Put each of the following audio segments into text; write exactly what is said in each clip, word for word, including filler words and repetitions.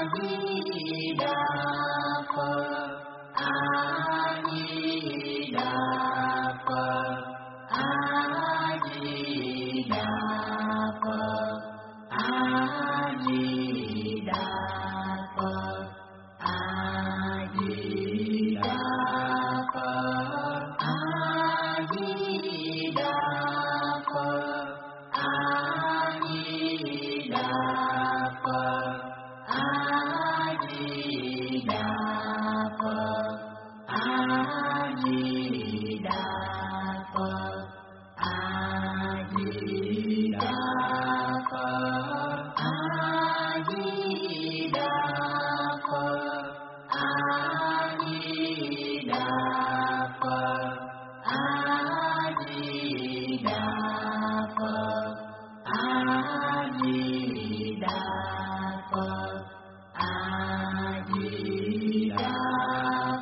Di Đà Phật, A Di Đà Phật, A Di Đà Phật, A Di Đà Phật, A Di Đà Phật, A Di Đà Phật, A Di Đà Phật, A Di Đà Phật, A Di Đà Phật, A Di Đà Phật, A Di Đà Phật, A Di Đà Phật, A Di Đà Phật, A Di Đà Phật, A Di Đà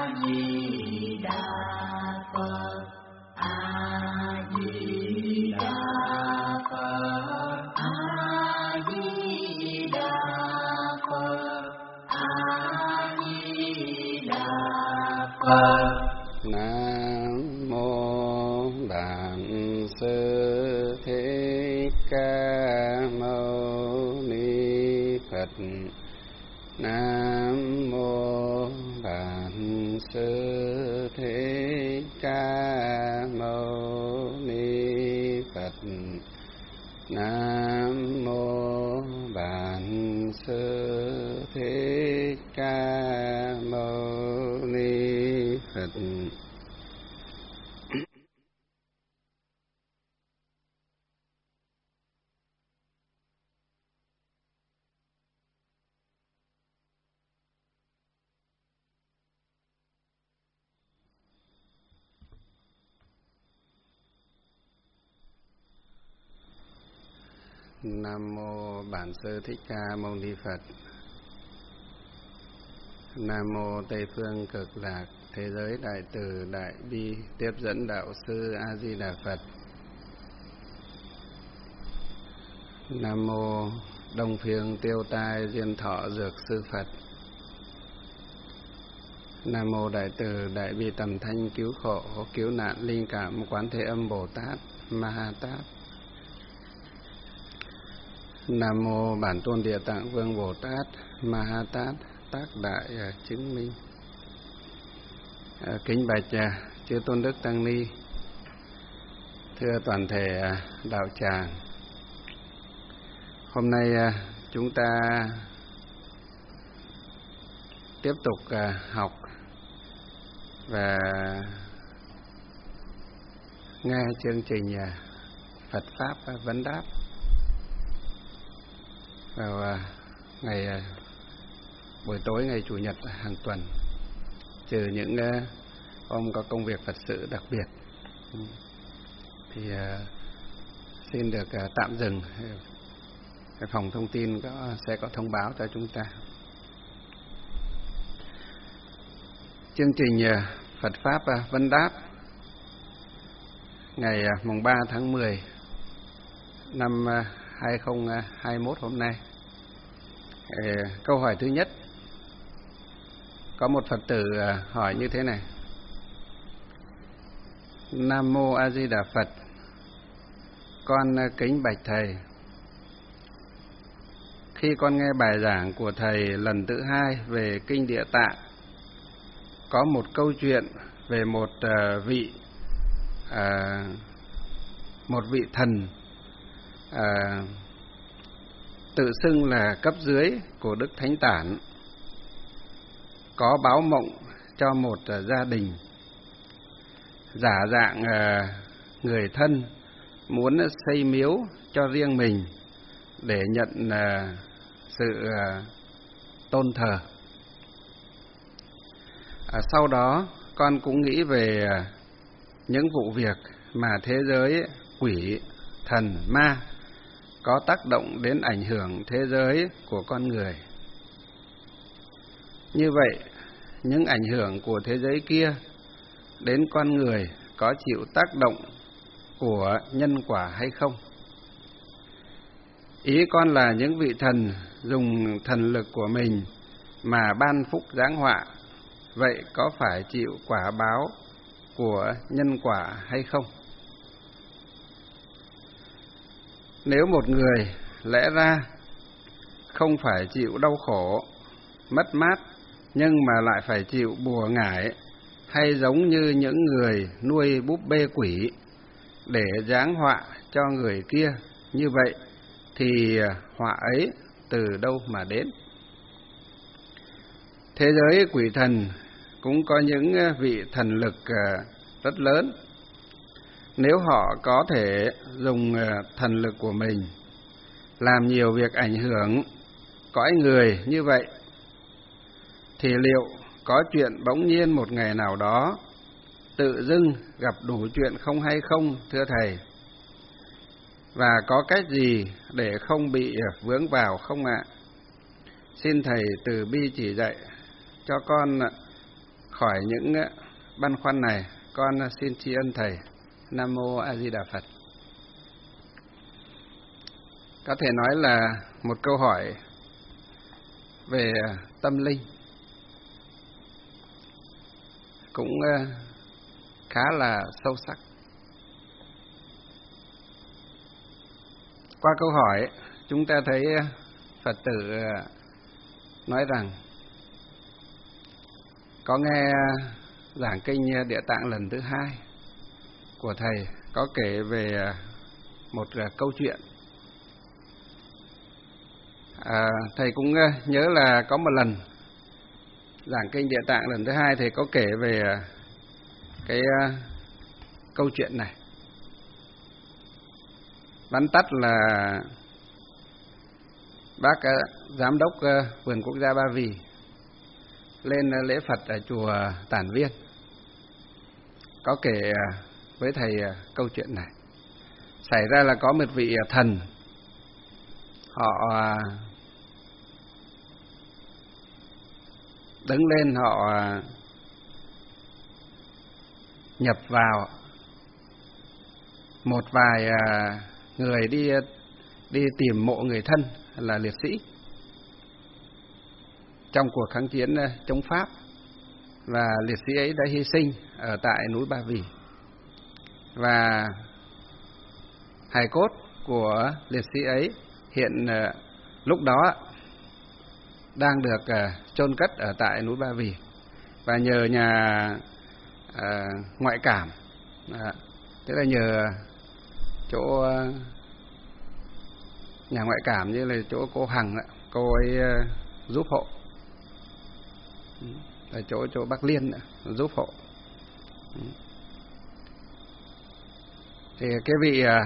Di Đà Phật, A Di Đà Phật, A Di Đà Phật, A Di Đà Phật. Nam mô Đản Sư Thích Ca Mâu Ni Phật. Nam mô Đản Sư Thích Ca Mâu Ni Phật. Nam mô Đản Sư Thích Ca Mâu Ni Phật. Nam mô Bản Sư Thích Ca Mâu Ni Phật. Nam mô Tây Phương Cực Lạc Thế Giới Đại Từ Đại Bi Tiếp Dẫn Đạo Sư A Di Đà Phật. Nam mô Đông Phương Tiêu Tai Diên Thọ Dược Sư Phật. Nam mô Đại Từ Đại Bi Tầm Thanh Cứu Khổ Cứu Nạn Linh Cảm Quán Thế Âm Bồ Tát Ma Ha Tát. Nam mô Bản Tôn Địa Tạng Vương Bồ Tát Ma Ha Tát tác đại uh, chứng minh. Uh, kính bạch uh, chư tôn đức tăng ni, thưa toàn thể uh, đạo tràng. Hôm nay uh, chúng ta tiếp tục uh, học và nghe chương trình uh, Phật pháp uh, vấn đáp vào uh, ngày uh, buổi tối ngày Chủ nhật hàng tuần, trừ những uh, hôm có công việc Phật sự đặc biệt thì uh, xin được uh, tạm dừng. Cái phòng thông tin có, sẽ có thông báo cho chúng ta. Chương trình uh, Phật pháp uh, vấn đáp ngày uh, mùng ba tháng mười năm uh, hai không hai mốt hôm nay. uh, Câu hỏi thứ nhất, có một Phật tử hỏi như thế này: Nam mô A Di Đà Phật, con kính bạch thầy. Khi con nghe bài giảng của thầy lần thứ hai về kinh Địa Tạng, có một câu chuyện về một uh, vị uh, một vị thần uh, tự xưng là cấp dưới của Đức Thánh Tản, có báo mộng cho một uh, gia đình, giả dạng uh, người thân muốn xây miếu cho riêng mình để nhận uh, sự uh, tôn thờ. À, sau đó con cũng nghĩ về uh, những vụ việc mà thế giới quỷ, thần, ma có tác động đến ảnh hưởng thế giới của con người. Như vậy, những ảnh hưởng của thế giới kia đến con người có chịu tác động của nhân quả hay không? Ý con là những vị thần dùng thần lực của mình mà ban phúc giáng họa, vậy có phải chịu quả báo của nhân quả hay không? Nếu một người lẽ ra không phải chịu đau khổ, mất mát, nhưng mà lại phải chịu bùa ngải, hay giống như những người nuôi búp bê quỷ để giáng họa cho người kia, như vậy thì họa ấy từ đâu mà đến? Thế giới quỷ thần cũng có những vị thần lực rất lớn. Nếu họ có thể dùng thần lực của mình làm nhiều việc ảnh hưởng cõi người như vậy, thì liệu có chuyện bỗng nhiên một ngày nào đó tự dưng gặp đủ chuyện không hay không, thưa thầy? Và có cách gì để không bị vướng vào không ạ? Xin thầy từ bi chỉ dạy cho con khỏi những băn khoăn này, con xin tri ân Thầy. Nam Mô A Di Đà Phật. Có thể nói là một câu hỏi về tâm linh, cũng khá là sâu sắc. Qua câu hỏi, chúng ta thấy Phật tử nói rằng có nghe giảng kinh Địa Tạng lần thứ hai của Thầy có kể về một câu chuyện. À, Thầy cũng nhớ là có một lần giảng kinh Địa Tạng lần thứ hai, Thầy có kể về cái uh, câu chuyện này. Vắn tắt là bác uh, giám đốc uh, vườn quốc gia Ba Vì lên uh, lễ Phật ở chùa Tản Viên, có kể uh, với Thầy uh, câu chuyện này. Xảy ra là có một vị uh, thần, họ uh, đứng lên, họ uh, nhập vào một vài người đi đi tìm mộ người thân là liệt sĩ trong cuộc kháng chiến chống Pháp, và liệt sĩ ấy đã hy sinh ở tại núi Ba Vì, và hài cốt của liệt sĩ ấy hiện lúc đó đang được chôn cất ở tại núi Ba Vì. Và nhờ nhà À, ngoại cảm, à, tức là nhờ chỗ nhà ngoại cảm như là chỗ cô Hằng, cô ấy uh, giúp hộ, ở chỗ chỗ Bắc Liên giúp hộ. Thì cái vị uh,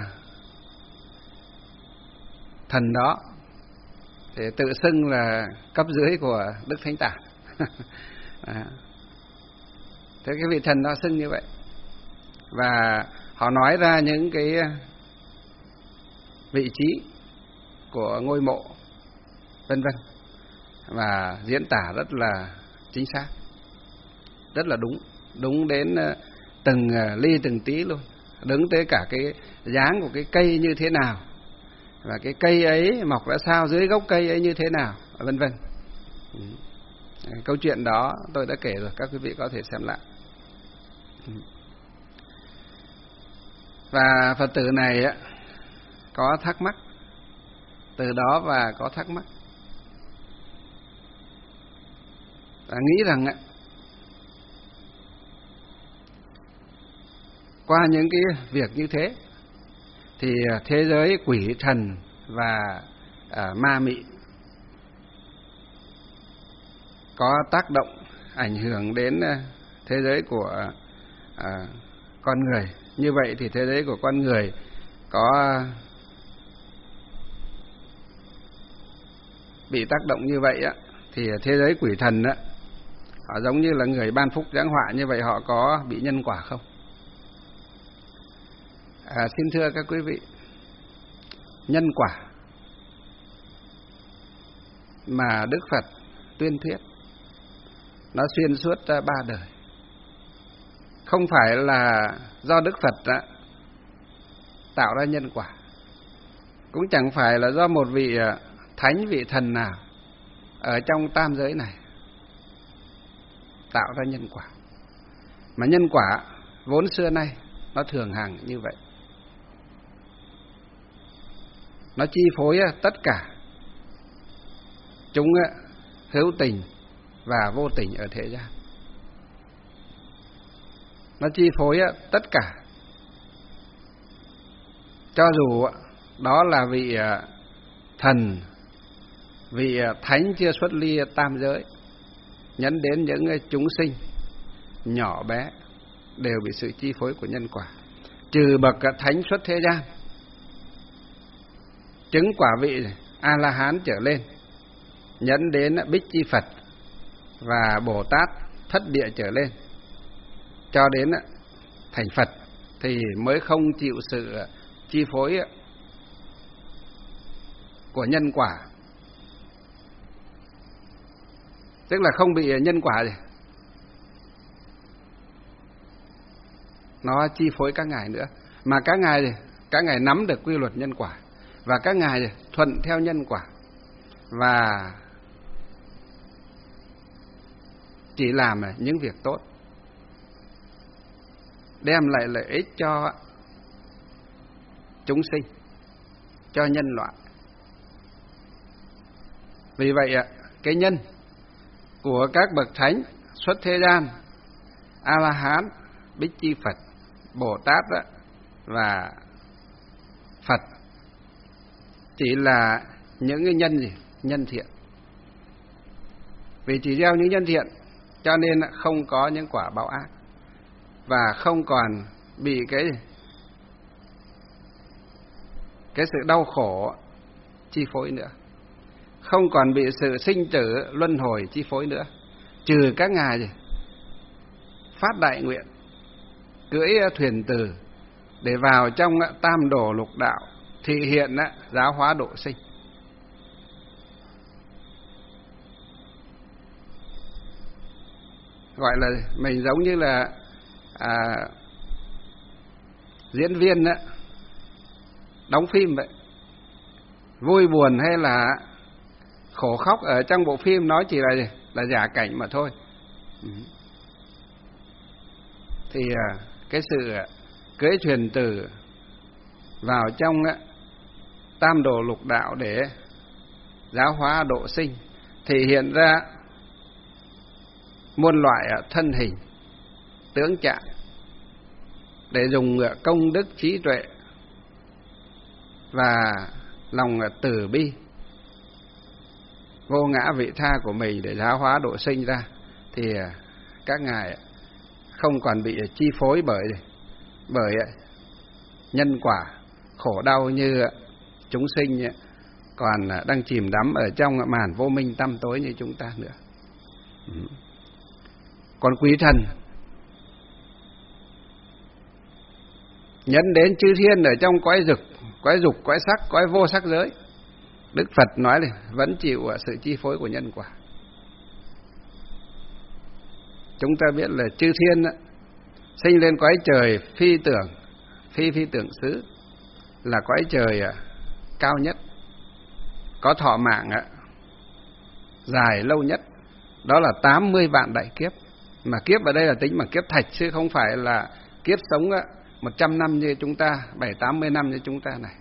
thần đó thì tự xưng là cấp dưới của Đức Thánh Tản. à. Thế cái vị thần đó xưng như vậy, và họ nói ra những cái vị trí của ngôi mộ vân vân, và diễn tả rất là chính xác, rất là đúng, đúng đến từng ly từng tí luôn, đứng tới cả cái dáng của cái cây như thế nào, và cái cây ấy mọc ra sao, dưới gốc cây ấy như thế nào, vân vân. Câu chuyện đó tôi đã kể rồi, các quý vị có thể xem lại. Và Phật tử này á, có thắc mắc từ đó, và có thắc mắc và nghĩ rằng á, qua những cái việc như thế thì thế giới quỷ thần và à, ma mị có tác động ảnh hưởng đến thế giới của à, con người. Như vậy thì thế giới của con người có bị tác động như vậy á, thì thế giới quỷ thần á, họ giống như là người ban phúc giáng họa, như vậy họ có bị nhân quả không? À, xin thưa các quý vị, nhân quả mà Đức Phật tuyên thuyết nó xuyên suốt ba đời, không phải là do Đức Phật đã tạo ra nhân quả, cũng chẳng phải là do một vị thánh, vị thần nào ở trong tam giới này tạo ra nhân quả, mà nhân quả vốn xưa nay nó thường hằng như vậy, nó chi phối tất cả chúng hữu tình và vô tình ở thế gian. Nó chi phối tất cả, cho dù đó là vị thần, vị thánh chưa xuất ly tam giới, nhấn đến những chúng sinh nhỏ bé đều bị sự chi phối của nhân quả, trừ bậc thánh xuất thế gian, chứng quả vị A-la-hán trở lên, nhấn đến Bích Chi Phật và Bồ Tát thất địa trở lên, cho đến thành Phật thì mới không chịu sự chi phối của nhân quả, tức là không bị nhân quả gì. nó chi phối các ngài nữa, mà các ngài các ngài nắm được quy luật nhân quả, và các ngài thuận theo nhân quả, và chỉ làm những việc tốt, đem lại lợi ích cho chúng sinh, cho nhân loại. Vì vậy cái nhân của các bậc thánh xuất thế gian, A La Hán, Bích Chi Phật, Bồ Tát đó, và Phật chỉ là những cái nhân gì? Nhân thiện. Vì chỉ gieo những nhân thiện cho nên không có những quả báo ác, và không còn bị cái cái sự đau khổ chi phối nữa, không còn bị sự sinh tử luân hồi chi phối nữa, trừ các ngài gì? Phát đại nguyện cưỡi thuyền từ để vào trong tam đồ lục đạo thị hiện giáo hóa độ sinh. Gọi là mình giống như là à, diễn viên đó, đóng phim vậy. Vui buồn hay là khổ khóc ở trong bộ phim nó chỉ là là giả cảnh mà thôi. Thì à, cái sự cưỡi thuyền từ vào trong á, tam đồ lục đạo để giáo hóa độ sinh, thì hiện ra muôn loại thân hình, tướng trạng để dùng công đức trí tuệ và lòng từ bi vô ngã vị tha của mình để giáo hóa độ sinh ra, thì các ngài không còn bị chi phối bởi bởi nhân quả khổ đau như chúng sinh còn đang chìm đắm ở trong màn vô minh tăm tối như chúng ta nữa. Còn quý thần nhấn đến chư thiên ở trong cõi dục, cõi dục, cõi sắc, cõi vô sắc giới, Đức Phật nói là vẫn chịu sự chi phối của nhân quả. Chúng ta biết là chư thiên sinh lên cõi trời phi tưởng, phi phi tưởng xứ, là cõi trời cao nhất, có thọ mạng dài lâu nhất, đó là tám mươi vạn đại kiếp. Mà kiếp ở đây là tính bằng kiếp thạch, chứ không phải là kiếp sống một trăm năm như chúng ta, bảy tám mươi năm như chúng ta này.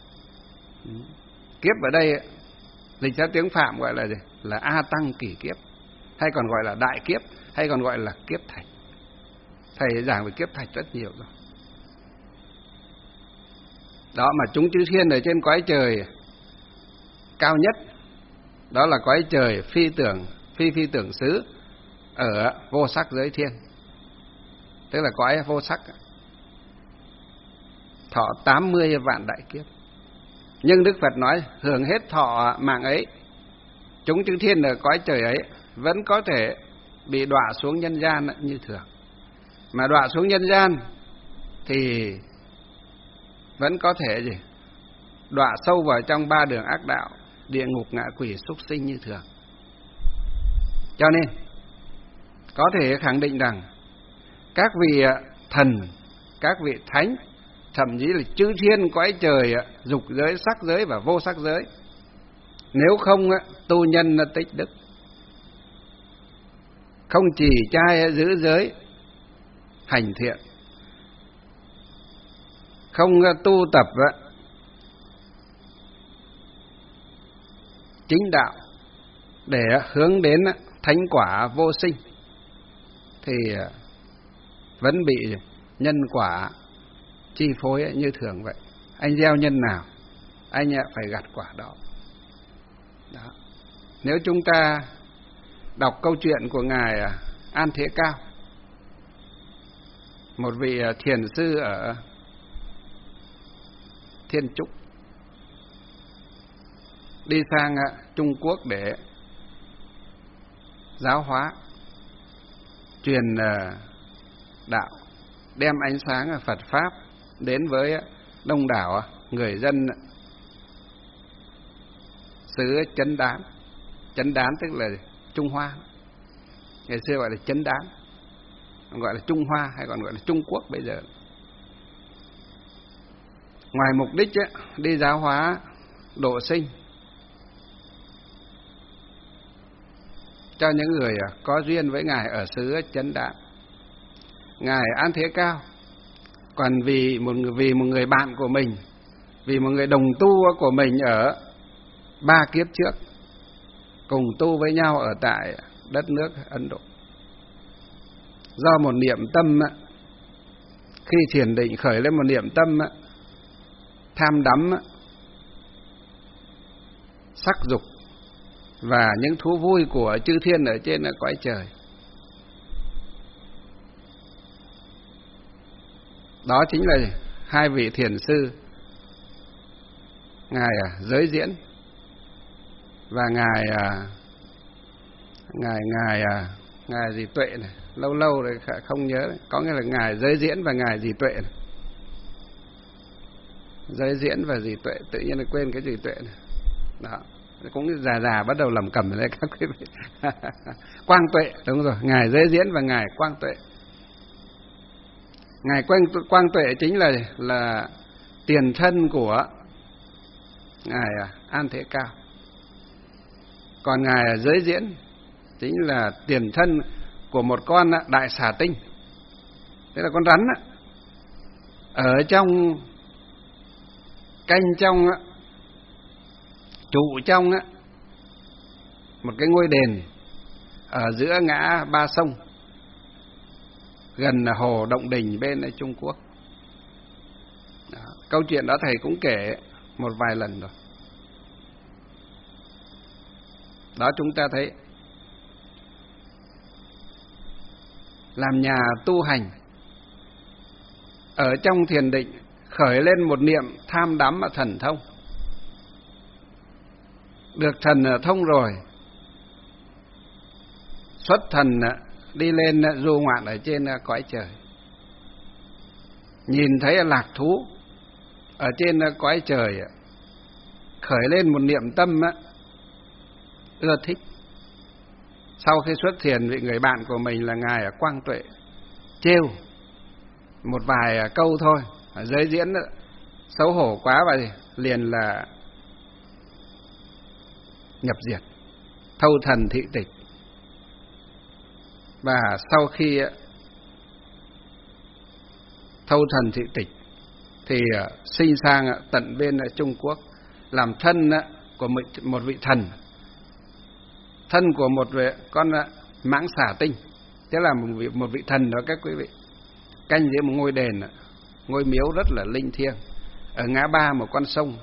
Kiếp ở đây dịch ra tiếng Phạm gọi là gì? Là A Tăng kỷ kiếp, hay còn gọi là đại kiếp, hay còn gọi là kiếp thạch. Thầy giảng về kiếp thạch rất nhiều rồi. Đó, mà chúng chư thiên ở trên cõi trời cao nhất, đó là cõi trời phi tưởng, phi phi tưởng xứ ở vô sắc giới thiên, tức là cõi vô sắc, thọ tám mươi vạn đại kiếp. Nhưng Đức Phật nói hưởng hết thọ mạng ấy, chúng chư thiên ở cõi trời ấy vẫn có thể bị đọa xuống nhân gian như thường. Mà đọa xuống nhân gian thì vẫn có thể gì? Đọa sâu vào trong ba đường ác đạo, địa ngục, ngạ quỷ, súc sinh như thường. Cho nên có thể khẳng định rằng các vị thần, các vị thánh, thậm chí là chư thiên cõi trời, dục giới, sắc giới và vô sắc giới, nếu không tu nhân tích đức, không trì trai giữ giới hành thiện, không tu tập chính đạo để hướng đến thánh quả vô sinh, thì vẫn bị nhân quả chi phối như thường vậy. Anh gieo nhân nào, anh phải gặt quả đó. Đó. Nếu chúng ta đọc câu chuyện của Ngài An Thế Cao, một vị thiền sư ở Thiên Trúc, đi sang Trung Quốc để giáo hóa, truyền đạo, đem ánh sáng Phật Pháp đến với đông đảo người dân xứ Chấn Đán. Chấn Đán tức là Trung Hoa, ngày xưa gọi là Chấn Đán. gọi là Trung Hoa hay còn gọi là Trung Quốc bây giờ. Ngoài mục đích ấy, đi giáo hóa độ sinh cho những người có duyên với Ngài ở xứ Chấn Đạm, Ngài An Thế Cao còn vì một vì một người bạn của mình, vì một người đồng tu của mình ở ba kiếp trước, cùng tu với nhau ở tại đất nước Ấn Độ. Do một niệm tâm, khi thiền định khởi lên một niệm tâm tham đắm sắc dục và những thú vui của chư thiên ở trên cõi trời. Đó chính là hai vị thiền sư, ngài Giới Diễn và ngài ngài ngài ngài gì Tuệ này, lâu lâu rồi không nhớ, có nghĩa là ngài Giới Diễn và ngài gì Tuệ này. Giới Diễn và gì Tuệ, tự nhiên là quên cái gì Tuệ này. Đó, cũng già già bắt đầu lầm cầm đấy các quý vị. Quang Tuệ, đúng rồi, ngài Giới Diễn và ngài Quang Tuệ. Ngài Quang Quang Tuệ chính là là tiền thân của ngài An Thế Cao. Còn ngài Giới Diễn chính là tiền thân của một con đại xà tinh, tức là con rắn ở trong canh trong trụ trong một cái ngôi đền ở giữa ngã ba sông gần hồ Động Đình bên Trung Quốc. Đó, câu chuyện đó thầy cũng kể một vài lần rồi. Đó, chúng ta thấy làm nhà tu hành ở trong thiền định khởi lên một niệm tham đắm và thần thông, được thần thông rồi, xuất thần đi lên du ngoạn ở trên cõi trời, nhìn thấy lạc thú ở trên cõi trời, khởi lên một niệm tâm ưa thích. Sau khi xuất thiền, vị người bạn của mình là ngài Quang Tuệ trêu một vài câu thôi, Giới Diễn xấu hổ quá và liền là nhập diệt, thâu thần thị tịch. Và sau khi thâu thần thị tịch thì sinh sang tận bên Trung Quốc, làm thân của một vị thần, thân của một con mãng xà tinh, tức là một vị, một vị thần đó các quý vị, canh giữa một ngôi đền, ngôi miếu rất là linh thiêng ở ngã ba một con sông.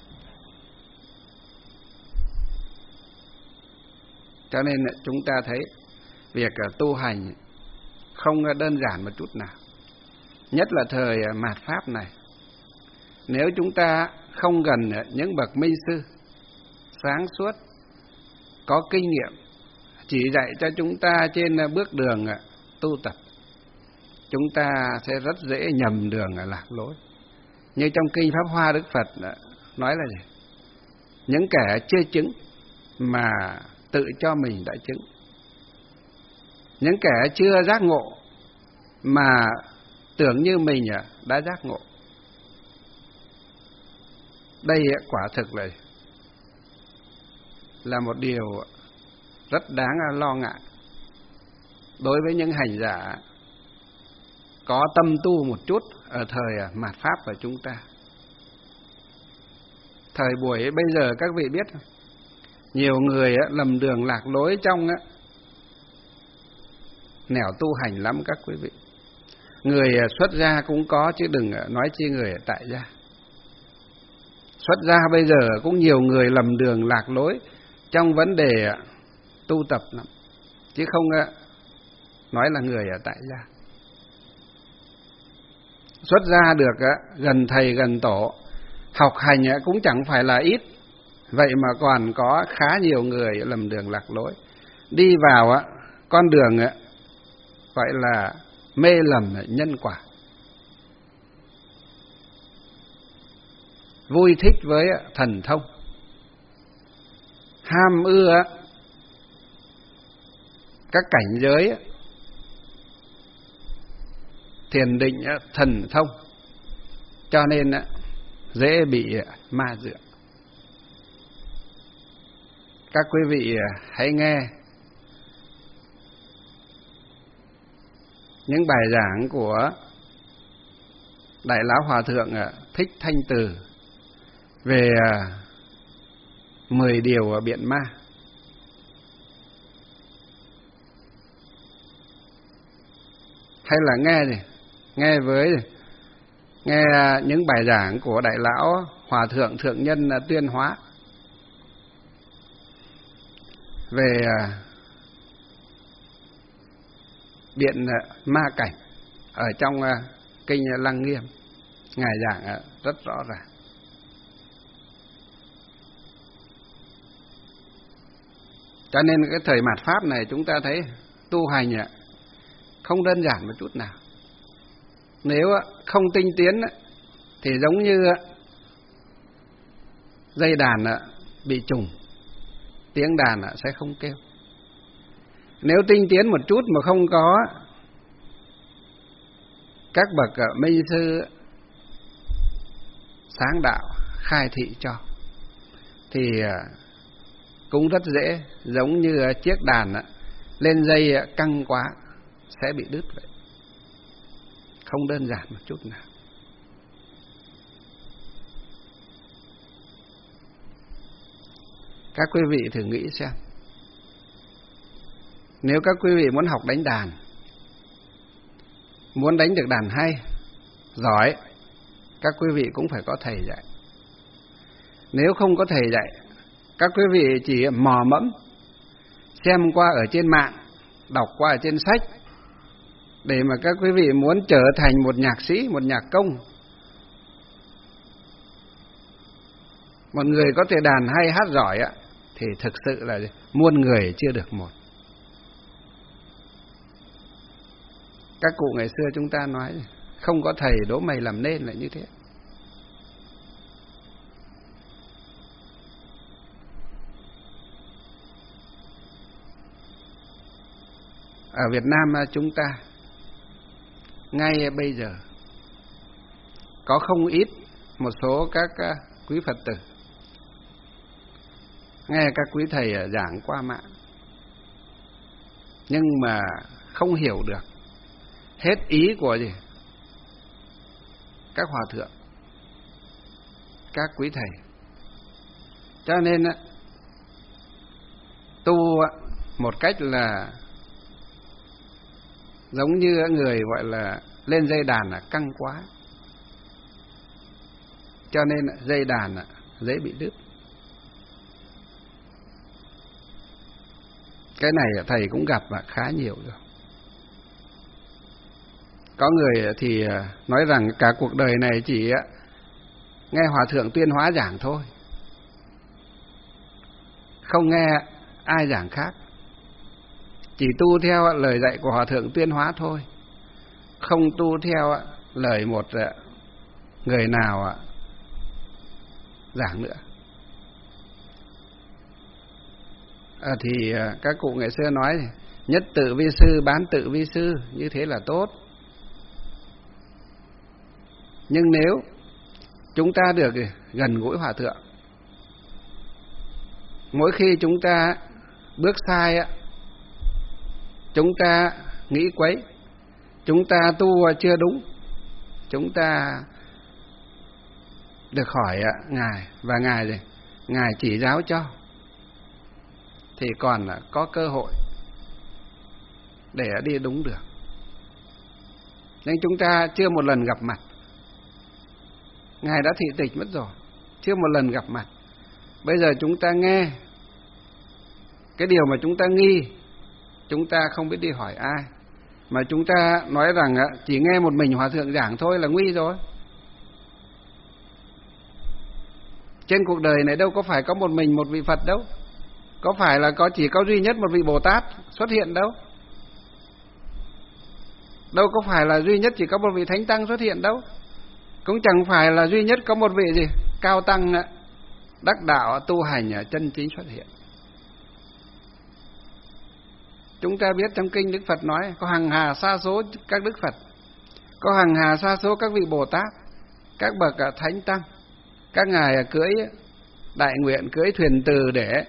Cho nên chúng ta thấy việc tu hành không đơn giản một chút nào, nhất là thời mạt Pháp này. Nếu chúng ta không gần những bậc minh sư sáng suốt, có kinh nghiệm chỉ dạy cho chúng ta trên bước đường tu tập, chúng ta sẽ rất dễ nhầm đường lạc lối. Như trong kinh Pháp Hoa, Đức Phật nói là gì? Những kẻ chưa chứng mà tự cho mình đã chứng, những kẻ chưa giác ngộ mà tưởng như mình đã giác ngộ. Đây quả thực là là một điều rất đáng lo ngại đối với những hành giả có tâm tu một chút ở thời mạt Pháp của chúng ta. Thời buổi bây giờ các vị biết, nhiều người lầm đường lạc lối trong nẻo tu hành lắm các quý vị. Người xuất gia cũng có, chứ đừng nói chi người tại gia. Xuất gia bây giờ cũng nhiều người lầm đường lạc lối trong vấn đề tu tập lắm, chứ không nói là người ở tại gia. Xuất gia được gần thầy gần tổ, học hành cũng chẳng phải là ít, vậy mà còn có khá nhiều người lầm đường lạc lối, đi vào con đường gọi là mê lầm nhân quả, vui thích với thần thông, ham ưa các cảnh giới thiền định thần thông, cho nên dễ bị ma dựa. Các quý vị hãy nghe những bài giảng của Đại Lão Hòa Thượng Thích Thanh Từ về mười điều biện ma. Hay là nghe gì? Nghe với nghe những bài giảng của Đại Lão Hòa Thượng Thượng Nhân Tuyên Hóa về biện ma cảnh ở trong kinh Lăng Nghiêm. Ngài giảng rất rõ ràng. Cho nên cái thời mạt Pháp này chúng ta thấy tu hành không đơn giản một chút nào. Nếu không tinh tiến thì giống như dây đàn bị trùng, tiếng đàn sẽ không kêu. Nếu tinh tiến một chút mà không có các bậc minh sư sáng đạo khai thị cho thì cũng rất dễ, giống như chiếc đàn lên dây căng quá sẽ bị đứt vậy. Không đơn giản một chút nào. Các quý vị thử nghĩ xem, nếu các quý vị muốn học đánh đàn, muốn đánh được đàn hay, giỏi, các quý vị cũng phải có thầy dạy. Nếu không có thầy dạy, các quý vị chỉ mò mẫm, xem qua ở trên mạng, đọc qua ở trên sách, để mà các quý vị muốn trở thành một nhạc sĩ, một nhạc công, một người có thể đàn hay hát giỏi á, thì thực sự là muôn người chưa được một. Các cụ ngày xưa chúng ta nói, không có thầy đố mày làm nên là như thế. Ở Việt Nam chúng ta, ngay bây giờ, có không ít một số các quý Phật tử nghe các quý thầy giảng qua mạng, nhưng mà không hiểu được hết ý của gì các hòa thượng, các quý thầy. Cho nên tu một cách là giống như người gọi là lên dây đàn là căng quá, cho nên dây đàn dễ bị đứt. Cái này thầy cũng gặp và khá nhiều rồi. Có người thì nói rằng cả cuộc đời này chỉ nghe Hòa Thượng Tuyên Hóa giảng thôi, không nghe ai giảng khác, chỉ tu theo lời dạy của Hòa Thượng Tuyên Hóa thôi, không tu theo lời một người nào giảng nữa. À, thì các cụ ngày xưa nói nhất tự vi sư, bán tự vi sư, như thế là tốt. Nhưng nếu chúng ta được gần gũi Hòa Thượng, mỗi khi chúng ta bước sai, chúng ta nghĩ quấy, chúng ta tu chưa đúng, chúng ta được hỏi Ngài, và Ngài gì? Ngài chỉ giáo cho, thì còn có cơ hội để đi đúng được. Nhưng chúng ta chưa một lần gặp mặt, Ngài đã thị tịch mất rồi, chưa một lần gặp mặt. Bây giờ chúng ta nghe cái điều mà chúng ta nghi, chúng ta không biết đi hỏi ai, mà chúng ta nói rằng chỉ nghe một mình Hòa Thượng giảng thôi là nguy rồi. Trên cuộc đời này đâu có phải có một mình một vị Phật đâu, có phải là có chỉ có duy nhất một vị Bồ Tát xuất hiện đâu, đâu có phải là duy nhất chỉ có một vị Thánh Tăng xuất hiện đâu, cũng chẳng phải là duy nhất có một vị gì cao tăng đắc đạo tu hành chân chính xuất hiện. Chúng ta biết trong kinh Đức Phật nói có hằng hà sa số các Đức Phật, có hàng hà sa số các vị Bồ Tát, các bậc thánh tăng, các ngài cưỡi đại nguyện, cưỡi thuyền từ để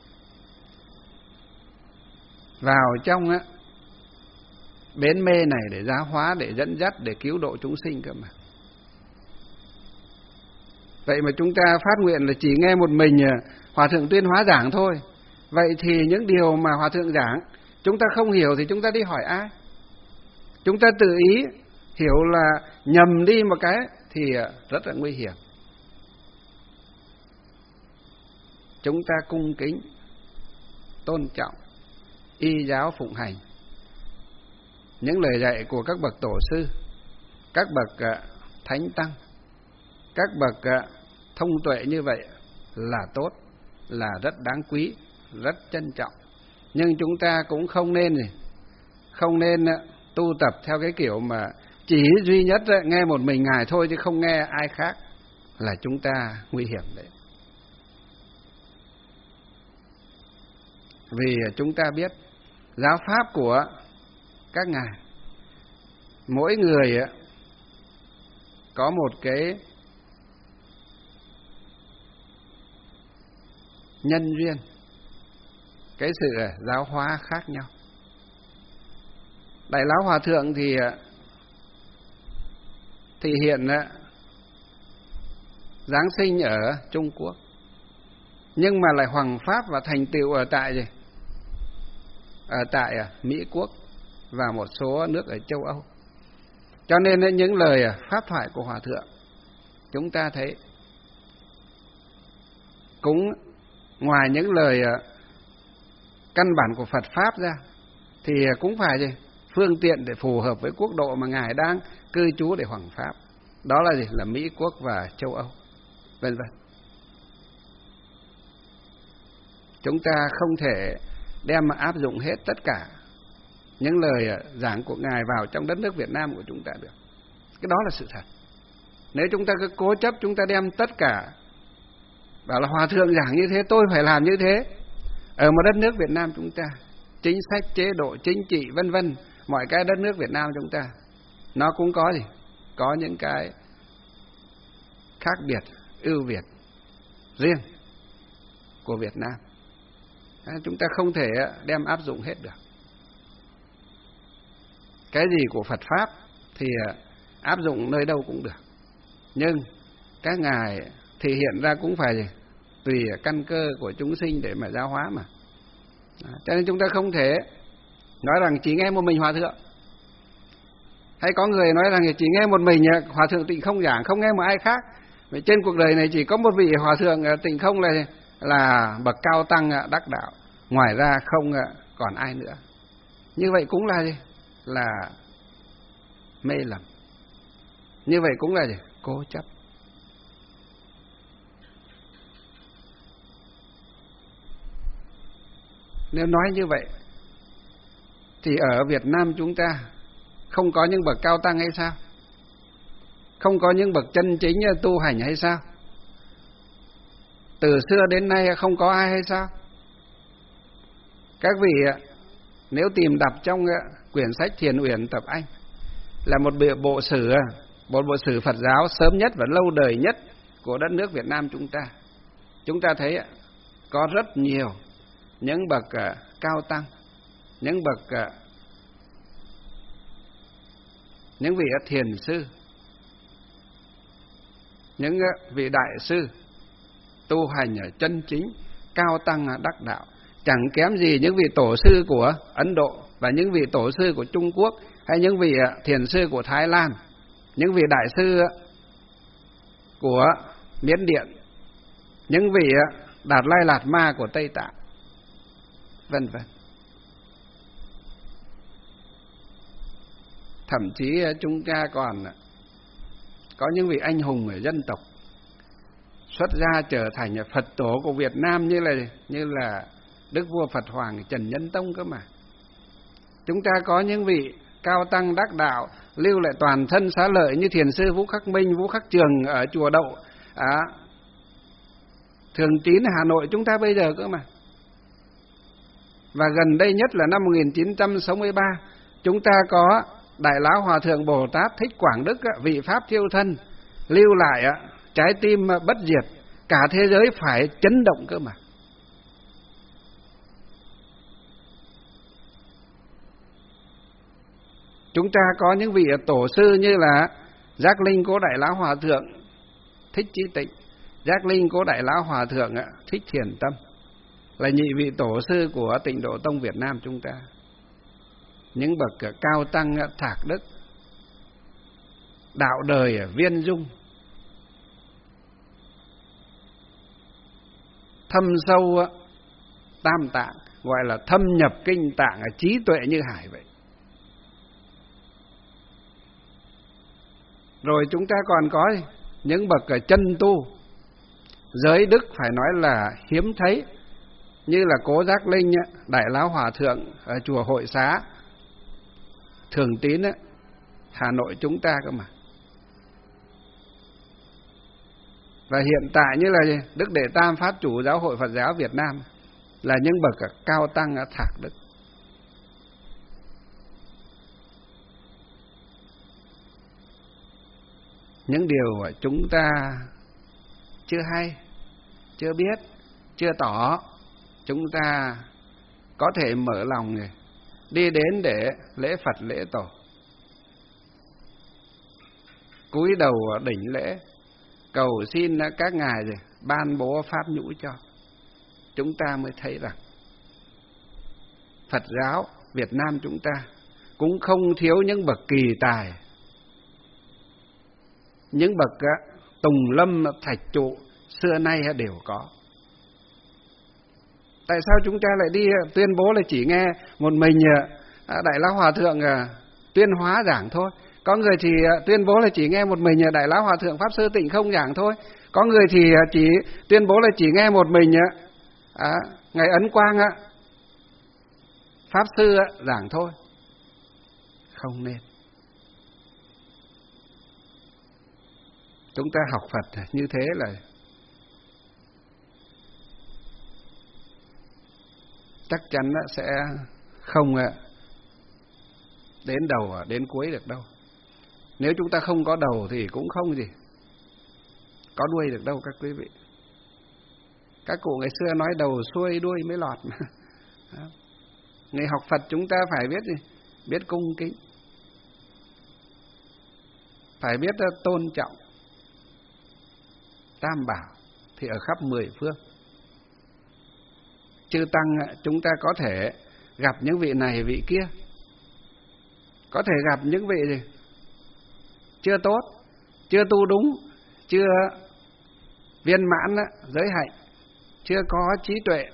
vào trong á bến mê này để giáo hóa, để dẫn dắt, để cứu độ chúng sinh cơ mà. Vậy mà chúng ta phát nguyện là chỉ nghe một mình Hòa Thượng Tuyên Hóa giảng thôi. Vậy thì những điều mà Hòa Thượng giảng chúng ta không hiểu thì chúng ta đi hỏi ai? Chúng ta tự ý hiểu là nhầm đi một cái thì rất là nguy hiểm. Chúng ta cung kính, tôn trọng, y giáo phụng hành những lời dạy của các bậc tổ sư, các bậc thánh tăng, các bậc thông tuệ như vậy là tốt, là rất đáng quý, rất trân trọng. Nhưng chúng ta cũng không nên gì, không nên tu tập theo cái kiểu mà chỉ duy nhất nghe một mình ngài thôi chứ không nghe ai khác, là chúng ta nguy hiểm đấy. Vì chúng ta biết giáo pháp của các ngài, mỗi người có một cái nhân duyên, cái sự giáo hóa khác nhau. Đại Lão Hòa Thượng thì thì hiện giáng sinh ở Trung Quốc, nhưng mà lại hoằng pháp và thành tựu ở tại gì? Ở tại Mỹ Quốc và một số nước ở châu Âu. Cho nên những lời pháp thoại của Hòa Thượng chúng ta thấy cũng ngoài những lời căn bản của Phật Pháp ra thì cũng phải gì? Phương tiện để phù hợp với quốc độ mà ngài đang cư trú để hoằng pháp. Đó là gì? Là Mỹ Quốc và châu Âu, vân vân. Chúng ta không thể đem mà áp dụng hết tất cả những lời giảng của ngài vào trong đất nước Việt Nam của chúng ta được. Cái đó là sự thật. Nếu chúng ta cứ cố chấp chúng ta đem tất cả bảo là Hòa Thượng giảng như thế tôi phải làm như thế, ở một đất nước Việt Nam chúng ta, chính sách, chế độ, chính trị, vân vân, mọi cái đất nước Việt Nam chúng ta nó cũng có gì? Có những cái khác biệt, ưu việt riêng của Việt Nam. Chúng ta không thể đem áp dụng hết được. Cái gì của Phật Pháp thì áp dụng nơi đâu cũng được. Nhưng các ngài thì hiện ra cũng phải gì? Tùy căn cơ của chúng sinh để mà giáo hóa mà. Cho nên chúng ta không thể nói rằng chỉ nghe một mình Hòa Thượng. Hay có người nói rằng chỉ nghe một mình Hòa Thượng Tịnh Không giảng, không nghe một ai khác. Vậy trên cuộc đời này chỉ có một vị Hòa Thượng Tịnh Không là là bậc cao tăng đắc đạo, ngoài ra không còn ai nữa. Như vậy cũng là gì? Là mê lầm. Như vậy cũng là gì? Cố chấp. Nếu nói như vậy thì ở Việt Nam chúng ta không có những bậc cao tăng hay sao? Không có những bậc chân chính tu hành hay sao? Từ xưa đến nay không có ai hay sao? Các vị nếu tìm đọc trong quyển sách Thiền Uyển Tập Anh là một bộ sử, một bộ sử Phật giáo sớm nhất và lâu đời nhất của đất nước Việt Nam chúng ta, chúng ta thấy có rất nhiều những bậc cao tăng, những bậc những vị thiền sư, những vị đại sư tu hành ở chân chính, cao tăng đắc đạo, chẳng kém gì những vị tổ sư của Ấn Độ và những vị tổ sư của Trung Quốc, hay những vị thiền sư của Thái Lan, những vị đại sư của Miến Điện, những vị Đạt Lai Lạt Ma của Tây Tạng, vân vân. Thậm chí chúng ta còn có những vị anh hùng ở dân tộc xuất gia trở thành Phật tổ của Việt Nam như là như là Đức vua Phật Hoàng Trần Nhân Tông cơ mà. Chúng ta có những vị cao tăng đắc đạo lưu lại toàn thân xá lợi như thiền sư Vũ Khắc Minh, Vũ Khắc Trường ở chùa Đậu à, Thường Tín Hà Nội chúng ta bây giờ cơ mà. Và gần đây nhất là năm một nghìn chín trăm sáu mươi ba chúng ta có Đại Lão Hòa Thượng Bồ Tát Thích Quảng Đức, vị Pháp thiêu thân, lưu lại trái tim bất diệt, cả thế giới phải chấn động cơ mà. Chúng ta có những vị tổ sư như là Giác Linh Cố Đại Lão Hòa Thượng Thích Chí Tịnh, Giác Linh Cố Đại Lão Hòa Thượng Thích Thiền Tâm, là nhị vị tổ sư của Tịnh Độ Tông Việt Nam chúng ta. Những bậc cao tăng thạc đức, đạo đời viên dung, thâm sâu tam tạng, gọi là thâm nhập kinh tạng, trí tuệ như hải vậy. Rồi chúng ta còn có những bậc chân tu, giới đức phải nói là hiếm thấy, như là Cố Giác Linh, Đại Lão Hòa Thượng ở chùa Hội Xá, Thường Tín, Hà Nội chúng ta cơ mà. Và hiện tại như là Đức Đệ Tam Pháp Chủ Giáo hội Phật giáo Việt Nam, là những bậc cao tăng thạc đức. Những điều chúng ta chưa hay, chưa biết, chưa tỏ, chúng ta có thể mở lòng đi đến để lễ Phật lễ Tổ, cúi đầu đỉnh lễ, cầu xin các ngài ban bố pháp nhũ cho. Chúng ta mới thấy rằng Phật giáo Việt Nam chúng ta cũng không thiếu những bậc kỳ tài, những bậc tùng lâm thạch trụ xưa nay đều có. Tại sao chúng ta lại đi tuyên bố là chỉ nghe một mình Đại Lão Hòa Thượng tuyên hóa giảng thôi? Có người thì tuyên bố là chỉ nghe một mình Đại Lão Hòa Thượng Pháp Sư Tịnh Không giảng thôi. Có người thì chỉ tuyên bố là chỉ nghe một mình à, Ngài Ấn Quang Pháp Sư giảng thôi. Không nên. Chúng ta học Phật như thế là chắc chắn sẽ không đến đầu đến cuối được đâu. Nếu chúng ta không có đầu thì cũng không gì có đuôi được đâu các quý vị. Các cụ ngày xưa nói đầu xuôi đuôi mới lọt mà. Người học Phật chúng ta phải biết gì? Biết cung kính, phải biết tôn trọng Tam Bảo thì ở khắp mười phương. Chư tăng chúng ta có thể gặp những vị này vị kia, có thể gặp những vị gì chưa tốt, chưa tu đúng, chưa viên mãn giới hạnh, chưa có trí tuệ.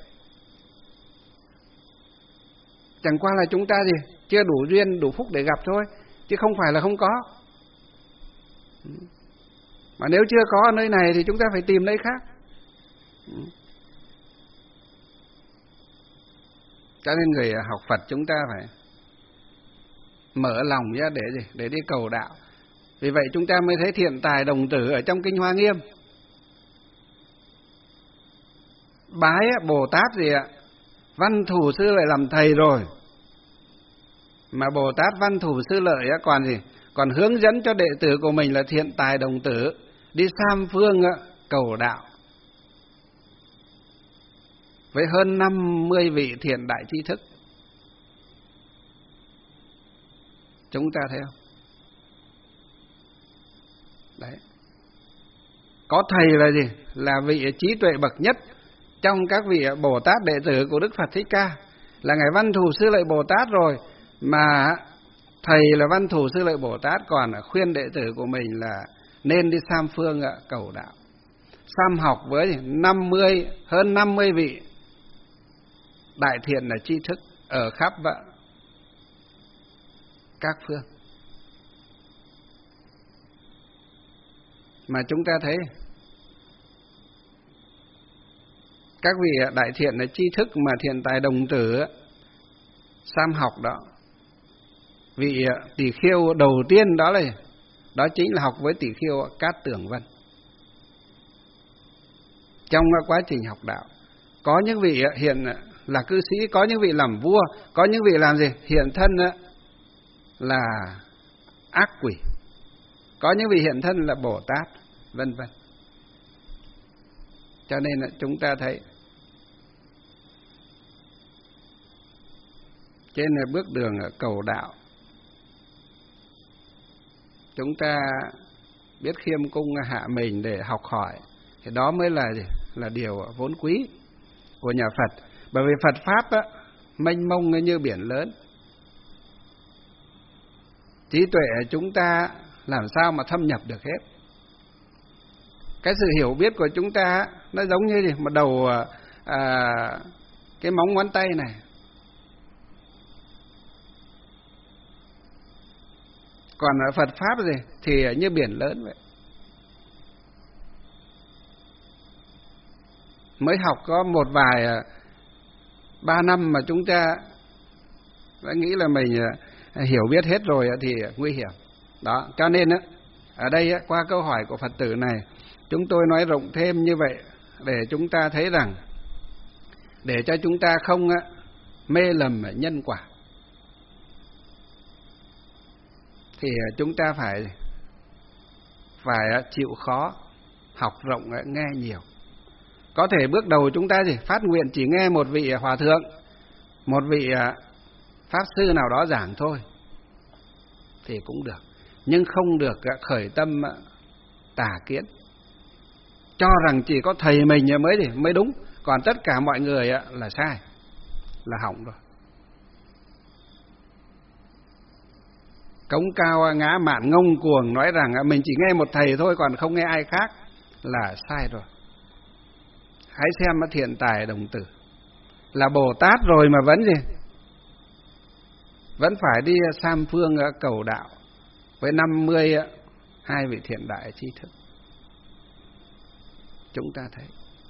Chẳng qua là chúng ta gì chưa đủ duyên đủ phúc để gặp thôi, chứ không phải là không có. Mà nếu chưa có ở nơi này thì chúng ta phải tìm nơi khác. Cho nên người học Phật chúng ta phải mở lòng ra để gì? Để đi cầu đạo. Vì vậy chúng ta mới thấy thiện tài đồng tử ở trong Kinh Hoa Nghiêm. Bái Bồ Tát gì ạ? Văn Thù Sư Lợi làm thầy rồi. Mà Bồ Tát Văn Thù Sư Lợi còn gì? Còn hướng dẫn cho đệ tử của mình là thiện tài đồng tử đi tam phương cầu đạo. Với hơn năm mươi vị thiện đại tri thức. Chúng ta thấy không? Đấy. Có thầy là gì? Là vị trí tuệ bậc nhất trong các vị Bồ Tát đệ tử của Đức Phật Thích Ca, là Ngài Văn Thù Sư Lợi Bồ Tát rồi. Mà thầy là Văn Thù Sư Lợi Bồ Tát còn khuyên đệ tử của mình là nên đi tam phương cầu đạo. Sám học với năm mươi, hơn năm mươi vị đại thiện là tri thức ở khắp các phương. Mà chúng ta thấy các vị đại thiện là tri thức mà thiện tài đồng tử sám học đó, vị Tỷ Khiêu đầu tiên đó là đó chính là học với Tỷ Khiêu Cát Tường Vân. Trong quá trình học đạo, có những vị hiện là cư sĩ, có những vị làm vua, có những vị làm gì? Hiện thân là ác quỷ, có những vị hiện thân là Bồ Tát, vân vân. Cho nên là chúng ta thấy trên bước đường ở cầu đạo, chúng ta biết khiêm cung hạ mình để học hỏi, thì đó mới là gì? Là điều vốn quý của nhà Phật. Bởi vì Phật Pháp á, mênh mông như biển lớn. Trí tuệ chúng ta làm sao mà thâm nhập được hết. Cái sự hiểu biết của chúng ta nó giống như gì? Một đầu à, cái móng ngón tay này. Còn ở Phật Pháp gì? Thì như biển lớn vậy. Mới học có một vài ba năm mà chúng ta đã nghĩ là mình hiểu biết hết rồi thì nguy hiểm. Đó, cho nên ở đây qua câu hỏi của Phật tử này, chúng tôi nói rộng thêm như vậy để chúng ta thấy rằng, để cho chúng ta không mê lầm nhân quả, thì chúng ta phải phải chịu khó, học rộng nghe nhiều. Có thể bước đầu chúng ta gì phát nguyện chỉ nghe một vị hòa thượng, một vị pháp sư nào đó giảng thôi thì cũng được, nhưng không được khởi tâm tà kiến, cho rằng chỉ có thầy mình mới gì mới đúng, còn tất cả mọi người là sai, là hỏng rồi. Cống cao ngã mạn ngông cuồng nói rằng mình chỉ nghe một thầy thôi còn không nghe ai khác là sai rồi. Hãy xem Thiện Tài Đồng Tử là Bồ Tát rồi mà vẫn gì? Vẫn phải đi Sam Phương cầu đạo với năm mươi hai vị thiện đại tri thức. Chúng ta thấy.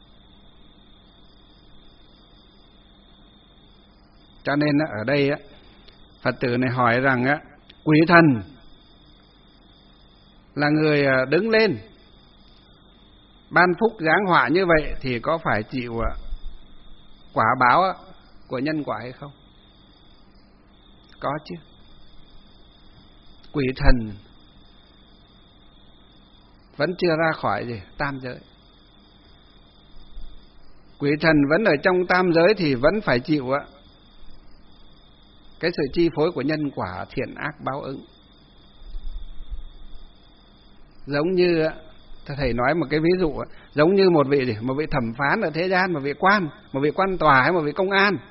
Cho nên ở đây Phật tử này hỏi rằng quỷ thần là người đứng lên ban phúc giáng họa như vậy thì có phải chịu quả báo của nhân quả hay không? Có chứ. Quỷ thần vẫn chưa ra khỏi gì tam giới. Quỷ thần vẫn ở trong tam giới thì vẫn phải chịu cái sự chi phối của nhân quả thiện ác báo ứng. Giống như thầy nói một cái ví dụ, giống như một vị gì, một vị thẩm phán ở thế gian, một vị quan, một vị quan tòa hay một vị công an,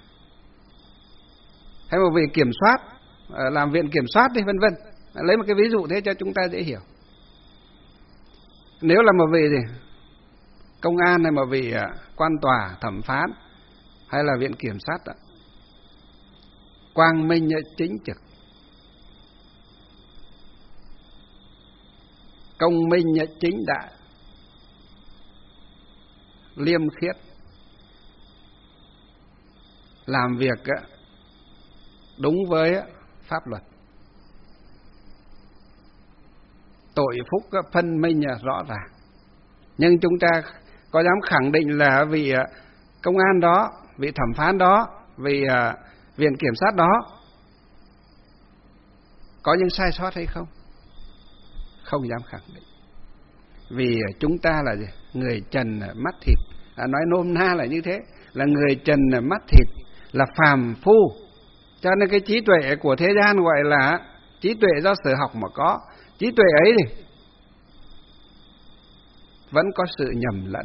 hay một vị kiểm soát, làm viện kiểm soát đi vân vân. Lấy một cái ví dụ thế cho chúng ta dễ hiểu. Nếu là một vị gì, công an hay một vị quan tòa, thẩm phán hay là viện kiểm sát, quang minh chính trực, công minh chính đại, liêm khiết, làm việc đúng với pháp luật, tội phúc phân minh rõ ràng. Nhưng chúng ta có dám khẳng định là vị công an đó, vị thẩm phán đó, vị viện kiểm sát đó có những sai sót hay không? Không dám khẳng định. Vì chúng ta là gì? Người trần mắt thịt, à, nói nôm na là như thế, là người trần mắt thịt, là phàm phu. Cho nên cái trí tuệ của thế gian gọi là trí tuệ do sở học mà có. Trí tuệ ấy thì vẫn có sự nhầm lẫn,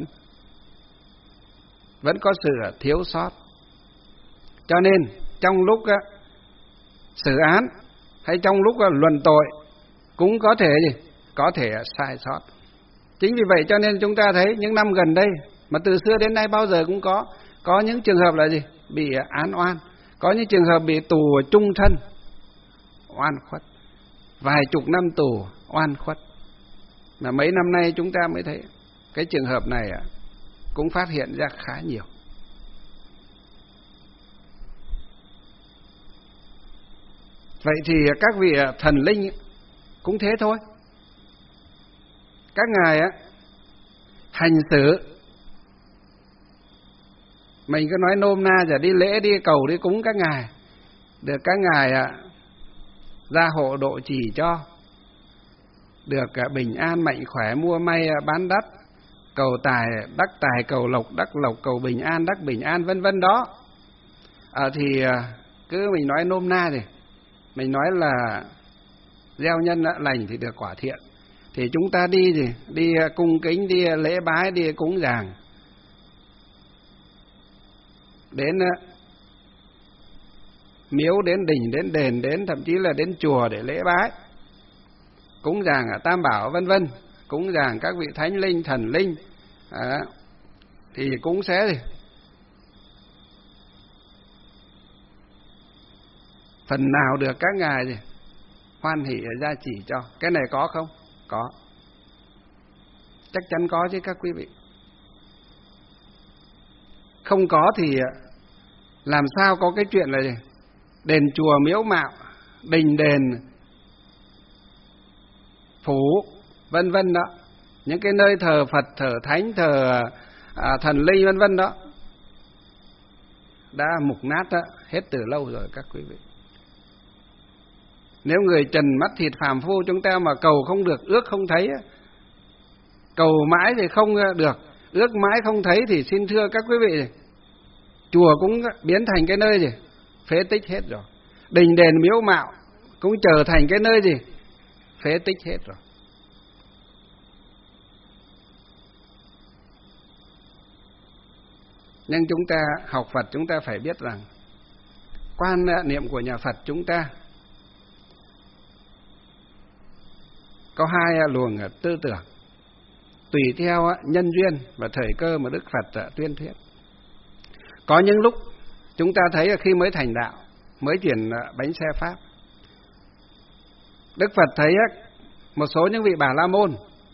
vẫn có sự thiếu sót. Cho nên trong lúc xử án hay trong lúc luận tội cũng có thể gì? Có thể sai sót. Chính vì vậy cho nên chúng ta thấy những năm gần đây, mà từ xưa đến nay bao giờ cũng có, có những trường hợp là gì? Bị án oan, có những trường hợp bị tù chung thân, oan khuất, vài chục năm tù, oan khuất. Mà mấy năm nay chúng ta mới thấy cái trường hợp này cũng phát hiện ra khá nhiều. Vậy thì các vị thần linh cũng thế thôi. Các ngài hành xử, mình cứ nói nôm na giờ đi lễ, đi cầu, đi cúng các ngài, được các ngài gia hộ độ trì cho, được bình an mạnh khỏe, mua may bán đắt, cầu tài đắc tài, cầu lộc đắc lộc, cầu bình an đắc bình an, vân vân đó. À, thì cứ mình nói nôm na thì mình nói là gieo nhân lành thì được quả thiện. Thì chúng ta đi gì đi cung kính, đi lễ bái, đi cúng dường, đến miếu, đến đình, đến đền, đến thậm chí là đến chùa để lễ bái, cúng dường ở Tam Bảo vân vân, cúng dường các vị thánh linh, thần linh, à, thì cũng sẽ gì phần nào được các ngài gì hoan hỷ gia chỉ cho. Cái này có không? Có, chắc chắn có chứ các quý vị. Không có thì làm sao có cái chuyện là gì đền chùa miếu mạo, đình đền, phủ vân vân đó, những cái nơi thờ Phật, thờ thánh, thờ à, thần linh vân vân đó đã mục nát đó, hết từ lâu rồi các quý vị. Nếu người trần mắt thịt phàm phu chúng ta mà cầu không được, ước không thấy, cầu mãi thì không được, ước mãi không thấy, thì xin thưa các quý vị, chùa cũng biến thành cái nơi gì phế tích hết rồi, đình đền miếu mạo cũng trở thành cái nơi gì phế tích hết rồi. Nhưng chúng ta học Phật chúng ta phải biết rằng quan niệm của nhà Phật chúng ta có hai luồng tư tưởng, tùy theo nhân duyên và thời cơ mà Đức Phật tuyên thuyết. Có những lúc chúng ta thấy khi mới thành đạo, mới chuyển bánh xe Pháp, Đức Phật thấy một số những vị Bà La Môn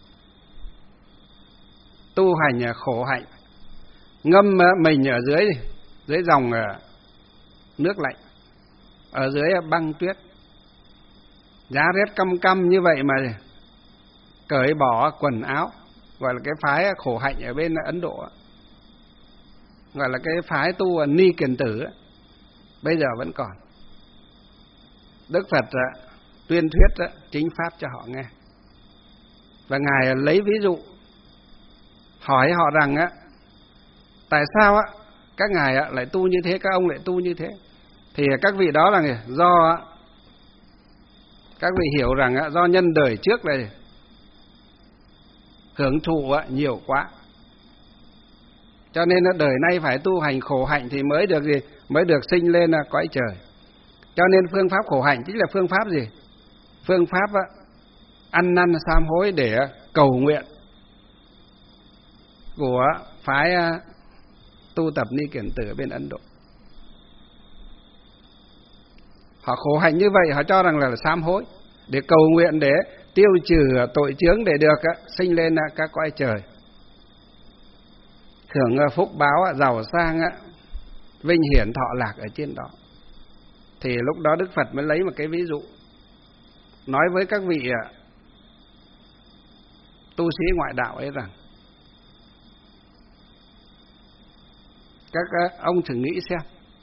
tu hành khổ hạnh, ngâm mình ở dưới dưới dòng nước lạnh, ở dưới băng tuyết, giá rét căm căm như vậy mà cởi bỏ quần áo, gọi là cái phái khổ hạnh ở bên Ấn Độ, gọi là cái phái tu Ni Kiền Tử, bây giờ vẫn còn. Đức Phật tuyên thuyết chính pháp cho họ nghe, và ngài lấy ví dụ hỏi họ rằng á, tại sao á các ngài lại tu như thế, các ông lại tu như thế? Thì các vị đó là do các vị hiểu rằng do nhân đời trước này hưởng thụ nhiều quá, cho nên đời nay phải tu hành khổ hạnh thì mới được gì, mới được sinh lên cõi trời. Cho nên phương pháp khổ hạnh chính là phương pháp gì? Phương pháp ăn năn sám hối để cầu nguyện của phái tu tập Ni Kiền Tử ở bên Ấn Độ. Họ khổ hạnh như vậy, họ cho rằng là sám hối để cầu nguyện, để tiêu trừ tội chướng, để được sinh lên các cõi trời, hưởng phúc báo, giàu sang, vinh hiển thọ lạc ở trên đó. Thì lúc đó Đức Phật mới lấy một cái ví dụ nói với các vị tu sĩ ngoại đạo ấy rằng, các ông thử nghĩ xem,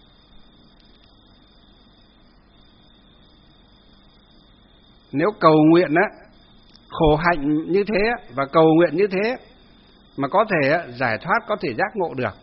nếu cầu nguyện á, khổ hạnh như thế và cầu nguyện như thế mà có thể giải thoát, có thể giác ngộ được,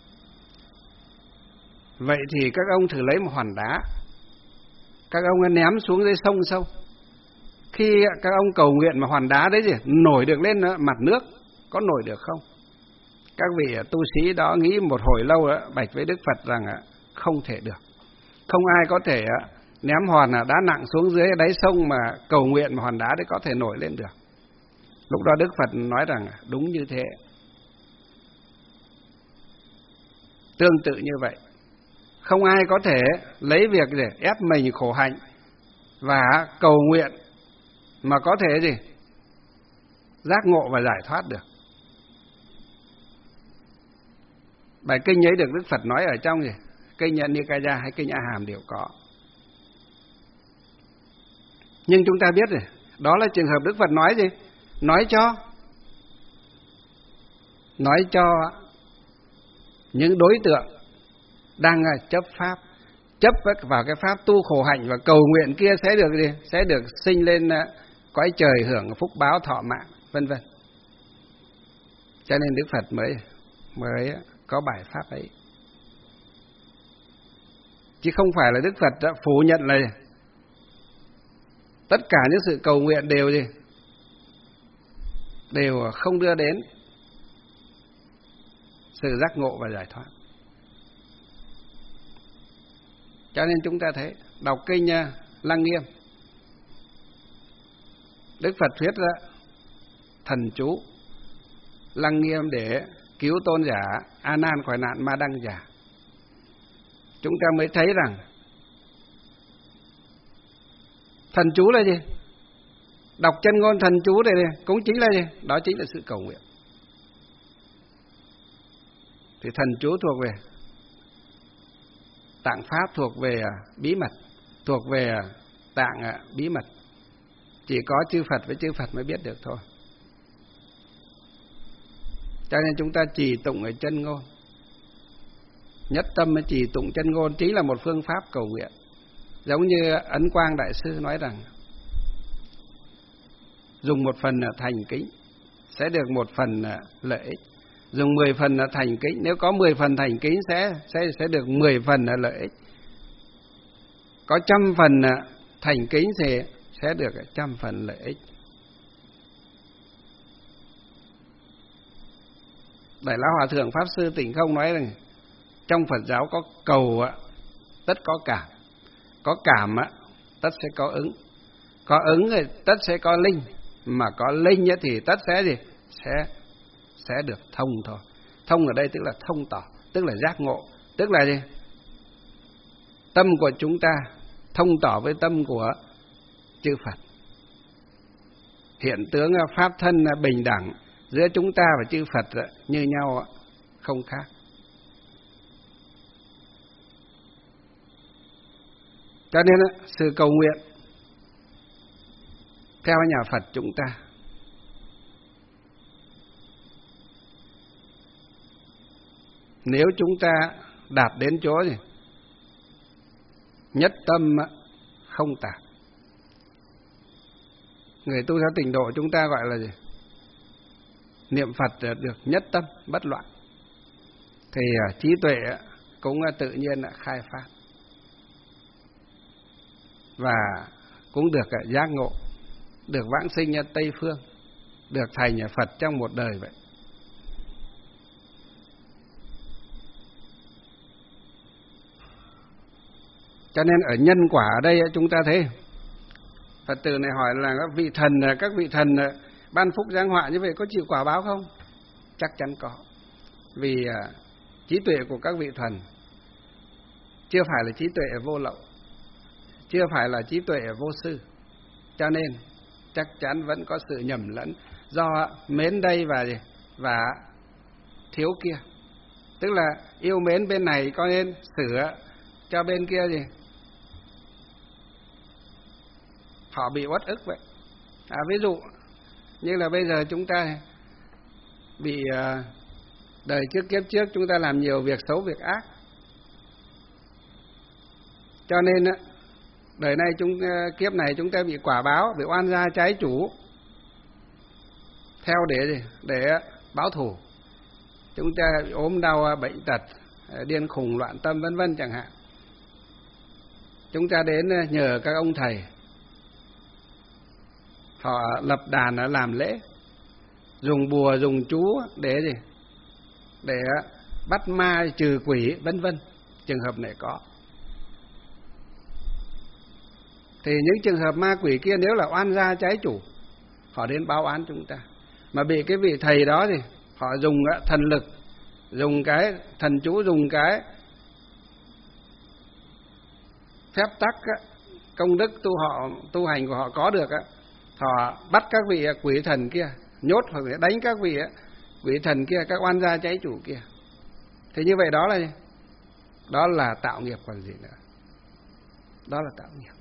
vậy thì các ông thử lấy một hòn đá, các ông ném xuống dưới sông sâu. Khi các ông cầu nguyện mà hòn đá đấy gì nổi được lên mặt nước, có nổi được không? Các vị tu sĩ đó nghĩ một hồi lâu đó, bạch với Đức Phật rằng không thể được. Không ai có thể ném hòn đá nặng xuống dưới đáy sông mà cầu nguyện mà hòn đá đấy có thể nổi lên được. Lúc đó Đức Phật nói rằng đúng như thế. Tương tự như vậy, không ai có thể lấy việc để ép mình khổ hạnh và cầu nguyện mà có thể gì giác ngộ và giải thoát được. Bài kinh ấy được Đức Phật nói ở trong gì kinh Nikaya hay kinh A Hàm đều có. Nhưng chúng ta biết rồi, đó là trường hợp Đức Phật nói gì? Nói cho nói cho những đối tượng đang chấp pháp, chấp vào cái pháp tu khổ hạnh và cầu nguyện kia sẽ được gì? Sẽ được sinh lên cõi trời hưởng phúc báo thọ mạng, vân vân. Cho nên Đức Phật mới mới có bài pháp ấy. Chứ không phải là Đức Phật đã phủ nhận là tất cả những sự cầu nguyện đều gì? Đều không đưa đến sự giác ngộ và giải thoát. Cho nên chúng ta thấy đọc kinh Lăng Nghiêm, Đức Phật thuyết ra thần chú Lăng Nghiêm để cứu tôn giả A Nan khỏi nạn ma đăng giả. Chúng ta mới thấy rằng thần chú là gì? Đọc chân ngôn thần chú này cũng chính là gì? Đó chính là sự cầu nguyện. Thì thần chú thuộc về tạng pháp, thuộc về bí mật, thuộc về tạng bí mật. Chỉ có chư Phật với chư Phật mới biết được thôi. Cho nên chúng ta trì tụng ở chân ngôn, nhất tâm mới trì tụng chân ngôn chính là một phương pháp cầu nguyện. Giống như Ấn Quang Đại Sư nói rằng dùng một phần thành kính sẽ được một phần lợi ích, dùng mười phần thành kính, nếu có mười phần thành kính sẽ sẽ sẽ được mười phần lợi ích, có trăm phần thành kính thì sẽ được trăm phần lợi ích. Đại Lão Hòa Thượng Pháp Sư Tịnh Không nói rằng trong Phật giáo có cầu tất có cảm, có cảm tất sẽ có ứng, có ứng thì tất sẽ có linh, mà có linh thì tất sẽ gì? Sẽ sẽ được thông thôi. Thông ở đây tức là thông tỏ, tức là giác ngộ, tức là gì? Tâm của chúng ta thông tỏ với tâm của chư Phật. Hiện tướng pháp thân bình đẳng giữa chúng ta và chư Phật như nhau, không khác. Cho nên sự cầu nguyện theo nhà Phật chúng ta nếu chúng ta đạt đến chỗ gì? Nhất tâm không tạp. Người tu theo tịnh độ chúng ta gọi là gì? Niệm Phật được nhất tâm bất loạn, thì trí tuệ cũng tự nhiên khai phát và cũng được giác ngộ, được vãng sinh Tây Phương, được thành Phật trong một đời vậy. Cho nên ở nhân quả ở đây chúng ta thấy Phật tử này hỏi là các vị thần, các vị thần ban phúc giáng họa như vậy có chịu quả báo không? Chắc chắn có. Vì trí tuệ của các vị thần chưa phải là trí tuệ vô lậu, chưa phải là trí tuệ vô sư, cho nên chắc chắn vẫn có sự nhầm lẫn do mến đây và và thiếu kia. Tức là yêu mến bên này có nên sửa cho bên kia gì? Họ bị uất ức vậy. À, ví dụ như là bây giờ chúng ta bị uh, đời trước kiếp trước chúng ta làm nhiều việc xấu việc ác, cho nên uh, đời này chúng uh, kiếp này chúng ta bị quả báo, bị oan gia trái chủ, theo để gì? Để báo thù. Chúng ta bị ốm đau bệnh tật, điên khùng loạn tâm vân vân chẳng hạn. Chúng ta đến nhờ các ông thầy, họ lập đàn làm lễ, dùng bùa dùng chú để gì? Để bắt ma trừ quỷ vân vân. Trường hợp này có. Thì những trường hợp ma quỷ kia nếu là oan gia trái chủ, họ đến báo án chúng ta, mà bị cái vị thầy đó thì họ dùng thần lực, dùng cái thần chú, dùng cái phép tắc công đức tu họ tu hành của họ có được, họ bắt các vị quỷ thần kia, nhốt hoặc là đánh các vị quỷ thần kia, các oan gia trái chủ kia. Thì như vậy đó là đó là tạo nghiệp còn gì nữa. Đó là tạo nghiệp.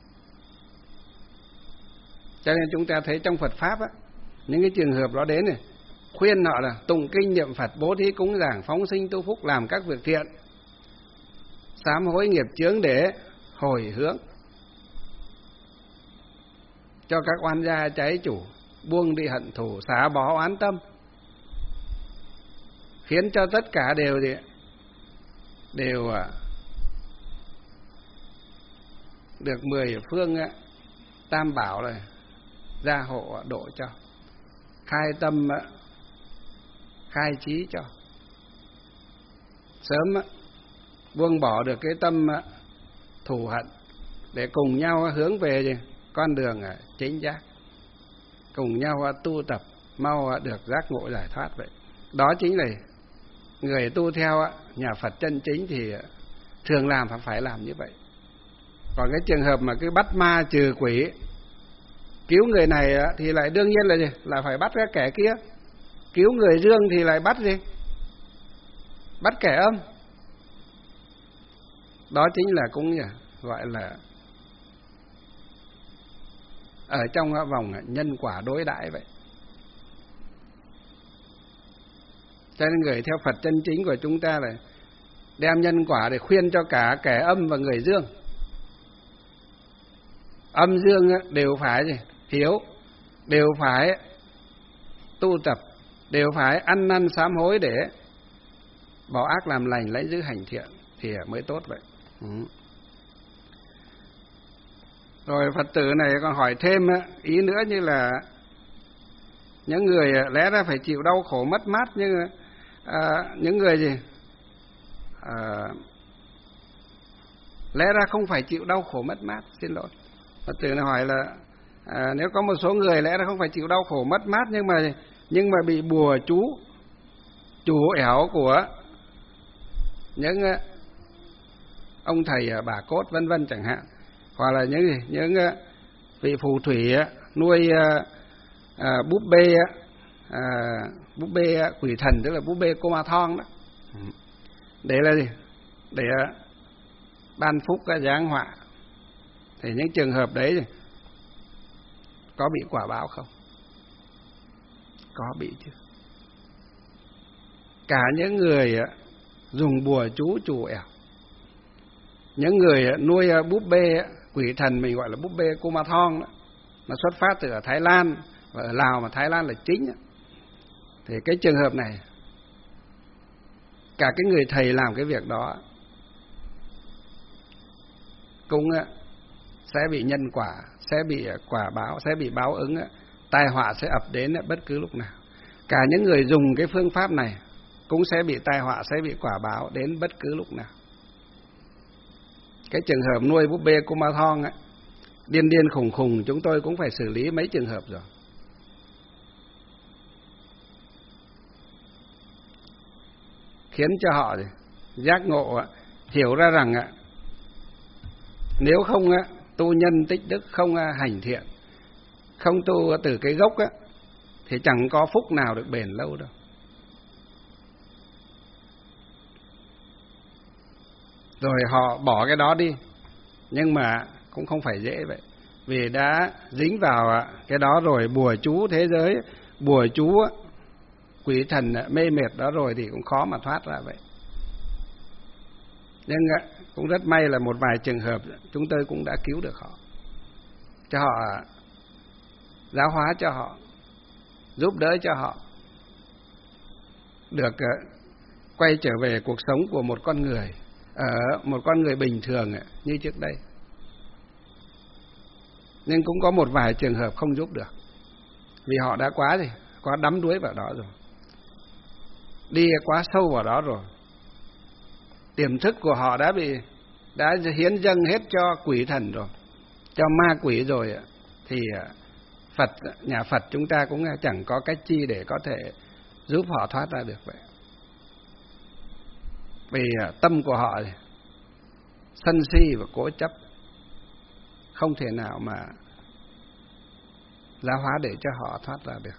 Cho nên chúng ta thấy trong Phật pháp á, những cái trường hợp đó đến này, khuyên họ là tụng kinh niệm Phật, bố thí cúng dường, phóng sinh tu phúc, làm các việc thiện, sám hối nghiệp chướng để hồi hướng, cho các oan gia trái chủ buông đi hận thù, xả bỏ oán tâm, khiến cho tất cả đều gì đều được mười phương tam bảo này gia hộ độ cho, khai tâm khai trí cho, sớm buông bỏ được cái tâm thù hận để cùng nhau hướng về gì con đường chính giác, cùng nhau tu tập mau được giác ngộ giải thoát. Vậy đó chính là người tu theo nhà Phật chân chính thì thường làm phải phải làm như vậy. Còn cái trường hợp mà cứ bắt ma trừ quỷ, cứu người này thì lại đương nhiên là gì? Là phải bắt cái kẻ kia. Cứu người dương thì lại bắt gì? Bắt kẻ âm. Đó chính là cũng gọi là ở trong vòng nhân quả đối đãi vậy. Cho nên người theo Phật chân chính của chúng ta là đem nhân quả để khuyên cho cả kẻ âm và người dương. Âm dương đều phải gì? Hiểu, đều phải tu tập, đều phải ăn năn sám hối để bỏ ác làm lành, lấy giữ hành thiện thì mới tốt vậy. Ừ. Rồi Phật tử này còn hỏi thêm ý nữa, như là những người lẽ ra phải chịu đau khổ mất mát, nhưng à, những người gì à, lẽ ra không phải chịu đau khổ mất mát. Xin lỗi, Phật tử này hỏi là à, nếu có một số người lẽ ra không phải chịu đau khổ mất mát, nhưng mà nhưng mà bị bùa chú chủ ẻo của những ông thầy bà cốt vân vân chẳng hạn, hoặc là những gì những vị phù thủy nuôi à, búp bê à, búp bê quỷ thần, tức là búp bê cô ma thong đó, để là gì để ban phúc giáng họa, thì những trường hợp đấy có bị quả báo không? Có bị chứ. Cả những người dùng bùa chú chủ ẻo, những người nuôi búp bê quỷ thần mình gọi là búp bê cô ma thong đó, mà xuất phát từ ở Thái Lan và ở Lào, mà Thái Lan là chính đó, thì cái trường hợp này cả cái người thầy làm cái việc đó cũng sẽ bị nhân quả, sẽ bị quả báo, sẽ bị báo ứng, tai họa sẽ ập đến bất cứ lúc nào. Cả những người dùng cái phương pháp này cũng sẽ bị tai họa, sẽ bị quả báo đến bất cứ lúc nào. Cái trường hợp nuôi búp bê cô ma thong ấy, điên điên khùng khùng, chúng tôi cũng phải xử lý mấy trường hợp rồi. Khiến cho họ giác ngộ, hiểu ra rằng nếu không tu nhân tích đức, không hành thiện, không tu từ cái gốc thì chẳng có phúc nào được bền lâu đâu. Rồi họ bỏ cái đó đi, nhưng mà cũng không phải dễ vậy, vì đã dính vào cái đó rồi, bùa chú thế giới, bùa chú quỷ thần mê mệt đó rồi thì cũng khó mà thoát ra vậy. Nhưng cũng rất may là một vài trường hợp chúng tôi cũng đã cứu được họ, cho họ giáo hóa, cho họ giúp đỡ, cho họ được quay trở về cuộc sống của một con người, ở một con người bình thường như trước đây. Nhưng cũng có một vài trường hợp không giúp được, vì họ đã quá gì, quá đắm đuối vào đó rồi, đi quá sâu vào đó rồi, tiềm thức của họ đã bị đã hiến dâng hết cho quỷ thần rồi, cho ma quỷ rồi, thì Phật, nhà Phật chúng ta cũng chẳng có cách chi để có thể giúp họ thoát ra được vậy. Vì tâm của họ sân si và cố chấp, không thể nào mà giáo hóa để cho họ thoát ra được.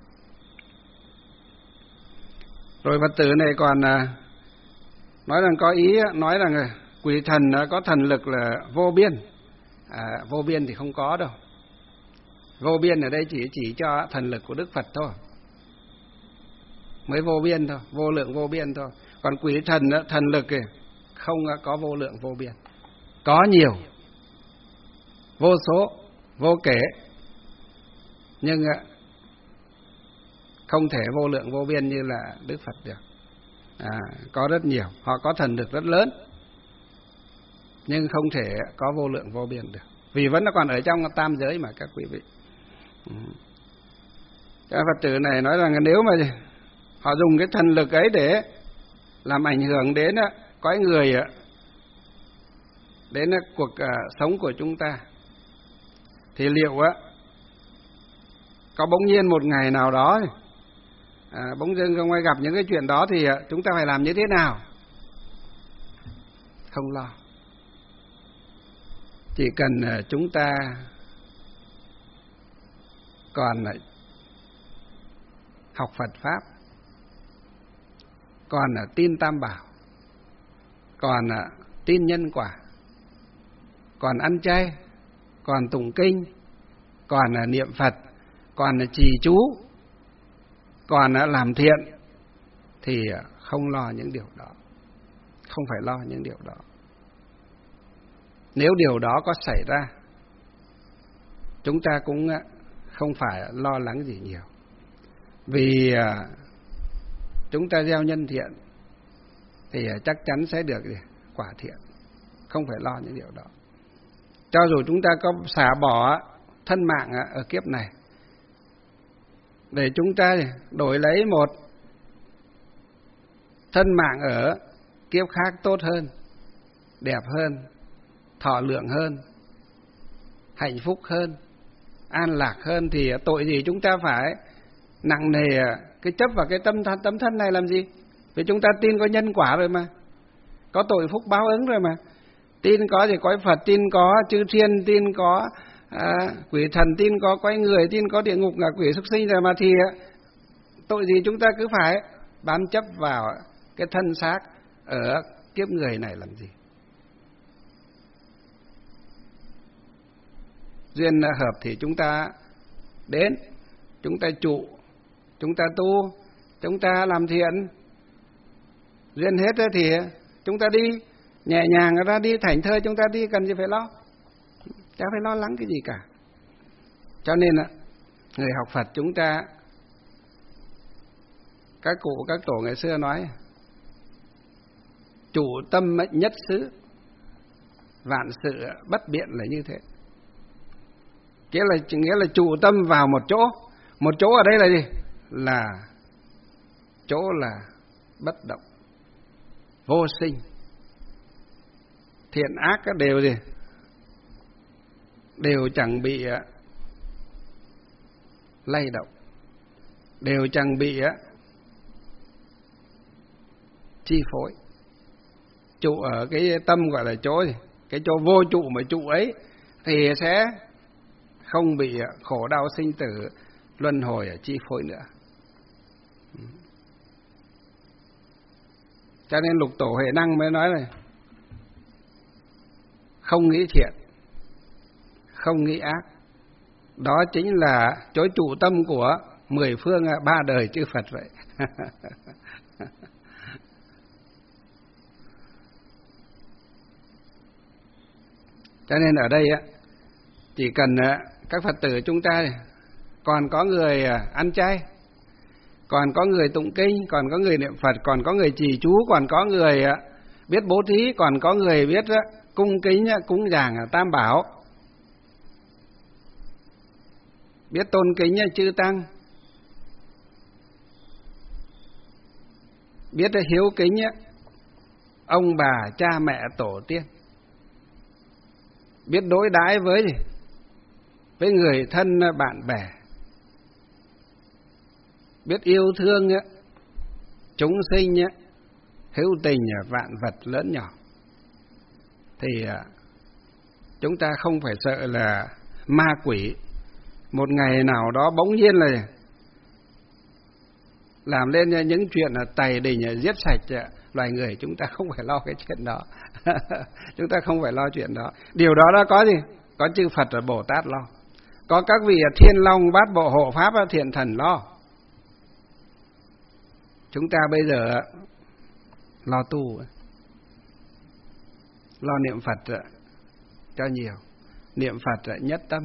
Rồi Phật tử này còn nói rằng có ý nói rằng quỷ thần có thần lực là vô biên. À, vô biên thì không có đâu. Vô biên ở đây chỉ chỉ cho thần lực của Đức Phật thôi, mới vô biên thôi, vô lượng vô biên thôi. Còn quỷ thần thần lực không có vô lượng vô biên. Có nhiều, vô số, vô kể, nhưng không thể vô lượng vô biên như là Đức Phật được. À, có rất nhiều, họ có thần lực rất lớn, nhưng không thể có vô lượng vô biên được, vì vẫn còn ở trong tam giới mà các quý vị. Ừ. Các Phật tử này nói rằng nếu mà họ dùng cái thần lực ấy để làm ảnh hưởng đến cõi người, đến cuộc sống của chúng ta, thì liệu á có bỗng nhiên một ngày nào đó à, bỗng dưng không ai gặp những cái chuyện đó thì chúng ta phải làm như thế nào? Không lo. Chỉ cần chúng ta còn học Phật Pháp, còn tin Tam Bảo, còn tin nhân quả, còn ăn chay, còn tụng kinh, còn niệm Phật, còn trì chú, còn làm thiện, thì không lo những điều đó. Không phải lo những điều đó. Nếu điều đó có xảy ra, chúng ta cũng không phải lo lắng gì nhiều. Vì chúng ta gieo nhân thiện thì chắc chắn sẽ được quả thiện. Không phải lo những điều đó. Cho dù chúng ta có xả bỏ thân mạng ở kiếp này để chúng ta đổi lấy một thân mạng ở kiếp khác tốt hơn, đẹp hơn, thọ lượng hơn, hạnh phúc hơn, an lạc hơn, thì tội gì chúng ta phải nặng nề cái chấp vào cái tâm tấm thân này làm gì? Vì chúng ta tin có nhân quả rồi mà, có tội phúc báo ứng rồi mà, tin có gì cõi Phật, tin có chư thiên, tin có à, quỷ thần, tin có cõi người, tin có địa ngục ngạ quỷ súc sinh rồi mà, thì tội gì chúng ta cứ phải bám chấp vào cái thân xác ở kiếp người này làm gì? Duyên hợp thì chúng ta đến, chúng ta trụ, chúng ta tu, chúng ta làm thiện. Duyên hết thì chúng ta đi nhẹ nhàng ra đi, thảnh thơi chúng ta đi, cần gì phải lo, chả phải lo lắng cái gì cả. Cho nên người học Phật chúng ta, các cụ các tổ ngày xưa nói chủ tâm nhất xứ, vạn sự bất biện là như thế. Nghĩa là nghĩa là trụ tâm vào một chỗ. Một chỗ ở đây là gì? Là chỗ là bất động, vô sinh. Thiện ác đều gì? Đều chẳng bị lay động, đều chẳng bị chi phối. Trụ ở cái tâm gọi là chỗ gì? Cái chỗ vô trụ mà trụ ấy thì sẽ không bị khổ đau sinh tử luân hồi ở chi phối nữa. Cho nên Lục Tổ Huệ Năng mới nói này, không nghĩ thiện, không nghĩ ác, đó chính là chỗ trụ tâm của mười phương ba đời chư Phật vậy. Cho nên ở đây á, chỉ cần các Phật tử chúng ta còn có người ăn chay, còn có người tụng kinh, còn có người niệm Phật, còn có người trì chú, còn có người biết bố thí, còn có người biết cung kính cúng dường Tam Bảo, biết tôn kính chư tăng, biết hiếu kính ông bà cha mẹ tổ tiên, biết đối đãi với gì? Với người thân bạn bè, biết yêu thương chúng sinh, hữu tình vạn vật lớn nhỏ, thì chúng ta không phải sợ là ma quỷ một ngày nào đó bỗng nhiên là làm lên những chuyện là tày đình giết sạch loài người. Chúng ta không phải lo cái chuyện đó. Chúng ta không phải lo chuyện đó. Điều đó đã có gì? Có chư Phật và Bồ Tát lo, có các vị Thiên Long Bát Bộ Hộ Pháp Thiện Thần lo. Chúng ta bây giờ lo tu, lo niệm Phật cho nhiều, niệm Phật nhất tâm,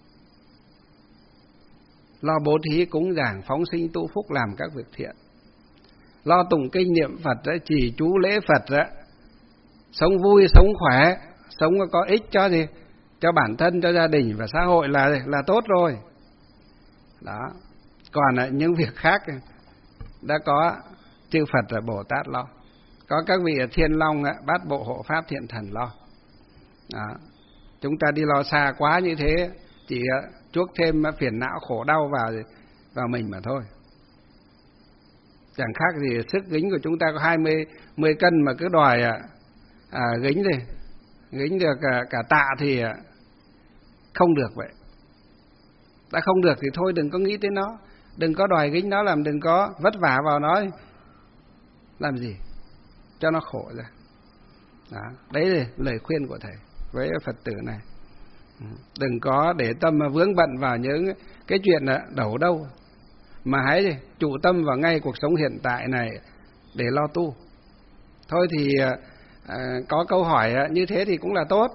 lo bố thí cúng dường phóng sinh tu phúc làm các việc thiện, lo tụng kinh niệm Phật, trì chú lễ Phật, sống vui sống khỏe, sống có ích cho gì, cho bản thân, cho gia đình và xã hội là là tốt rồi. Đó. Còn những việc khác đã có chư Phật và Bồ Tát lo, có các vị Thiên Long, Bát Bộ Hộ Pháp Thiện Thần lo. Đó. Chúng ta đi lo xa quá như thế chỉ chuốc thêm phiền não khổ đau vào vào mình mà thôi. Chẳng khác gì sức gính của chúng ta có hai mươi mười cân mà cứ đòi à, gính thì gính được cả, cả tạ thì không được vậy. Đã không được thì thôi đừng có nghĩ tới nó, đừng có đòi gính nó, làm đừng có vất vả vào nó, làm gì cho nó khổ ra. Đó. Đấy là lời khuyên của thầy với Phật tử này. Đừng có để tâm vướng bận vào những cái chuyện đầu đâu, mà hãy trụ tâm vào ngay cuộc sống hiện tại này để lo tu. Thôi thì à, có câu hỏi như thế thì cũng là tốt,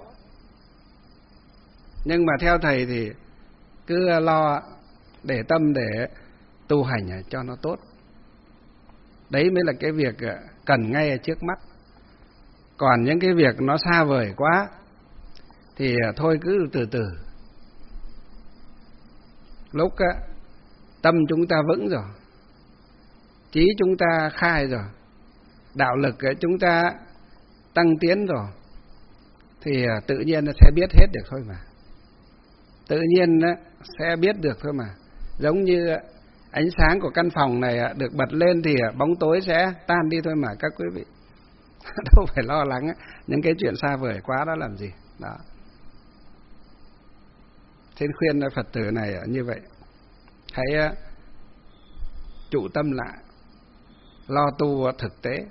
nhưng mà theo thầy thì cứ lo để tâm để tu hành cho nó tốt. Đấy mới là cái việc cần ngay ở trước mắt. Còn những cái việc nó xa vời quá thì thôi cứ từ từ. Lúc tâm chúng ta vững rồi, trí chúng ta khai rồi, đạo lực chúng ta tăng tiến rồi, thì tự nhiên nó sẽ biết hết được thôi mà. Tự nhiên sẽ biết được thôi mà. Giống như ánh sáng của căn phòng này được bật lên thì bóng tối sẽ tan đi thôi mà các quý vị. Đâu phải lo lắng những cái chuyện xa vời quá đó làm gì. Đó. Xin khuyên Phật tử này như vậy. Hãy trụ tâm lại, lo tu thực tế.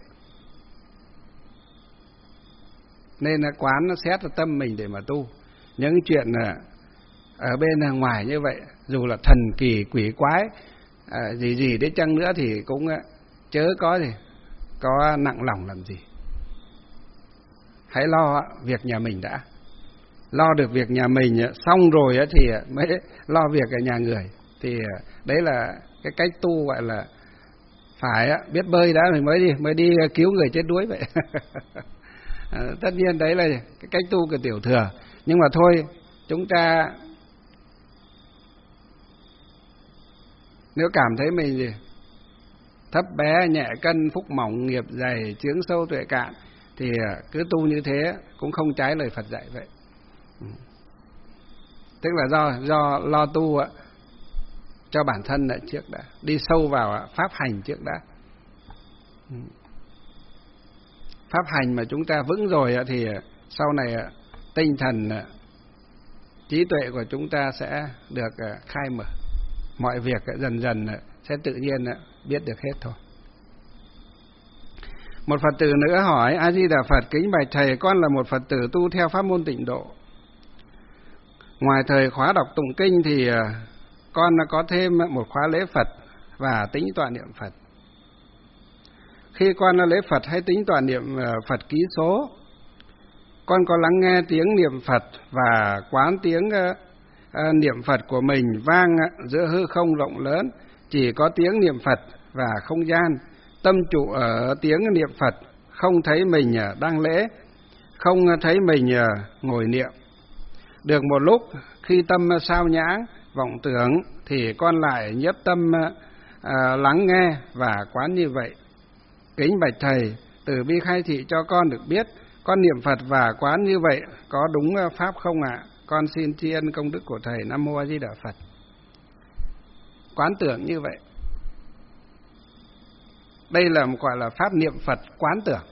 Nên quán nó xét tâm mình để mà tu. Những chuyện ở bên ngoài như vậy, dù là thần kỳ quỷ quái à, gì gì đấy chăng nữa thì cũng chớ có gì có nặng lòng làm gì. Hãy lo việc nhà mình đã. Lo được việc nhà mình xong rồi thì mới lo việc ở nhà người. Thì đấy là cái cách tu gọi là phải biết bơi đã mình mới đi mới đi cứu người chết đuối vậy. À, tất nhiên đấy là cái cách tu của tiểu thừa. Nhưng mà thôi, chúng ta nếu cảm thấy mình gì thấp bé, nhẹ cân, phúc mỏng, nghiệp dày, chướng sâu, tuệ cạn thì cứ tu như thế cũng không trái lời Phật dạy vậy. Tức là do do lo tu cho bản thân lại trước đã, đi sâu vào pháp hành trước đã. Pháp hành mà chúng ta vững rồi thì sau này tinh thần, trí tuệ của chúng ta sẽ được khai mở. Mọi việc dần dần sẽ tự nhiên biết được hết thôi. Một Phật tử nữa hỏi: A Di Đà Phật, kính bạch thầy, con là một Phật tử tu theo pháp môn Tịnh Độ. Ngoài thời khóa đọc tụng kinh thì con có thêm một khóa lễ Phật và tính tọa niệm Phật. Khi con lễ Phật hay tính tọa niệm Phật ký số, con có lắng nghe tiếng niệm Phật và quán tiếng niệm Phật của mình vang giữa hư không rộng lớn, chỉ có tiếng niệm Phật và không gian. Tâm trụ ở tiếng niệm Phật, không thấy mình đang lễ, không thấy mình ngồi niệm. Được một lúc, khi tâm sao nhãng, vọng tưởng, thì con lại nhiếp tâm à, lắng nghe và quán như vậy. Kính bạch thầy, từ bi khai thị cho con được biết, con niệm Phật và quán như vậy có đúng pháp không ạ? À? Con xin tri ân công đức của thầy. Nam mô A Di Đà Phật. Quán tưởng như vậy, đây là một gọi là pháp niệm Phật quán tưởng.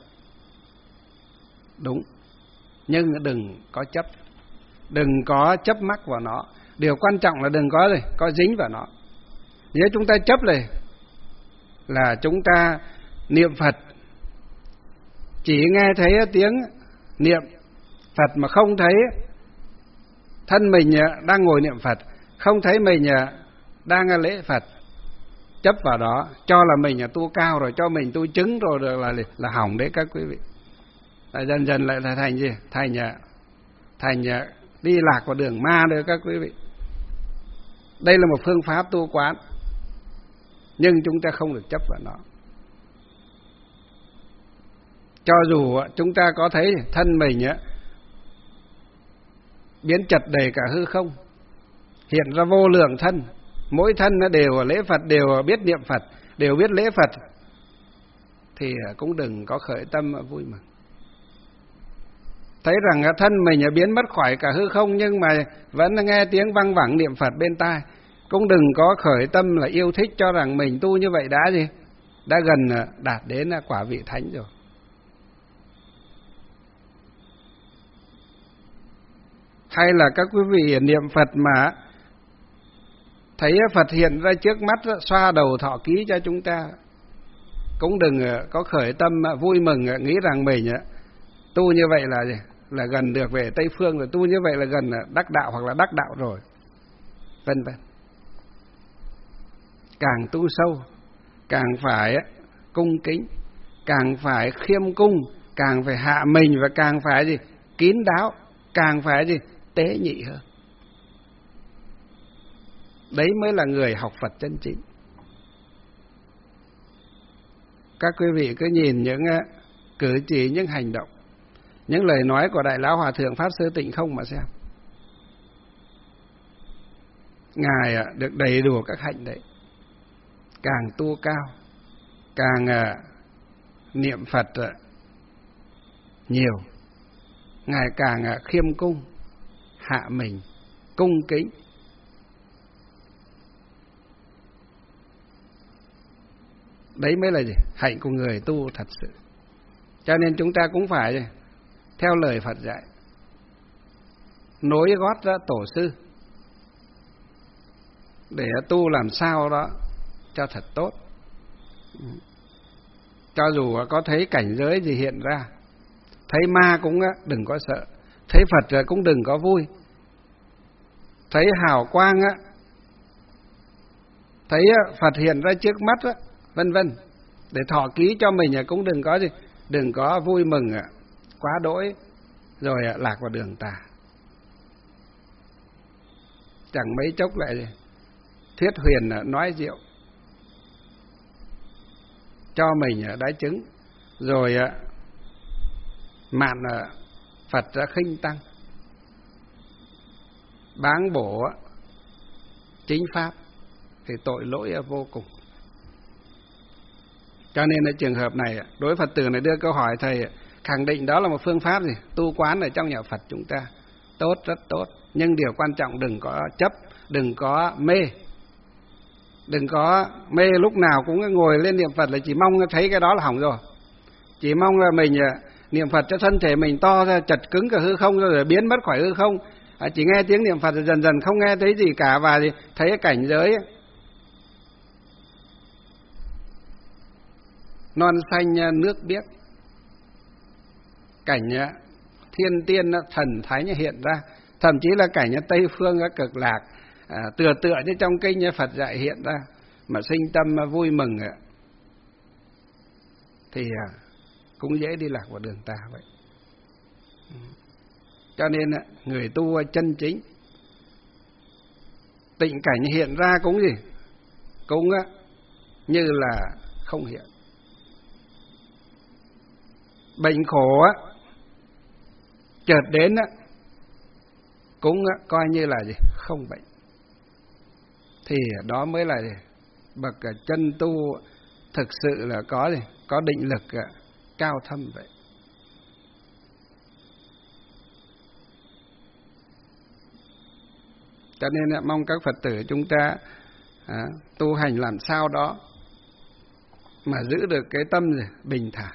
Đúng, nhưng đừng có chấp, đừng có chấp mắc vào nó. Điều quan trọng là đừng có gì, có dính vào nó. Nếu chúng ta chấp này là chúng ta niệm Phật, chỉ nghe thấy tiếng niệm Phật mà không thấy thân mình đang ngồi niệm Phật, không thấy mình đang lễ Phật, chấp vào đó cho là mình tu cao rồi, cho mình tu chứng rồi là là hỏng đấy các quý vị. lại dần dần lại là thành gì? Thành thành đi lạc vào đường ma đấy các quý vị. Đây là một phương pháp tu quán, nhưng chúng ta không được chấp vào nó. Cho dù chúng ta có thấy thân mình biến chật đầy cả hư không, hiện ra vô lượng thân, mỗi thân nó đều lễ Phật, đều biết niệm Phật, đều biết lễ Phật, thì cũng đừng có khởi tâm vui mừng. Thấy rằng thân mình biến mất khỏi cả hư không, nhưng mà vẫn nghe tiếng văng vẳng niệm Phật bên tai, cũng đừng có khởi tâm là yêu thích, cho rằng mình tu như vậy đã gì? Đã gần đạt đến quả vị thánh rồi. Hay là các quý vị niệm Phật mà thấy Phật hiện ra trước mắt, xoa đầu thọ ký cho chúng ta, cũng đừng có khởi tâm vui mừng, nghĩ rằng mình tu như vậy là gì? Là gần được về Tây Phương rồi, tu như vậy là gần đắc đạo hoặc là đắc đạo rồi, vân vân. Càng tu sâu, càng phải cung kính, càng phải khiêm cung, càng phải hạ mình, và càng phải gì? Kín đáo, càng phải gì? Tế nhị hơn. Đấy mới là người học Phật chân chính. Các quý vị cứ nhìn những cử chỉ, những hành động, những lời nói của Đại Lão Hòa Thượng Pháp Sư Tịnh Không mà xem. Ngài được đầy đủ các hạnh đấy. Càng tu cao, càng niệm Phật nhiều, Ngài càng khiêm cung, hạ mình, cung kính. Đấy mới là gì? Hạnh của người tu thật sự. Cho nên chúng ta cũng phải gì? Theo lời Phật dạy, nối gót ra tổ sư, để tu làm sao đó cho thật tốt. Cho dù có thấy cảnh giới gì hiện ra, thấy ma cũng đừng có sợ, thấy Phật cũng đừng có vui, thấy hào quang, thấy Phật hiện ra trước mắt, vân vân, để thọ ký cho mình cũng đừng có gì, đừng có vui mừng quá đỗi rồi lạc vào đường tà. Chẳng mấy chốc lại gì? Thuyết huyền nói diệu, cho mình đái chứng, rồi mạn Phật ra khinh tăng, báng bổ chính pháp, thì tội lỗi vô cùng. Cho nên ở trường hợp này, đối Phật tử này đưa câu hỏi thầy khẳng định đó là một phương pháp gì? Tu quán ở trong nhà Phật chúng ta tốt, rất tốt. Nhưng điều quan trọng đừng có chấp, đừng có mê. Đừng có mê lúc nào cũng ngồi lên niệm Phật là chỉ mong thấy cái đó là hỏng rồi. Chỉ mong là mình niệm Phật cho thân thể mình to ra, chật cứng cả hư không rồi, rồi biến mất khỏi hư không. À, chỉ nghe tiếng niệm Phật rồi dần dần không nghe thấy gì cả, và gì? Thấy cái cảnh giới non xanh nước biếc, cảnh thiên tiên thần thánh hiện ra, thậm chí là cảnh Tây Phương cực lạc, à, tựa tựa như trong kinh Phật dạy hiện ra, mà sinh tâm vui mừng, thì cũng dễ đi lạc vào đường tà vậy. Cho nên người tu chân chính, tịnh cảnh hiện ra cũng gì? Cũng như là không hiện. Bệnh khổ á chợt đến á cũng coi như là gì? Không bệnh. Thì đó mới là gì? Bậc chân tu thực sự là có gì? Có định lực cao thâm vậy. Cho nên mong các Phật tử chúng ta à, tu hành làm sao đó mà giữ được cái tâm gì? Bình thản.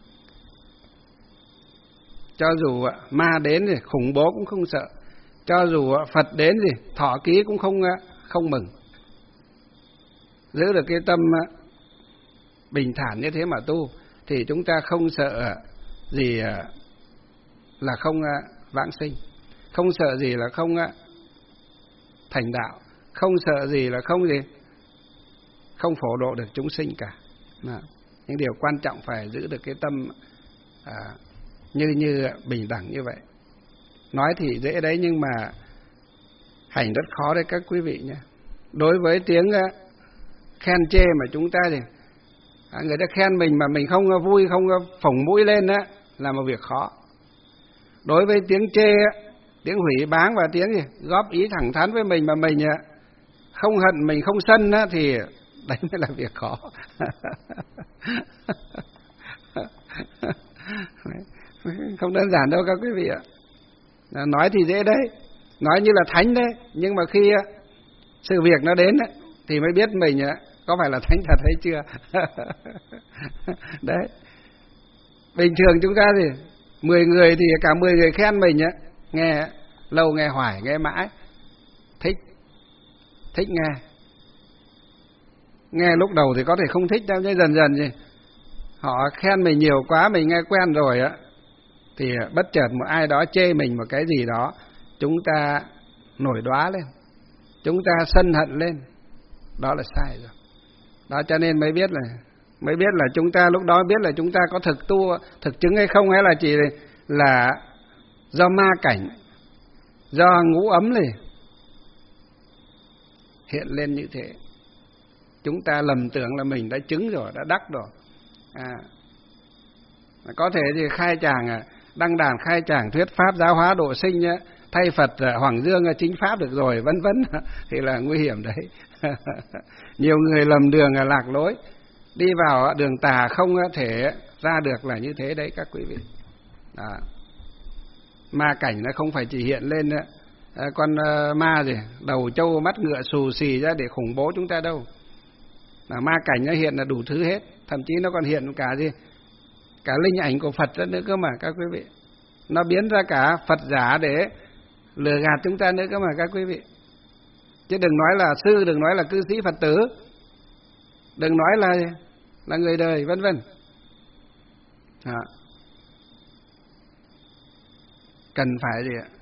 Cho dù ma đến thì khủng bố cũng không sợ, cho dù Phật đến thì thọ ký cũng không không mừng. Giữ được cái tâm bình thản như thế mà tu, thì chúng ta không sợ gì là không vãng sinh, không sợ gì là không thành đạo, không sợ gì là không gì không phổ độ được chúng sinh cả. Những điều quan trọng phải giữ được cái tâm à, như như bình đẳng như vậy. Nói thì dễ đấy nhưng mà hành rất khó đấy các quý vị nhé. Đối với tiếng khen chê mà chúng ta thì người ta khen mình mà mình không vui, không phồng mũi lên á, là một việc khó. Đối với tiếng chê, tiếng hủy báng và tiếng gì góp ý thẳng thắn với mình mà mình không hận, mình không sân á, thì đấy mới là việc khó. Không đơn giản đâu các quý vị ạ. Nói thì dễ đấy, nói như là thánh đấy, nhưng mà khi sự việc nó đến ấy, thì mới biết mình có phải là thánh thật hay chưa. Đấy. Bình thường chúng ta thì mười người thì cả mười người khen mình ấy, nghe lâu nghe hoài nghe mãi, thích thích nghe. Nghe lúc đầu thì có thể không thích đâu, nhưng dần dần thì họ khen mình nhiều quá, mình nghe quen rồi á, thì bất chợt một ai đó chê mình một cái gì đó, chúng ta nổi đoá lên, chúng ta sân hận lên, đó là sai rồi. Đó cho nên mới biết là mới biết là chúng ta lúc đó biết là chúng ta có thực tu, thực chứng hay không, hay là chỉ là do ma cảnh, do ngũ ấm này hiện lên như thế. Chúng ta lầm tưởng là mình đã chứng rồi, đã đắc rồi. À, có thể thì khai tràng, đăng đàn khai tràng thuyết pháp giáo hóa độ sinh, thay Phật Hoàng Dương chính pháp được rồi, vân vân, thì là nguy hiểm đấy. Nhiều người lầm đường là lạc lối, đi vào đường tà không thể ra được là như thế đấy các quý vị. Đó. Ma cảnh nó không phải chỉ hiện lên con ma gì đầu trâu mắt ngựa xù xì ra để khủng bố chúng ta đâu. Mà ma cảnh nó hiện là đủ thứ hết, thậm chí nó còn hiện cả gì cả linh ảnh của Phật nữa cơ mà các quý vị. Nó biến ra cả Phật giả để lừa gạt chúng ta nữa cơ mà các quý vị. Chứ đừng nói là sư, đừng nói là cư sĩ Phật tử, đừng nói là là người đời, vân vân. Cần phải gì ạ?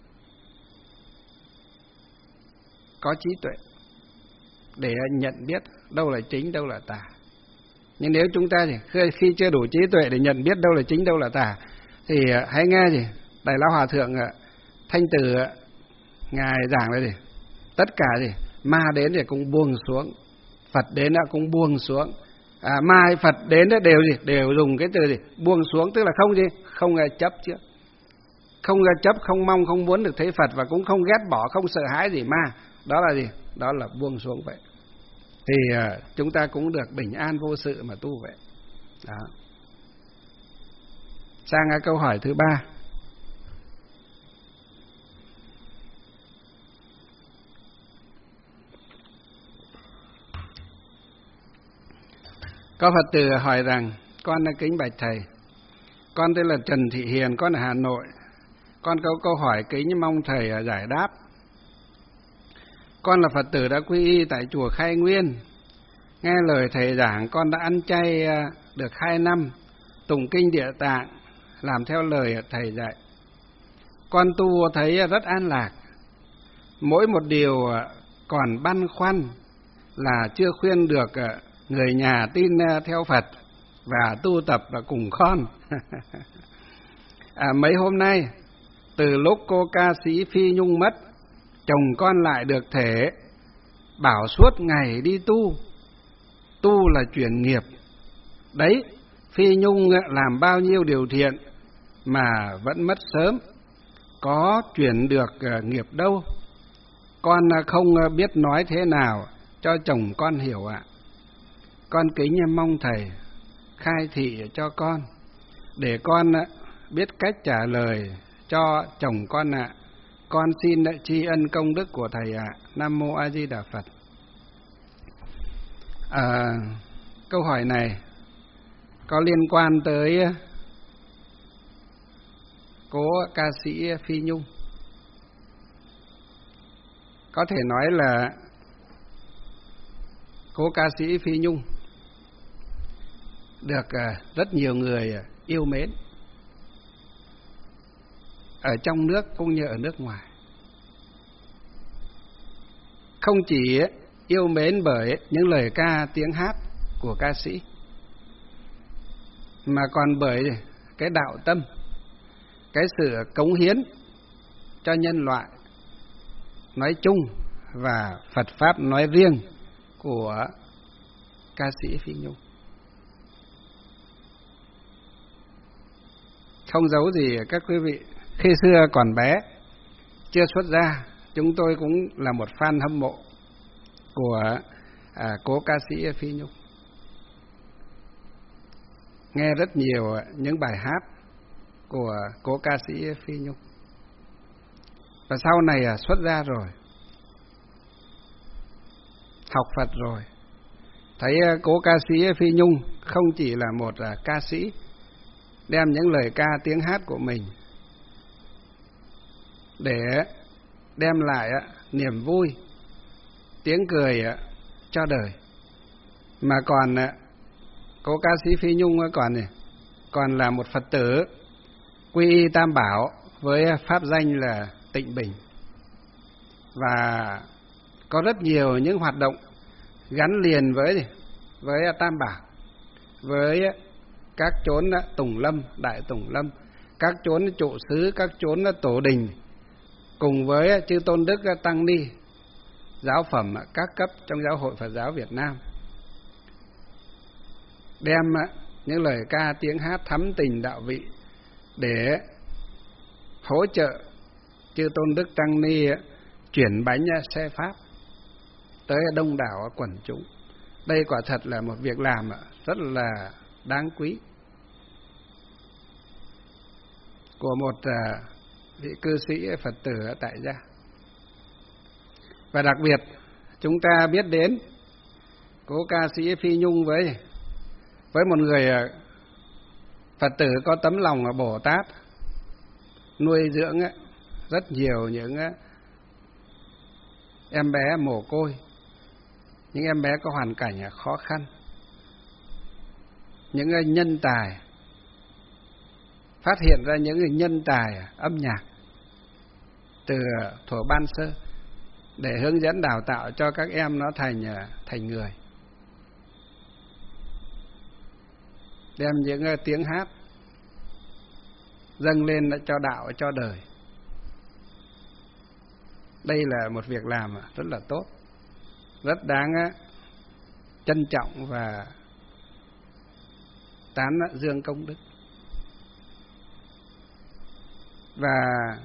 Có trí tuệ để nhận biết đâu là chính, đâu là tà. Nhưng nếu chúng ta thì khi chưa đủ trí tuệ để nhận biết đâu là chính, đâu là tà, thì hãy nghe gì Đại Lão Hòa Thượng Thanh Từ ngài giảng là gì, tất cả gì ma đến thì cũng buông xuống, Phật đến cũng buông xuống. À, ma hay Phật đến đều gì đều dùng cái từ gì buông xuống, tức là không gì không chấp trước, không chấp, không mong, không muốn được thấy Phật, và cũng không ghét bỏ, không sợ hãi gì ma. Đó là gì? Đó là buông xuống vậy. Thì uh, chúng ta cũng được bình an vô sự mà tu vậy. Đó. Sang uh, câu hỏi thứ ba. Có Phật tử hỏi rằng: con đã kính bạch thầy, con tên là Trần Thị Hiền, con ở Hà Nội. Con có câu hỏi kính mong thầy giải đáp. Con là Phật tử đã quy y tại chùa Khai Nguyên. Nghe lời thầy giảng, con đã ăn chay được hai năm, tụng kinh Địa Tạng, làm theo lời thầy dạy. Con tu thấy rất an lạc. Mỗi một điều còn băn khoăn là chưa khuyên được người nhà tin theo Phật và tu tập và cùng con. À, mấy hôm nay, từ lúc cô ca sĩ Phi Nhung mất, chồng con lại được thể bảo suốt ngày đi tu. Tu là chuyển nghiệp. Đấy, Phi Nhung làm bao nhiêu điều thiện mà vẫn mất sớm, có chuyển được nghiệp đâu. Con không biết nói thế nào cho chồng con hiểu ạ. Con kính mong thầy khai thị cho con, để con biết cách trả lời cho chồng con ạ. Con xin tri ân công đức của thầy ạ. Nam mô A Di Đà Phật. À, câu hỏi này có liên quan tới cố ca sĩ Phi Nhung. Có thể nói là cố ca sĩ Phi Nhung được rất nhiều người yêu mến, ở trong nước cũng như ở nước ngoài. Không chỉ yêu mến bởi những lời ca tiếng hát của ca sĩ, mà còn bởi cái đạo tâm, cái sự cống hiến cho nhân loại nói chung và Phật Pháp nói riêng của ca sĩ Phi Nhung. Không giấu gì các quý vị, khi xưa còn bé, chưa xuất gia, chúng tôi cũng là một fan hâm mộ của à, cố ca sĩ Phi Nhung. Nghe rất nhiều những bài hát của cố ca sĩ Phi Nhung. Và sau này à, xuất gia rồi, học Phật rồi, thấy à, cố ca sĩ Phi Nhung không chỉ là một à, ca sĩ đem những lời ca tiếng hát của mình để đem lại à, niềm vui, tiếng cười à, cho đời, mà còn à, cố ca sĩ Phi Nhung còn này, còn là một Phật tử quy y Tam Bảo với pháp danh là Tịnh Bình, và có rất nhiều những hoạt động gắn liền với với Tam Bảo, với các chốn Tùng Lâm, Đại Tùng Lâm, các chốn trụ xứ, các chốn tổ đình, cùng với chư tôn đức tăng ni giáo phẩm các cấp trong giáo hội Phật giáo Việt Nam, đem những lời ca tiếng hát thắm tình đạo vị để hỗ trợ chư tôn đức tăng ni chuyển bánh xe pháp tới đông đảo quần chúng. Đây quả thật là một việc làm rất là đáng quý của một vị cư sĩ Phật tử ở tại gia. Và đặc biệt chúng ta biết đến cố ca sĩ Phi Nhung với với một người Phật tử có tấm lòng Bồ Tát, nuôi dưỡng rất nhiều những em bé mồ côi, những em bé có hoàn cảnh khó khăn, những nhân tài, phát hiện ra những nhân tài âm nhạc từ thuở ban sơ để hướng dẫn đào tạo cho các em nó thành thành người, đem những tiếng hát dâng lên cho đạo, cho đời. Đây là một việc làm rất là tốt, rất đáng trân trọng và tán dương công đức. Và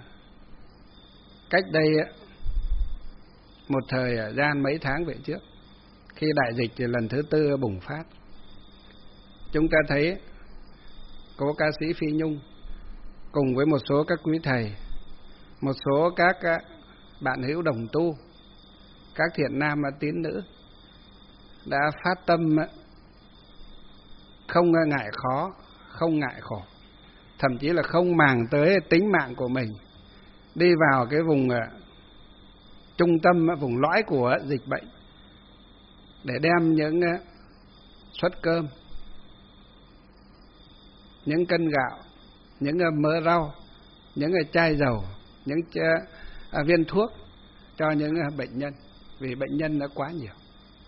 cách đây một thời gian mấy tháng về trước, khi đại dịch lần thứ tư bùng phát, chúng ta thấy cố ca sĩ Phi Nhung cùng với một số các quý thầy, một số các bạn hữu đồng tu, các thiện nam tín nữ đã phát tâm không ngại khó, không ngại khổ, thậm chí là không màng tới tính mạng của mình, đi vào cái vùng trung tâm, vùng lõi của dịch bệnh để đem những suất cơm, những cân gạo, những mớ rau, những chai dầu, những viên thuốc cho những bệnh nhân, vì bệnh nhân đã quá nhiều.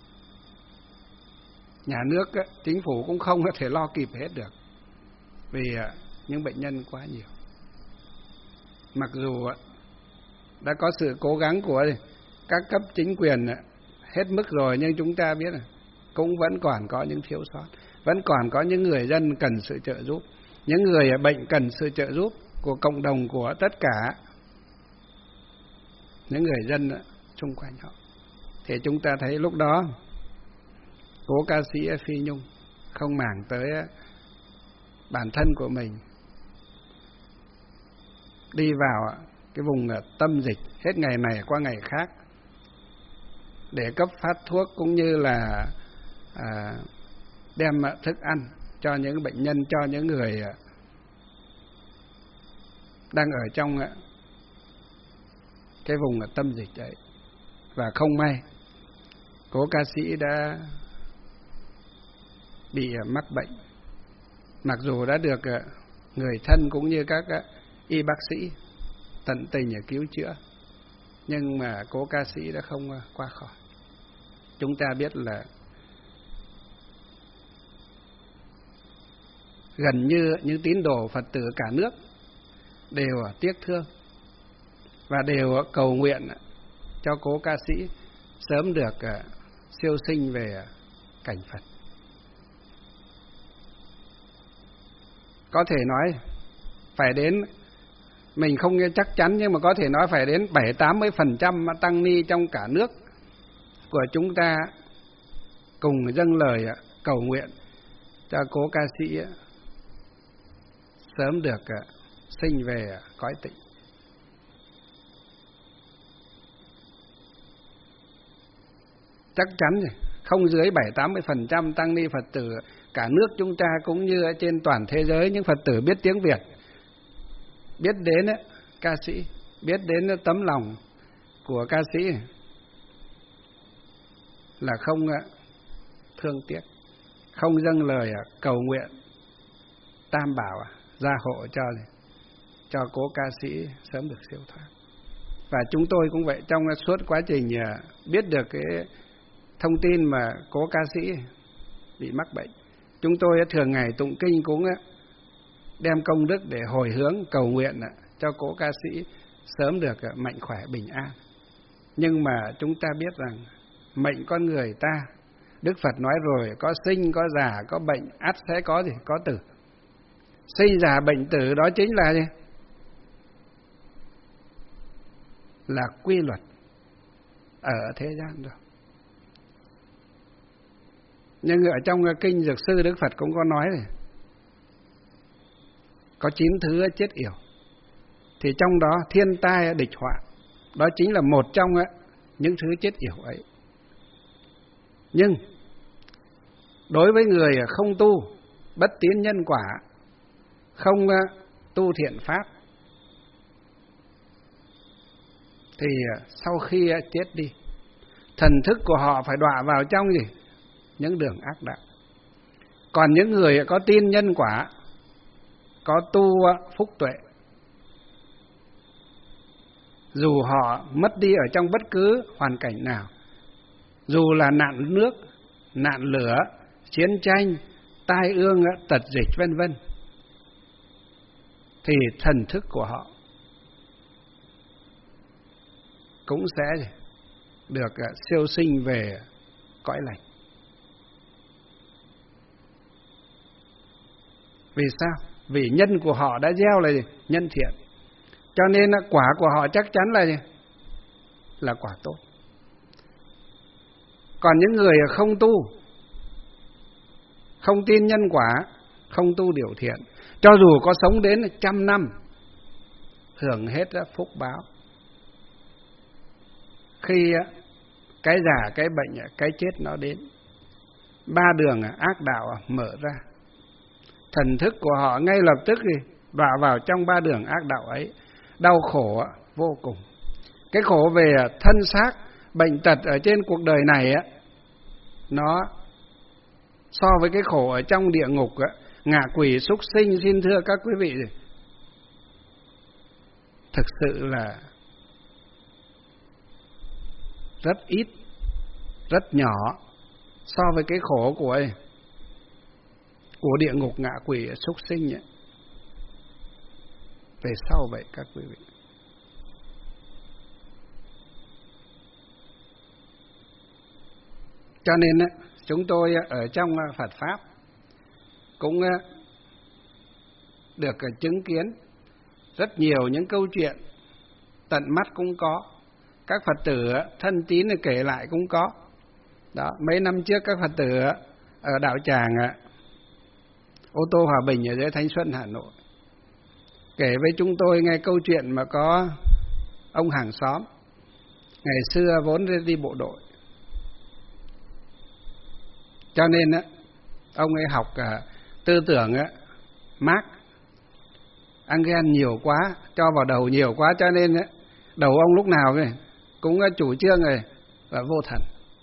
Nhà nước, chính phủ cũng không có thể lo kịp hết được, vì những bệnh nhân quá nhiều. Mặc dù đã có sự cố gắng của các cấp chính quyền hết mức rồi, nhưng chúng ta biết là cũng vẫn còn có những thiếu sót, vẫn còn có những người dân cần sự trợ giúp, những người bệnh cần sự trợ giúp của cộng đồng, của tất cả những người dân xung quanh họ. Thì chúng ta thấy lúc đó cố ca sĩ Phi Nhung không màng tới bản thân của mình, đi vào cái vùng tâm dịch hết ngày này qua ngày khác để cấp phát thuốc, cũng như là à, đem thức ăn cho những bệnh nhân, cho những người đang ở trong cái vùng tâm dịch đấy. Và không may cố ca sĩ đã bị mắc bệnh, mặc dù đã được người thân cũng như các y bác sĩ tận tình cứu chữa, nhưng mà cố ca sĩ đã không qua khỏi. Chúng ta biết là gần như những tín đồ Phật tử cả nước đều tiếc thương và đều cầu nguyện cho cố ca sĩ sớm được siêu sinh về cảnh Phật. Có thể nói phải đến, mình không nghe chắc chắn nhưng mà có thể nói phải đến bảy tám mươi phần trăm tăng ni trong cả nước của chúng ta cùng dâng lời cầu nguyện cho cố ca sĩ sớm được sinh về cõi tịnh. Chắc chắn rồi, không dưới bảy tám mươi phần trăm tăng ni Phật tử cả nước chúng ta cũng như trên toàn thế giới, những Phật tử biết tiếng Việt, biết đến ca sĩ, biết đến tấm lòng của ca sĩ là không thương tiếc, không dâng lời cầu nguyện tam bảo gia hộ cho cho cố ca sĩ sớm được siêu thoát. Và chúng tôi cũng vậy, trong suốt quá trình biết được cái thông tin mà cố ca sĩ bị mắc bệnh, chúng tôi thường ngày tụng kinh cũng đem công đức để hồi hướng cầu nguyện cho cố ca sĩ sớm được mạnh khỏe bình an. Nhưng mà chúng ta biết rằng mệnh con người ta, Đức Phật nói rồi, có sinh, có già, có bệnh, ắt sẽ có gì? Có tử. Sinh già bệnh tử đó chính là gì? Là quy luật ở thế gian rồi. Nhưng ở trong kinh Dược Sư, Đức Phật cũng có nói này, có chín thứ chết yểu, thì trong đó thiên tai địch họa, đó chính là một trong những thứ chết yểu ấy. Nhưng đối với người không tu, bất tín nhân quả, không tu thiện pháp, thì sau khi chết đi, thần thức của họ phải đọa vào trong gì? Những đường ác đạo. Còn những người có tin nhân quả, có tu phúc tuệ, dù họ mất đi ở trong bất cứ hoàn cảnh nào, dù là nạn nước, nạn lửa, chiến tranh, tai ương, tật dịch vân vân, thì thần thức của họ cũng sẽ được siêu sinh về cõi lành. Vì sao? Vì nhân của họ đã gieo là gì? Nhân thiện. Cho nên quả của họ chắc chắn là gì? Là quả tốt. Còn những người không tu, không tin nhân quả, không tu điều thiện, cho dù có sống đến trăm năm, hưởng hết phúc báo, khi cái già, cái bệnh, cái chết nó đến, ba đường ác đạo mở ra, thần thức của họ ngay lập tức thì đọa vào trong ba đường ác đạo ấy, đau khổ vô cùng. Cái khổ về thân xác, bệnh tật ở trên cuộc đời này á, nó so với cái khổ ở trong địa ngục á, ngạ quỷ súc sinh, xin thưa các quý vị, thực sự là rất ít, rất nhỏ so với cái khổ của ấy, của địa ngục, ngạ quỷ, súc sinh ấy. Về sau vậy các quý vị. Cho nên chúng tôi ở trong Phật Pháp cũng được chứng kiến rất nhiều những câu chuyện tận mắt cũng có, các Phật tử thân tín kể lại cũng có. Đó, mấy năm trước các Phật tử ở đạo tràng ô tô Hòa Bình ở dưới Thanh Xuân, Hà Nội kể với chúng tôi nghe câu chuyện mà có ông hàng xóm ngày xưa vốn đi bộ đội, cho nên á ông ấy học uh, tư tưởng á Marx, Engels nhiều quá, cho vào đầu nhiều quá, cho nên á đầu ông lúc nào ấy, cũng uh, chủ trương rồi là vô thần.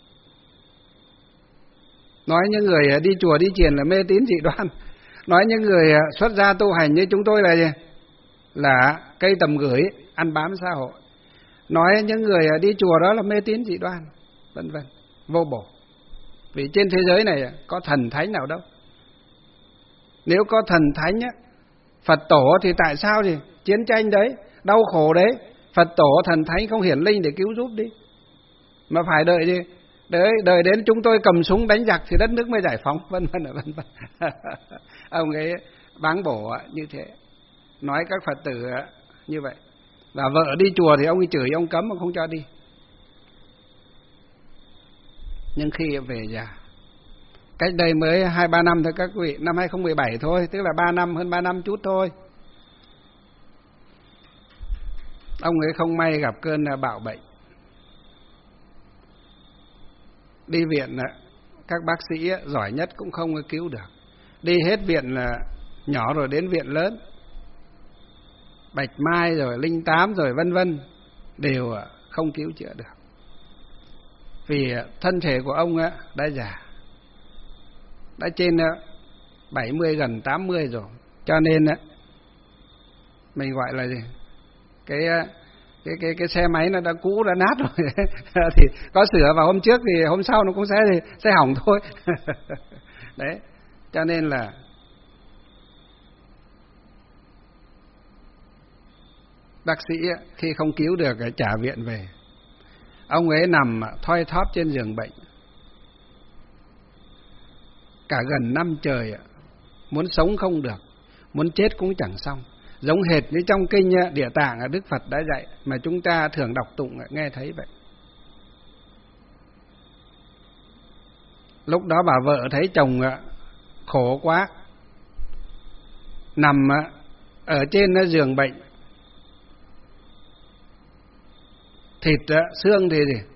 Nói những người uh, đi chùa đi chiền là mê tín dị đoan, nói những người uh, xuất gia tu hành như chúng tôi là gì? Là cây tầm gửi, ăn bám xã hội. Nói những người uh, đi chùa đó là mê tín dị đoan, vân vân, vô bổ. Vì trên thế giới này có thần thánh nào đâu. Nếu có thần thánh á, Phật tổ thì tại sao thì chiến tranh đấy, đau khổ đấy, Phật tổ thần thánh không hiển linh để cứu giúp đi. Mà phải đợi gì? Đợi, đợi đến chúng tôi cầm súng đánh giặc thì đất nước mới giải phóng, vân vân vân vân. Ông ấy báng bổ như thế, nói các Phật tử như vậy. Và vợ đi chùa thì ông ấy chửi, ông cấm, ông không cho đi. Nhưng khi về già, cách đây mới hai ba năm thôi các vị, năm hai không một bảy thôi, tức là ba năm, hơn ba năm chút thôi. Ông ấy không may gặp cơn bạo bệnh. Đi viện các bác sĩ giỏi nhất cũng không cứu được. Đi hết viện là nhỏ rồi đến viện lớn, Bạch Mai rồi Linh Tám rồi vân vân, đều không cứu chữa được. Vì thân thể của ông đã già, đã trên bảy mươi gần tám mươi rồi, cho nên mình gọi là gì? Cái cái cái cái xe máy nó đã cũ, đã nát rồi. Thì có sửa vào hôm trước thì hôm sau nó cũng sẽ thì sẽ hỏng thôi. Đấy, cho nên là bác sĩ khi không cứu được trả viện về. Ông ấy nằm thoi thóp trên giường bệnh cả gần năm trời, muốn sống không được, muốn chết cũng chẳng xong. Giống hệt như trong kinh Địa Tạng Đức Phật đã dạy, mà chúng ta thường đọc tụng nghe thấy vậy. Lúc đó bà vợ thấy chồng khổ quá, nằm ở trên giường bệnh, thịt xương thì gì?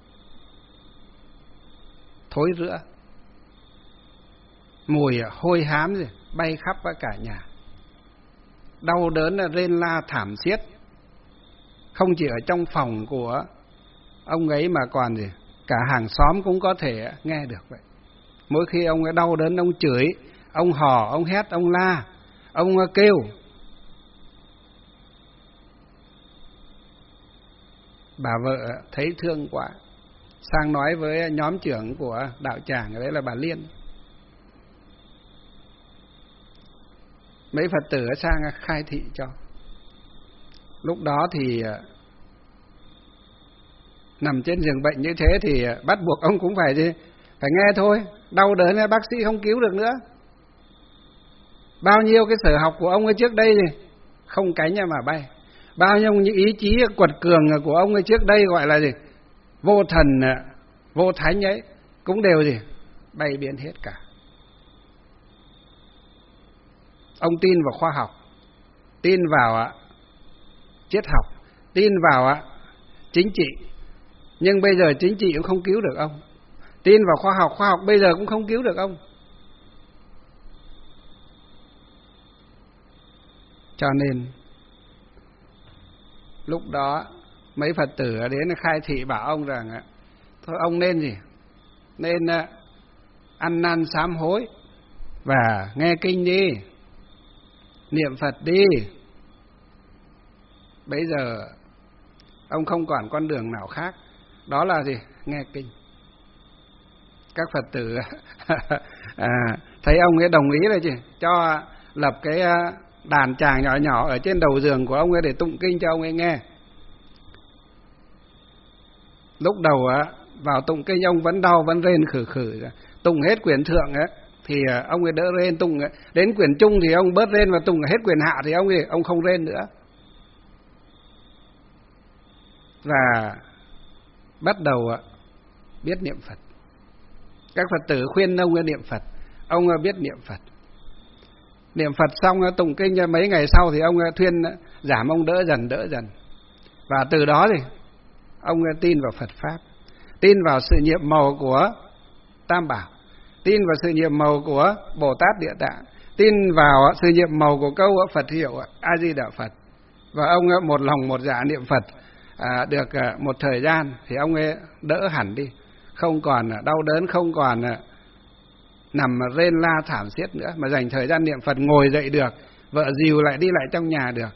Thối rữa, mùi hôi hám gì bay khắp cả nhà. Đau đớn rên la thảm thiết, không chỉ ở trong phòng của ông ấy mà còn gì cả hàng xóm cũng có thể nghe được vậy. Mỗi khi ông ấy đau đớn, ông chửi, ông hò, ông hét, ông la, ông kêu. Bà vợ thấy thương quá, sang nói với nhóm trưởng của đạo tràng, đấy là bà Liên. Mấy Phật tử sang khai thị cho. Lúc đó thì nằm trên giường bệnh như thế thì bắt buộc ông cũng phải gì? Phải nghe thôi, đau đớn bác sĩ không cứu được nữa. Bao nhiêu cái sở học của ông ấy trước đây gì? Không cánh mà bay. Bao nhiêu những ý chí quật cường của ông ấy trước đây gọi là gì? Vô thần, vô thánh ấy, cũng đều gì? Bay biến hết cả. Ông tin vào khoa học, tin vào triết học, tin vào chính trị. Nhưng bây giờ chính trị cũng không cứu được ông. Tin vào khoa học, khoa học bây giờ cũng không cứu được ông. Cho nên lúc đó mấy Phật tử đến khai thị bảo ông rằng thôi ông nên gì? Nên ăn năn sám hối và nghe kinh đi, niệm Phật đi. Bây giờ ông không còn con đường nào khác, đó là gì? Nghe kinh. Các Phật tử à, thấy ông ấy đồng ý là gì? Cho lập cái đàn tràng nhỏ nhỏ ở trên đầu giường của ông ấy để tụng kinh cho ông ấy nghe. Lúc đầu vào tụng kinh ông vẫn đau, vẫn rên khử khử. Tụng hết quyển thượng ấy thì ông ấy đỡ rên, tụng đến quyển trung thì ông bớt rên, và tụng hết quyển hạ thì ông ấy ông không rên nữa. Và bắt đầu biết niệm Phật. Các Phật tử khuyên ông ấy niệm Phật, ông biết niệm Phật. Niệm Phật xong tụng kinh mấy ngày sau thì ông thuyên giảm, ông đỡ dần đỡ dần. Và từ đó thì ông tin vào Phật Pháp, tin vào sự nhiệm màu của Tam Bảo, tin vào sự nhiệm màu của Bồ Tát Địa Tạng, tin vào sự nhiệm màu của câu Phật hiệu A Di Đà Phật. Và ông một lòng một dạ niệm Phật à, được một thời gian thì ông ấy đỡ hẳn đi, không còn đau đớn, không còn nằm rên la thảm thiết nữa, mà dành thời gian niệm Phật, ngồi dậy được, vợ dìu lại đi lại trong nhà được.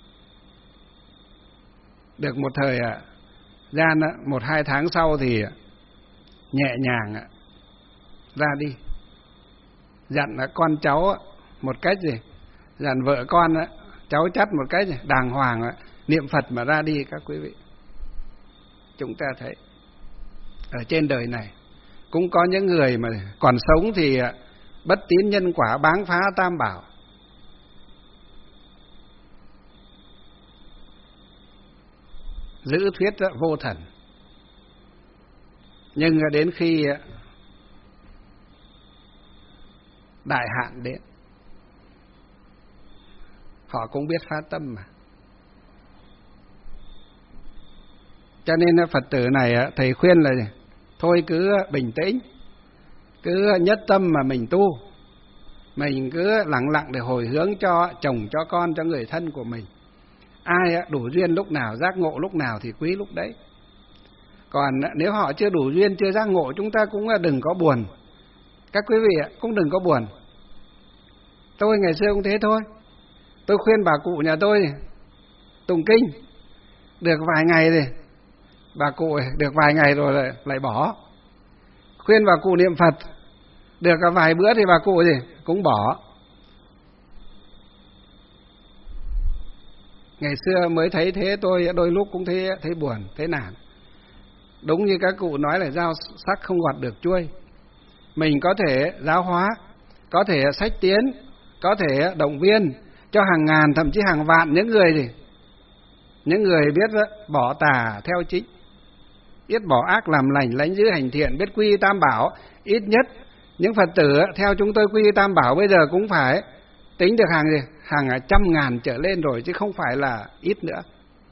Được một thời gian, một hai tháng sau thì nhẹ nhàng ra đi. Dặn con cháu một cách gì? Dặn vợ con cháu chắt một cách đàng hoàng, niệm Phật mà ra đi các quý vị. Chúng ta thấy ở trên đời này cũng có những người mà còn sống thì bất tín nhân quả, báng phá tam bảo. Giữ thuyết vô thần. Nhưng đến khi đại hạn đến, họ cũng biết phá tâm mà. Cho nên Phật tử này thầy khuyên là thôi cứ bình tĩnh, cứ nhất tâm mà mình tu, mình cứ lặng lặng để hồi hướng cho chồng, cho con, cho người thân của mình. Ai đủ duyên lúc nào, giác ngộ lúc nào thì quý lúc đấy. Còn nếu họ chưa đủ duyên, chưa giác ngộ, chúng ta cũng đừng có buồn. Các quý vị cũng đừng có buồn. Tôi ngày xưa cũng thế thôi. Tôi khuyên bà cụ nhà tôi tụng kinh được vài ngày rồi, bà cụ được vài ngày rồi lại, lại bỏ. Khuyên bà cụ niệm Phật được vài bữa thì bà cụ gì cũng bỏ. Ngày xưa mới thấy thế, tôi đôi lúc cũng thấy thấy buồn, thấy nản. Đúng như các cụ nói là dao sắc không gọt được chuôi. Mình có thể giáo hóa, có thể sách tiến, có thể động viên cho hàng ngàn thậm chí hàng vạn những người gì, những người biết bỏ tà theo chính, biết bỏ ác làm lành, lánh giữ hành thiện, biết quy tam bảo. Ít nhất những Phật tử theo chúng tôi quy tam bảo bây giờ cũng phải tính được hàng gì, hàng trăm ngàn trở lên rồi, chứ không phải là ít nữa.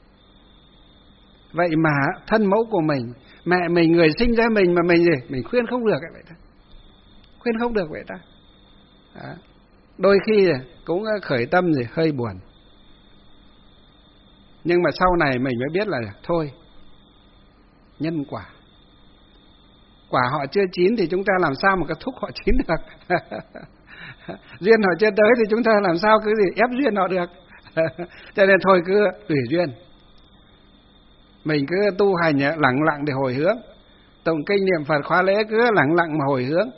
Vậy mà thân mẫu của mình, mẹ mình, người sinh ra mình mà mình gì, mình khuyên không được vậy ta, khuyên không được vậy ta. Đó. Đôi khi cũng khởi tâm gì hơi buồn, nhưng mà sau này mình mới biết là thôi, nhân quả, quả họ chưa chín thì chúng ta làm sao mà có thúc họ chín được. Duyên họ chưa tới thì chúng ta làm sao cứ gì ép duyên họ được. Cho nên thôi cứ tùy duyên, mình cứ tu hành lặng lặng để hồi hướng, tụng kinh niệm Phật khóa lễ cứ lặng lặng mà hồi hướng.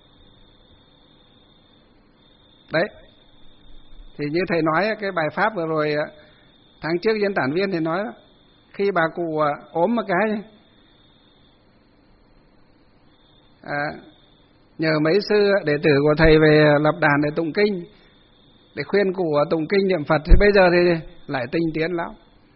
Đấy, thì như thầy nói cái bài pháp vừa rồi tháng trước diễn tản viên thì nói đó, khi bà cụ ốm một cái à, nhờ mấy sư đệ tử của thầy về lập đàn để tụng kinh, để khuyên cụ tụng kinh niệm Phật, thì bây giờ thì lại tinh tiến lắm.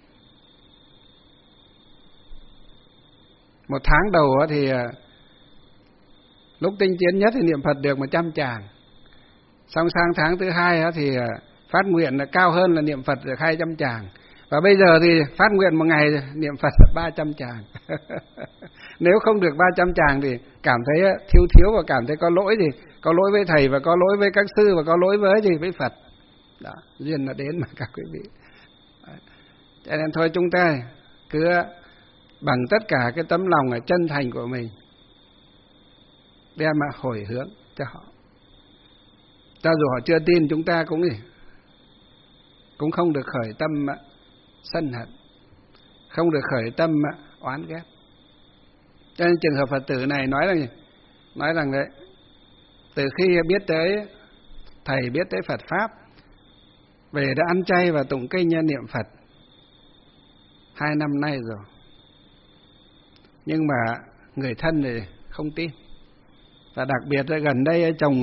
Một tháng đầu thì lúc tinh tiến nhất thì niệm Phật được một trăm tràng, xong sang tháng thứ hai thì phát nguyện là cao hơn là niệm Phật được hai trăm tràng, và bây giờ thì phát nguyện một ngày niệm Phật ba trăm tràng. Nếu không được ba trăm tràng thì cảm thấy thiếu thiếu và cảm thấy có lỗi gì, có lỗi với thầy và có lỗi với các sư và có lỗi với gì với Phật. Đó, duyên nó đến mà các quý vị. Cho nên thôi chúng ta cứ bằng tất cả cái tấm lòng ở chân thành của mình đem mà hồi hướng cho họ. Cho dù họ chưa tin, chúng ta cũng gì cũng không được khởi tâm sân hận, không được khởi tâm oán ghét. Cho nên trường hợp Phật tử này nói rằng nói rằng đấy, từ khi biết tới thầy, biết tới Phật pháp, về đã ăn chay và tụng kinh niệm Phật hai năm nay rồi, nhưng mà người thân thì không tin. Và đặc biệt là gần đây chồng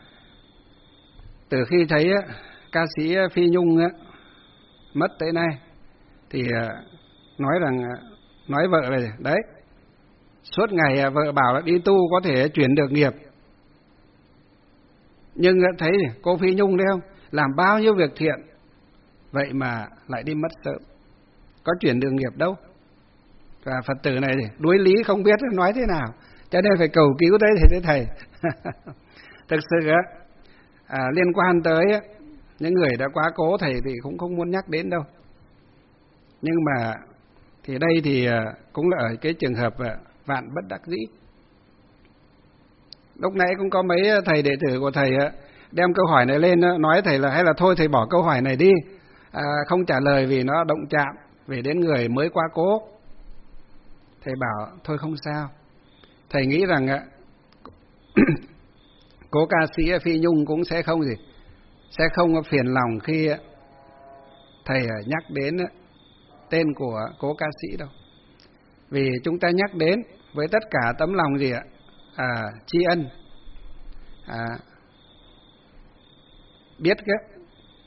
từ khi thấy ca sĩ Phi Nhung mất tới nay thì nói rằng nói vợ này đấy, suốt ngày vợ bảo là đi tu có thể chuyển được nghiệp, nhưng thấy cô Phi Nhung đấy không, làm bao nhiêu việc thiện vậy mà lại đi mất sớm, có chuyển được nghiệp đâu. Và Phật tử này đuối lý không biết nói thế nào, cho nên phải cầu cứu tới thầy, tới thầy. Thực sự à, liên quan tới những người đã quá cố thầy thì cũng không muốn nhắc đến đâu, nhưng mà thì đây thì cũng là ở cái trường hợp vạn bất đắc dĩ. Lúc nãy cũng có mấy thầy đệ tử của thầy đem câu hỏi này lên, nói thầy là hay là thôi thầy bỏ câu hỏi này đi, à, không trả lời vì nó động chạm về đến người mới quá cố. Thầy bảo thôi không sao, thầy nghĩ rằng cố ca sĩ Phi Nhung cũng sẽ không gì, sẽ không phiền lòng khi thầy nhắc đến tên của cố ca sĩ đâu. Vì chúng ta nhắc đến với tất cả tấm lòng gì ạ? À, tri ân, à, biết cái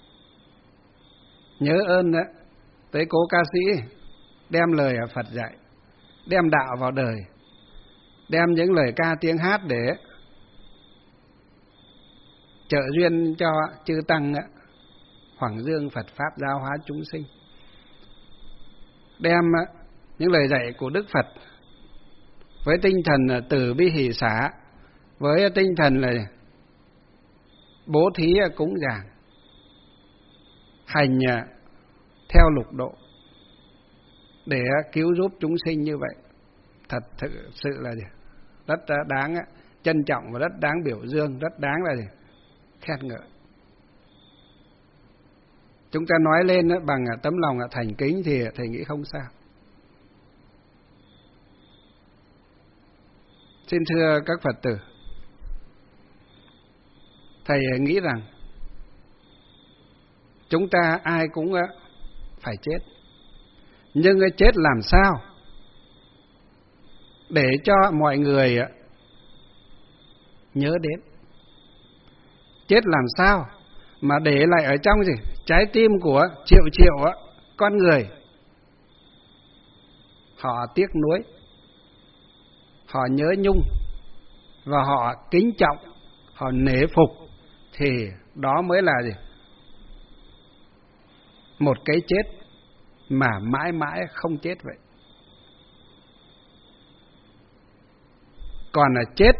nhớ ơn đó, tới cố ca sĩ đem lời Phật dạy, đem đạo vào đời, đem những lời ca tiếng hát để trợ duyên cho chư tăng hoằng dương Phật pháp giáo hóa chúng sinh, đem những lời dạy của Đức Phật với tinh thần từ bi hỷ xả, với tinh thần là bố thí cúng dường, hành theo lục độ để cứu giúp chúng sinh như vậy, thật thực sự là rất đáng trân trọng và rất đáng biểu dương, rất đáng là khen ngợi. Chúng ta nói lên bằng tấm lòng thành kính thì thầy nghĩ không sao. Xin thưa các Phật tử, thầy nghĩ rằng chúng ta ai cũng phải chết, nhưng chết làm sao để cho mọi người nhớ đến? Chết làm sao mà để lại ở trong gì trái tim của triệu triệu con người, họ tiếc nuối, họ nhớ nhung và họ kính trọng, họ nể phục, thì đó mới là gì? Một cái chết mà mãi mãi không chết vậy. Còn là chết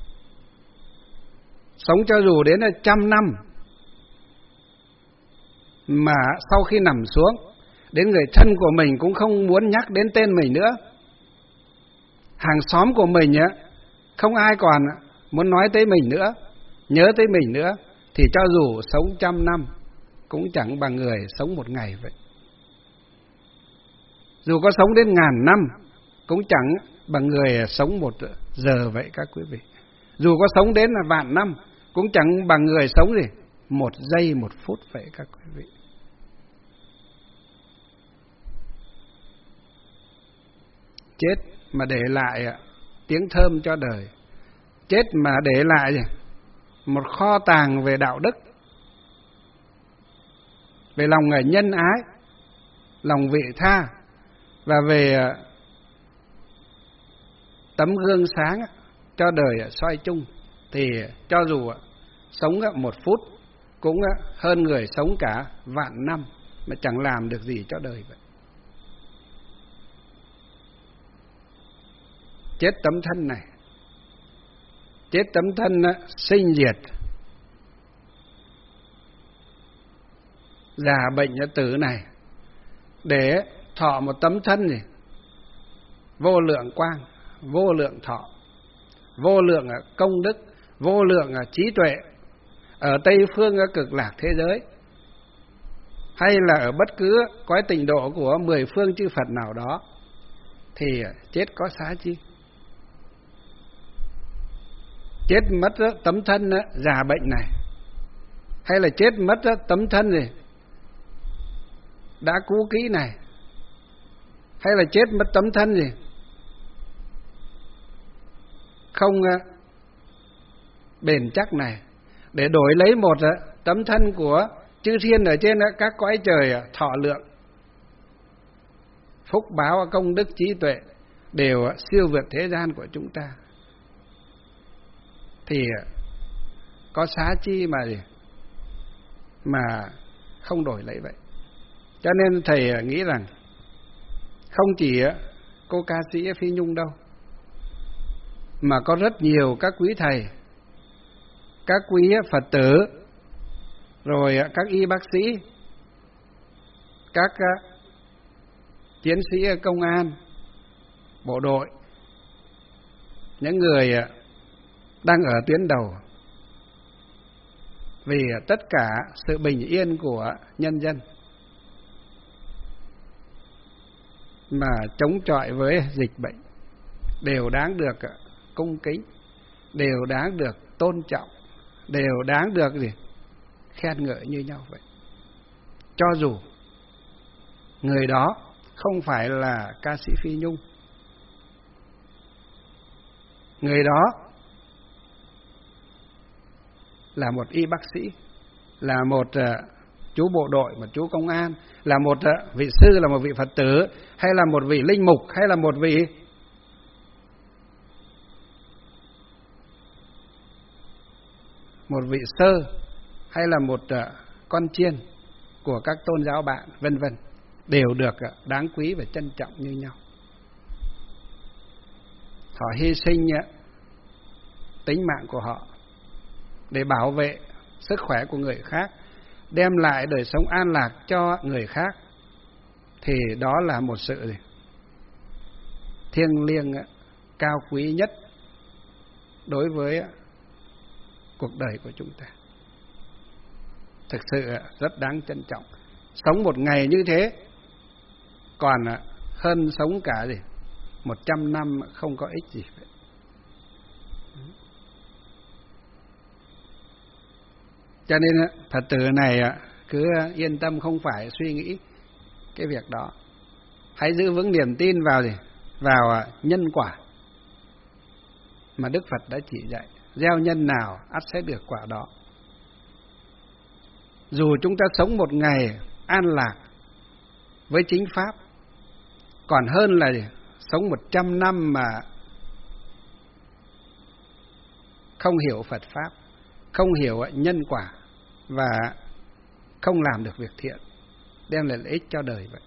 sống cho dù đến là trăm năm mà sau khi nằm xuống, đến người thân của mình cũng không muốn nhắc đến tên mình nữa, hàng xóm của mình á, không ai còn muốn nói tới mình nữa, nhớ tới mình nữa, thì cho dù sống trăm năm cũng chẳng bằng người sống một ngày vậy. Dù có sống đến ngàn năm cũng chẳng bằng người sống một giờ vậy các quý vị. Dù có sống đến là vạn năm cũng chẳng bằng người sống gì một giây một phút vậy các quý vị. Chết mà để lại tiếng thơm cho đời, chết mà để lại một kho tàng về đạo đức, về lòng nhân ái, lòng vị tha, và về tấm gương sáng cho đời soi chung, thì cho dù sống một phút cũng hơn người sống cả vạn năm mà chẳng làm được gì cho đời vậy. Chết tấm thân này, chết tấm thân sinh diệt, già bệnh tử này, để thọ một tấm thân gì vô lượng quang, vô lượng thọ, vô lượng công đức, vô lượng trí tuệ ở Tây phương cực lạc thế giới, hay là ở bất cứ cõi tịnh độ của mười phương chư Phật nào đó, thì chết có xá chi? Chết mất tấm thân già bệnh này, hay là chết mất tấm thân gì đã cũ kỹ này, hay là chết mất tấm thân gì không bền chắc này, để đổi lấy một tấm thân của chư thiên ở trên các cõi trời thọ lượng, phúc báo công đức trí tuệ đều siêu vượt thế gian của chúng ta, thì có xá chi mà gì mà không đổi lấy vậy. Cho nên thầy nghĩ rằng không chỉ cô ca sĩ Phi Nhung đâu, mà có rất nhiều các quý thầy, các quý Phật tử, rồi các y bác sĩ, các chiến sĩ công an, bộ đội, những người đang ở tuyến đầu vì tất cả sự bình yên của nhân dân, mà chống chọi với dịch bệnh, đều đáng được cung kính, đều đáng được tôn trọng, đều đáng được gì khen ngợi như nhau vậy. Cho dù người đó không phải là ca sĩ Phi Nhung. Người đó là một y bác sĩ, là một uh, chú bộ đội, một chú công an, là một uh, vị sư, là một vị Phật tử, hay là một vị linh mục, hay là một vị một vị sơ, hay là một uh, con chiên của các tôn giáo bạn, vân vân, đều được uh, đáng quý và trân trọng như nhau. Họ hy sinh uh, tính mạng của họ để bảo vệ sức khỏe của người khác, đem lại đời sống an lạc cho người khác, thì đó là một sự gì? Thiêng liêng cao quý nhất đối với cuộc đời của chúng ta. Thực sự rất đáng trân trọng. Sống một ngày như thế còn hơn sống cả gì một trăm năm không có ích gì vậy. Cho nên Phật tử này cứ yên tâm, không phải suy nghĩ cái việc đó. Hãy giữ vững niềm tin vào gì? Vào nhân quả mà Đức Phật đã chỉ dạy. Gieo nhân nào ắt sẽ được quả đó. Dù chúng ta sống một ngày an lạc với chính pháp, còn hơn là gì? Sống một trăm năm mà không hiểu Phật pháp, không hiểu nhân quả và không làm được việc thiện, đem lại lợi ích cho đời vậy.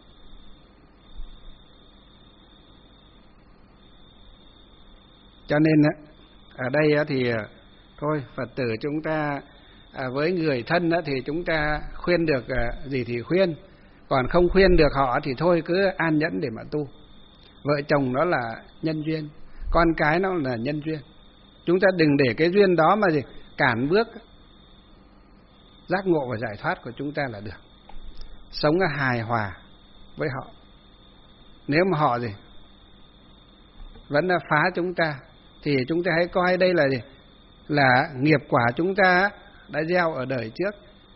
Cho nên ở đây thì thôi, Phật tử chúng ta với người thân thì chúng ta khuyên được gì thì khuyên, còn không khuyên được họ thì thôi cứ an nhẫn để mà tu. Vợ chồng đó là nhân duyên, con cái nó là nhân duyên. Chúng ta đừng để cái duyên đó mà gì cản bước giác ngộ và giải thoát của chúng ta là được. Sống hài hòa với họ. Nếu mà họ gì vẫn phá chúng ta thì chúng ta hãy coi đây là gì? Là nghiệp quả chúng ta đã gieo ở đời trước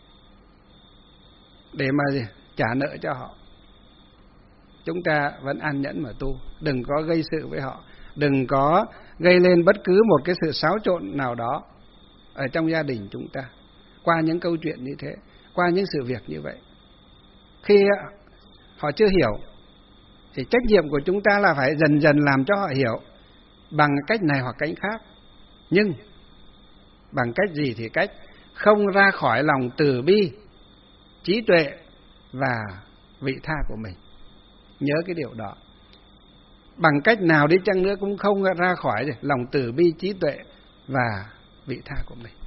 để mà gì? Trả nợ cho họ. Chúng ta vẫn an nhẫn mà tu, đừng có gây sự với họ, đừng có gây lên bất cứ một cái sự xáo trộn nào đó ở trong gia đình chúng ta. Qua những câu chuyện như thế, qua những sự việc như vậy, khi họ chưa hiểu thì trách nhiệm của chúng ta là phải dần dần làm cho họ hiểu bằng cách này hoặc cách khác. Nhưng bằng cách gì thì cách, không ra khỏi lòng từ bi, trí tuệ và vị tha của mình. Nhớ cái điều đó. Bằng cách nào đi chăng nữa cũng không ra khỏi lòng từ bi, trí tuệ và vị tha của mình.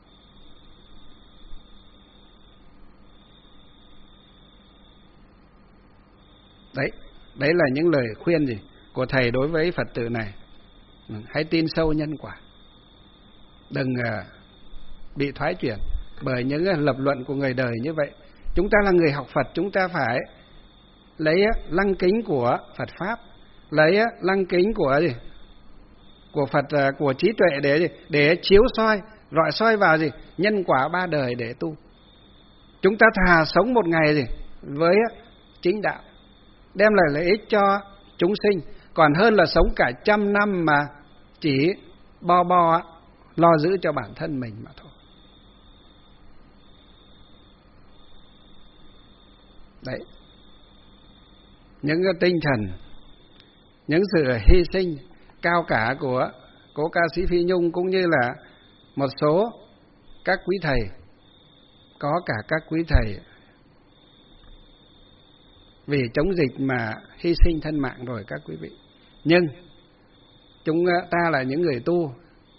Đấy, đấy là những lời khuyên gì của Thầy đối với Phật tử này. Hãy tin sâu nhân quả. Đừng uh, bị thoái chuyển bởi những uh, lập luận của người đời như vậy. Chúng ta là người học Phật, chúng ta phải lấy uh, lăng kính của Phật Pháp, lấy uh, lăng kính của gì? Của Phật, uh, của trí tuệ để gì? Để chiếu soi, rọi soi vào gì? Nhân quả ba đời để tu. Chúng ta thà sống một ngày gì? Với uh, chính đạo, đem lại lợi ích cho chúng sinh, còn hơn là sống cả trăm năm mà chỉ bo bo lo giữ cho bản thân mình mà thôi. Đấy, những cái tinh thần, những sự hy sinh cao cả của cố ca sĩ Phi Nhung, cũng như là một số các quý thầy, có cả các quý thầy vì chống dịch mà hy sinh thân mạng rồi các quý vị. Nhưng chúng ta là những người tu,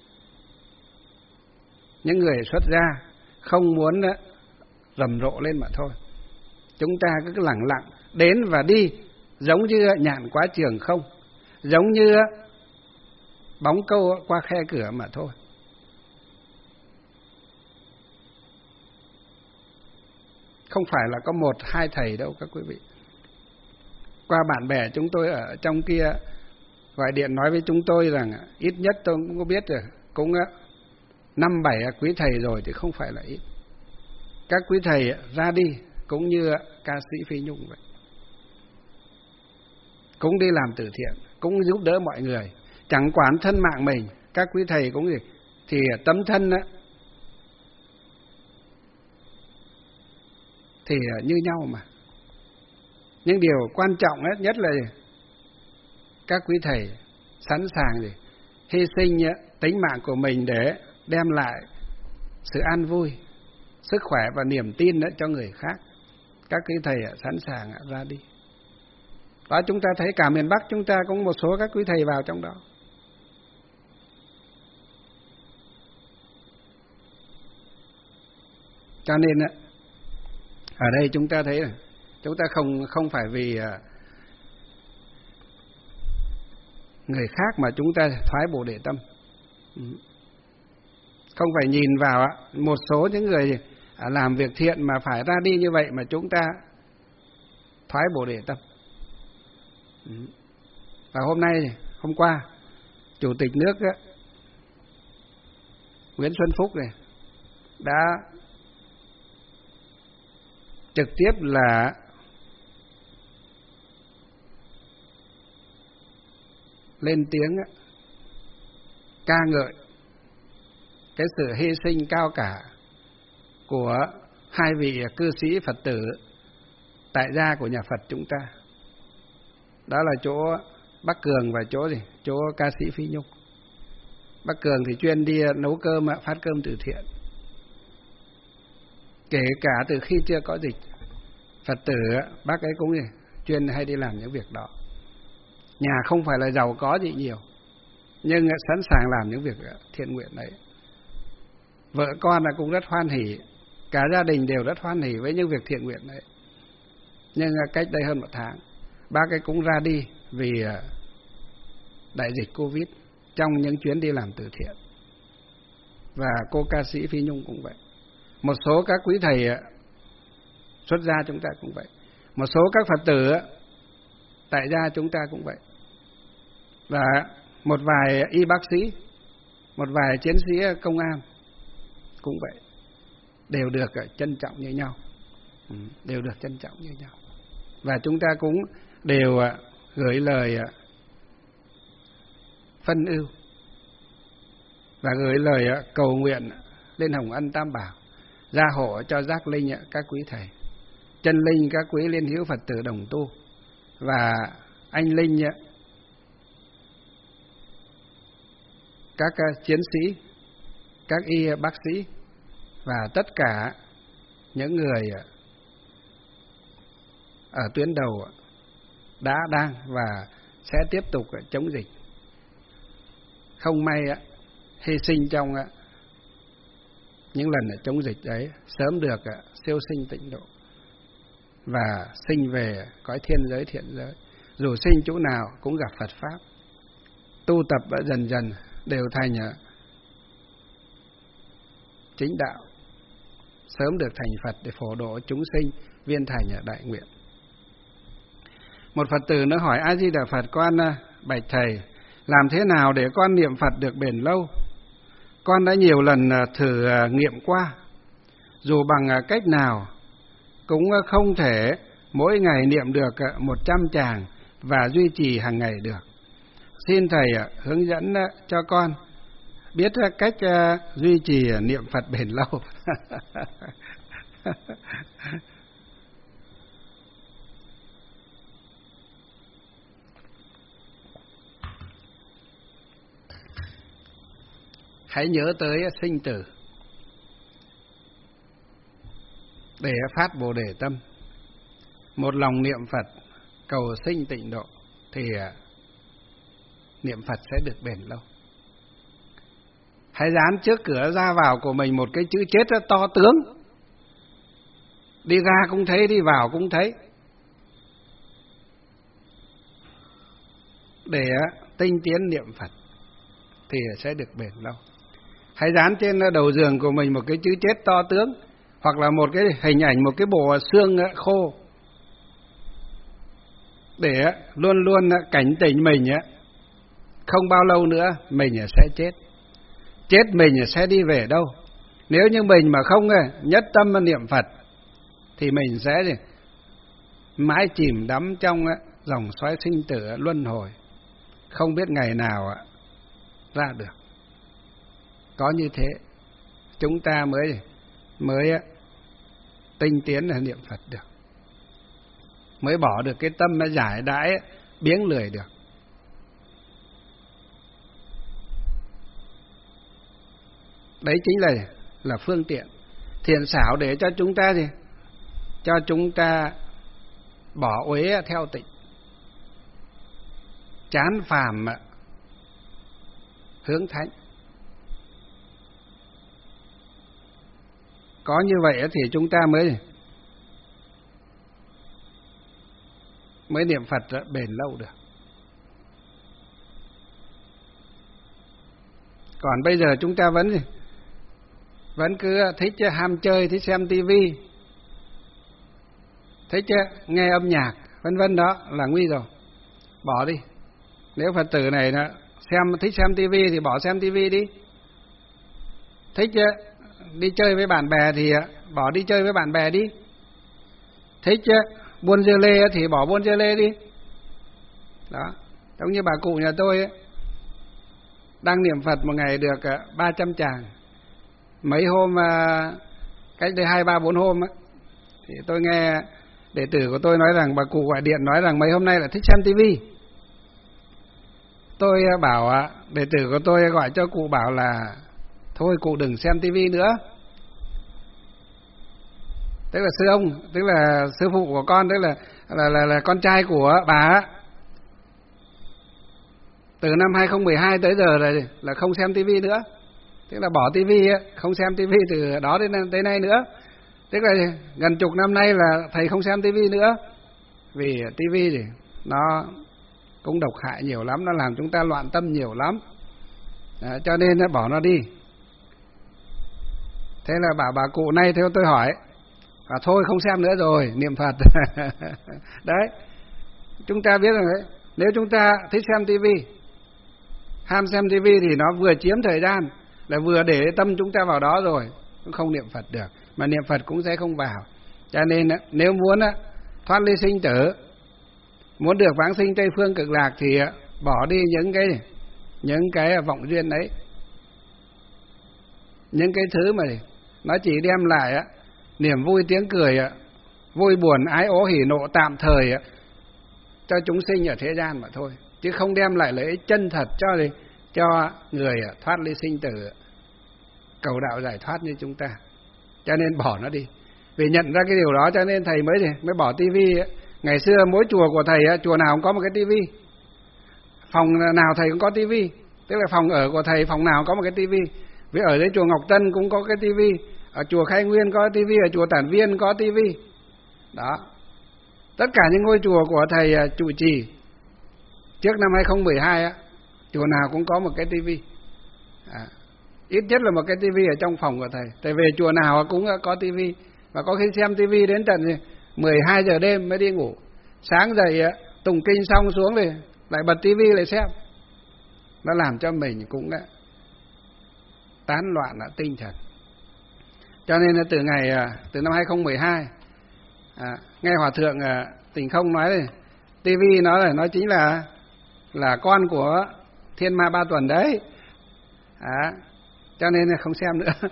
những người xuất gia, không muốn rầm rộ lên mà thôi. Chúng ta cứ lẳng lặng đến và đi, giống như nhạn qua trường không, giống như bóng câu qua khe cửa mà thôi. Không phải là có một hai thầy đâu các quý vị. Qua bạn bè chúng tôi ở trong kia gọi điện nói với chúng tôi rằng ít nhất tôi cũng có biết rồi, cũng năm bảy quý thầy rồi thì không phải là ít. Các quý thầy ra đi cũng như ca sĩ Phi Nhung vậy. cũng đi làm từ thiện, cũng giúp đỡ mọi người, chẳng quản thân mạng mình. Các quý thầy cũng gì thì tấm thân á thì như nhau mà. Nhưng điều quan trọng nhất là các quý thầy sẵn sàng gì hy sinh tính mạng của mình để đem lại sự an vui, sức khỏe và niềm tin đó cho người khác. Các quý thầy sẵn sàng ra đi. Đó, chúng ta thấy cả miền Bắc chúng ta cũng một số các quý thầy vào trong đó. Cho nên ở đây chúng ta thấy là chúng ta không không phải vì người khác mà chúng ta thoái Bồ Đề tâm. Không phải nhìn vào một số những người làm việc thiện mà phải ra đi như vậy mà chúng ta thoái Bồ Đề tâm. Và hôm nay, hôm qua, Chủ tịch nước đó, Nguyễn Xuân Phúc này đã trực tiếp là lên tiếng ca ngợi cái sự hy sinh cao cả của hai vị cư sĩ Phật tử tại gia của nhà Phật chúng ta. Đó là chỗ Bắc Cường và chỗ gì? Chỗ ca sĩ Phi Nhung. Bắc Cường thì chuyên đi nấu cơm, phát cơm từ thiện. Kể cả từ khi chưa có dịch, Phật tử bác ấy cũng gì? Chuyên hay đi làm những việc đó. Nhà không phải là giàu có gì nhiều, nhưng sẵn sàng làm những việc thiện nguyện đấy. Vợ con là cũng rất hoan hỉ, cả gia đình đều rất hoan hỉ với những việc thiện nguyện đấy. Nhưng cách đây hơn một tháng, bác ấy cũng ra đi vì đại dịch Covid trong những chuyến đi làm từ thiện. Và cô ca sĩ Phi Nhung cũng vậy. Một số các quý thầy xuất gia chúng ta cũng vậy. Một số các Phật tử tại gia chúng ta cũng vậy. Và một vài y bác sĩ, một vài chiến sĩ công an cũng vậy. Đều được trân trọng như nhau. Đều được trân trọng như nhau. Và chúng ta cũng đều gửi lời phân ưu và gửi lời cầu nguyện lên Hồng Ân Tam Bảo gia hộ cho giác linh các quý thầy, chân linh các quý liên hữu Phật tử đồng tu, và anh linh các chiến sĩ, các y bác sĩ và tất cả những người ở tuyến đầu đã, đang và sẽ tiếp tục chống dịch. Không may hy sinh trong những lần chống dịch ấy, sớm được siêu sinh tịnh độ và sinh về cõi thiên giới thiện giới. Dù sinh chỗ nào cũng gặp Phật Pháp, tu tập dần dần đều thành chính đạo, sớm được thành Phật để phổ độ chúng sinh, viên thành đại nguyện. Một Phật tử nó hỏi: A Di Đà Phật, con bạch thầy, làm thế nào để con niệm Phật được bền lâu? Con đã nhiều lần thử nghiệm qua, dù bằng cách nào cũng không thể mỗi ngày niệm được một trăm tràng và duy trì hàng ngày được. Xin thầy hướng dẫn cho con biết cách duy trì niệm Phật bền lâu. Hãy nhớ tới sinh tử để phát Bồ Đề tâm, một lòng niệm Phật cầu sinh tịnh độ thì niệm Phật sẽ được bền lâu. Hãy dán trước cửa ra vào của mình một cái chữ chết rất to tướng, đi ra cũng thấy, đi vào cũng thấy, để tinh tiến niệm Phật thì sẽ được bền lâu. Hãy dán trên đầu giường của mình một cái chữ chết to tướng, hoặc là một cái hình ảnh, một cái bộ xương khô, để luôn luôn cảnh tỉnh mình không bao lâu nữa mình sẽ chết. Chết mình sẽ đi về đâu? Nếu như mình mà không nhất tâm niệm Phật thì mình sẽ mãi chìm đắm trong dòng xoáy sinh tử luân hồi, không biết ngày nào ra được. Có như thế chúng ta mới mới tinh tiến là niệm Phật được, mới bỏ được cái tâm nó giải đãi biếng lười được. Đấy chính là là phương tiện thiện xảo để cho chúng ta gì? Cho chúng ta bỏ uế theo tịnh, chán phàm hướng thánh. Có như vậy thì chúng ta mới mới niệm Phật bền lâu được. Còn bây giờ chúng ta vẫn gì? Vẫn cứ thích ham chơi, thích xem tivi, thích nghe âm nhạc, vân vân, đó là nguy rồi. Bỏ đi. Nếu Phật tử này nó xem thích xem tivi thì bỏ xem tivi đi. Thích đi chơi với bạn bè thì bỏ đi chơi với bạn bè đi. Thích buôn dưa lê thì bỏ buôn dưa lê đi. Đó, giống như bà cụ nhà tôi ấy, đang niệm Phật một ngày được ba trăm tràng. Mấy hôm cách đây hai ba bốn hôm ấy, thì tôi nghe đệ tử của tôi nói rằng bà cụ gọi điện nói rằng mấy hôm nay là thích xem tivi. Tôi bảo đệ tử của tôi gọi cho cụ bảo là thôi cụ đừng xem tivi nữa. Tức là sư ông, tức là sư phụ của con, tức là là là, là con trai của bà, từ năm hai không một hai tới giờ là là không xem tivi nữa. Tức là bỏ tivi, không xem tivi từ đó đến tới nay nữa. Tức là gần chục năm nay là thầy không xem tivi nữa. Vì tivi thì nó cũng độc hại nhiều lắm, nó làm chúng ta loạn tâm nhiều lắm. Đó, cho nên nó bỏ nó đi. Thế là bảo bà cụ nay theo tôi hỏi, và thôi không xem nữa rồi, niệm Phật. Đấy, chúng ta biết rồi đấy. Nếu chúng ta thích xem tivi, ham xem tivi thì nó vừa chiếm thời gian, là vừa để tâm chúng ta vào đó rồi, cũng không niệm Phật được, mà niệm Phật cũng sẽ không vào. Cho nên nếu muốn thoát ly sinh tử, muốn được vãng sinh Tây Phương Cực Lạc thì bỏ đi những cái những cái vọng duyên đấy, những cái thứ mà nó chỉ đem lại niềm vui tiếng cười, vui buồn ái ố hỉ nộ tạm thời cho chúng sinh ở thế gian mà thôi, chứ không đem lại lợi ích chân thật cho gì cho người thoát ly sinh tử, cầu đạo giải thoát như chúng ta. Cho nên bỏ nó đi. Vì nhận ra cái điều đó cho nên thầy mới mới bỏ tivi. Ngày xưa mỗi chùa của thầy, chùa nào cũng có một cái tivi, phòng nào thầy cũng có tivi, tức là phòng ở của thầy phòng nào cũng có một cái tivi. Vì ở đây chùa Ngọc Tân cũng có cái tivi, ở chùa Khai Nguyên có tivi, ở chùa Tản Viên có tivi. Đó, tất cả những ngôi chùa của thầy trụ trì trước năm hai không một hai á, chùa nào cũng có một cái tivi, à, ít nhất là một cái tivi ở trong phòng của thầy. Thầy về chùa nào cũng có tivi, và có khi xem tivi đến tận mười hai giờ đêm mới đi ngủ. Sáng dậy tụng kinh xong xuống thì lại bật tivi lại xem. Nó làm cho mình cũng tán loạn tinh thần. Cho nên từ ngày từ năm hai không một hai, à, nghe Hòa thượng Tình Không nói này, tivi nó là nó chính là là con của Thiên Ma Ba Tuần đấy, à, cho nên là không xem nữa.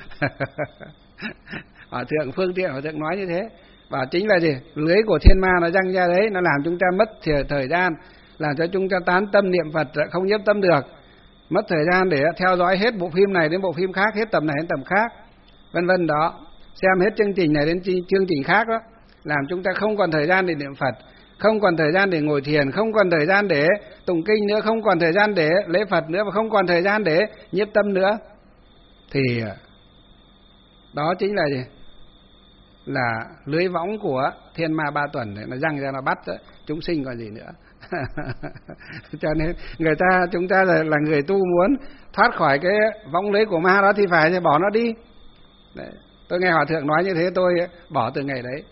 Hòa thượng phương tiện Hòa thượng nói như thế, và chính là gì, lưới của thiên ma nó răng ra đấy, nó làm chúng ta mất thời gian, làm cho chúng ta tán tâm niệm Phật không nhiếp tâm được, mất thời gian để theo dõi hết bộ phim này đến bộ phim khác, hết tầm này đến tầm khác, vân vân đó, xem hết chương trình này đến chương trình khác đó, làm chúng ta không còn thời gian để niệm Phật, không còn thời gian để ngồi thiền, không còn thời gian để tụng kinh nữa, không còn thời gian để lễ Phật nữa, và không còn thời gian để nhiếp tâm nữa. Thì đó chính là gì? Là lưới võng của Thiên Ma Ba Tuần này, nó răng ra nó bắt đó, chúng sinh còn gì nữa. Cho nên người ta, chúng ta là, là người tu muốn thoát khỏi cái võng lưới của ma đó thì phải thì bỏ nó đi. Đấy, tôi nghe Hòa thượng nói như thế tôi bỏ từ ngày đấy,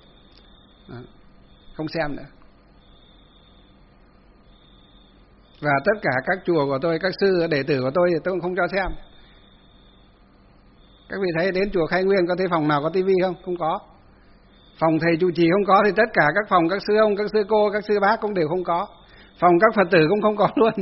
không xem nữa. Và tất cả các chùa của tôi, các sư đệ tử của tôi thì tôi cũng không cho xem. Các vị thấy đến chùa Khai Nguyên có thấy phòng nào có tivi không? Không có. Phòng thầy trụ trì không có thì tất cả các phòng các sư ông, các sư cô, các sư bác cũng đều không có. Phòng các Phật tử cũng không có luôn.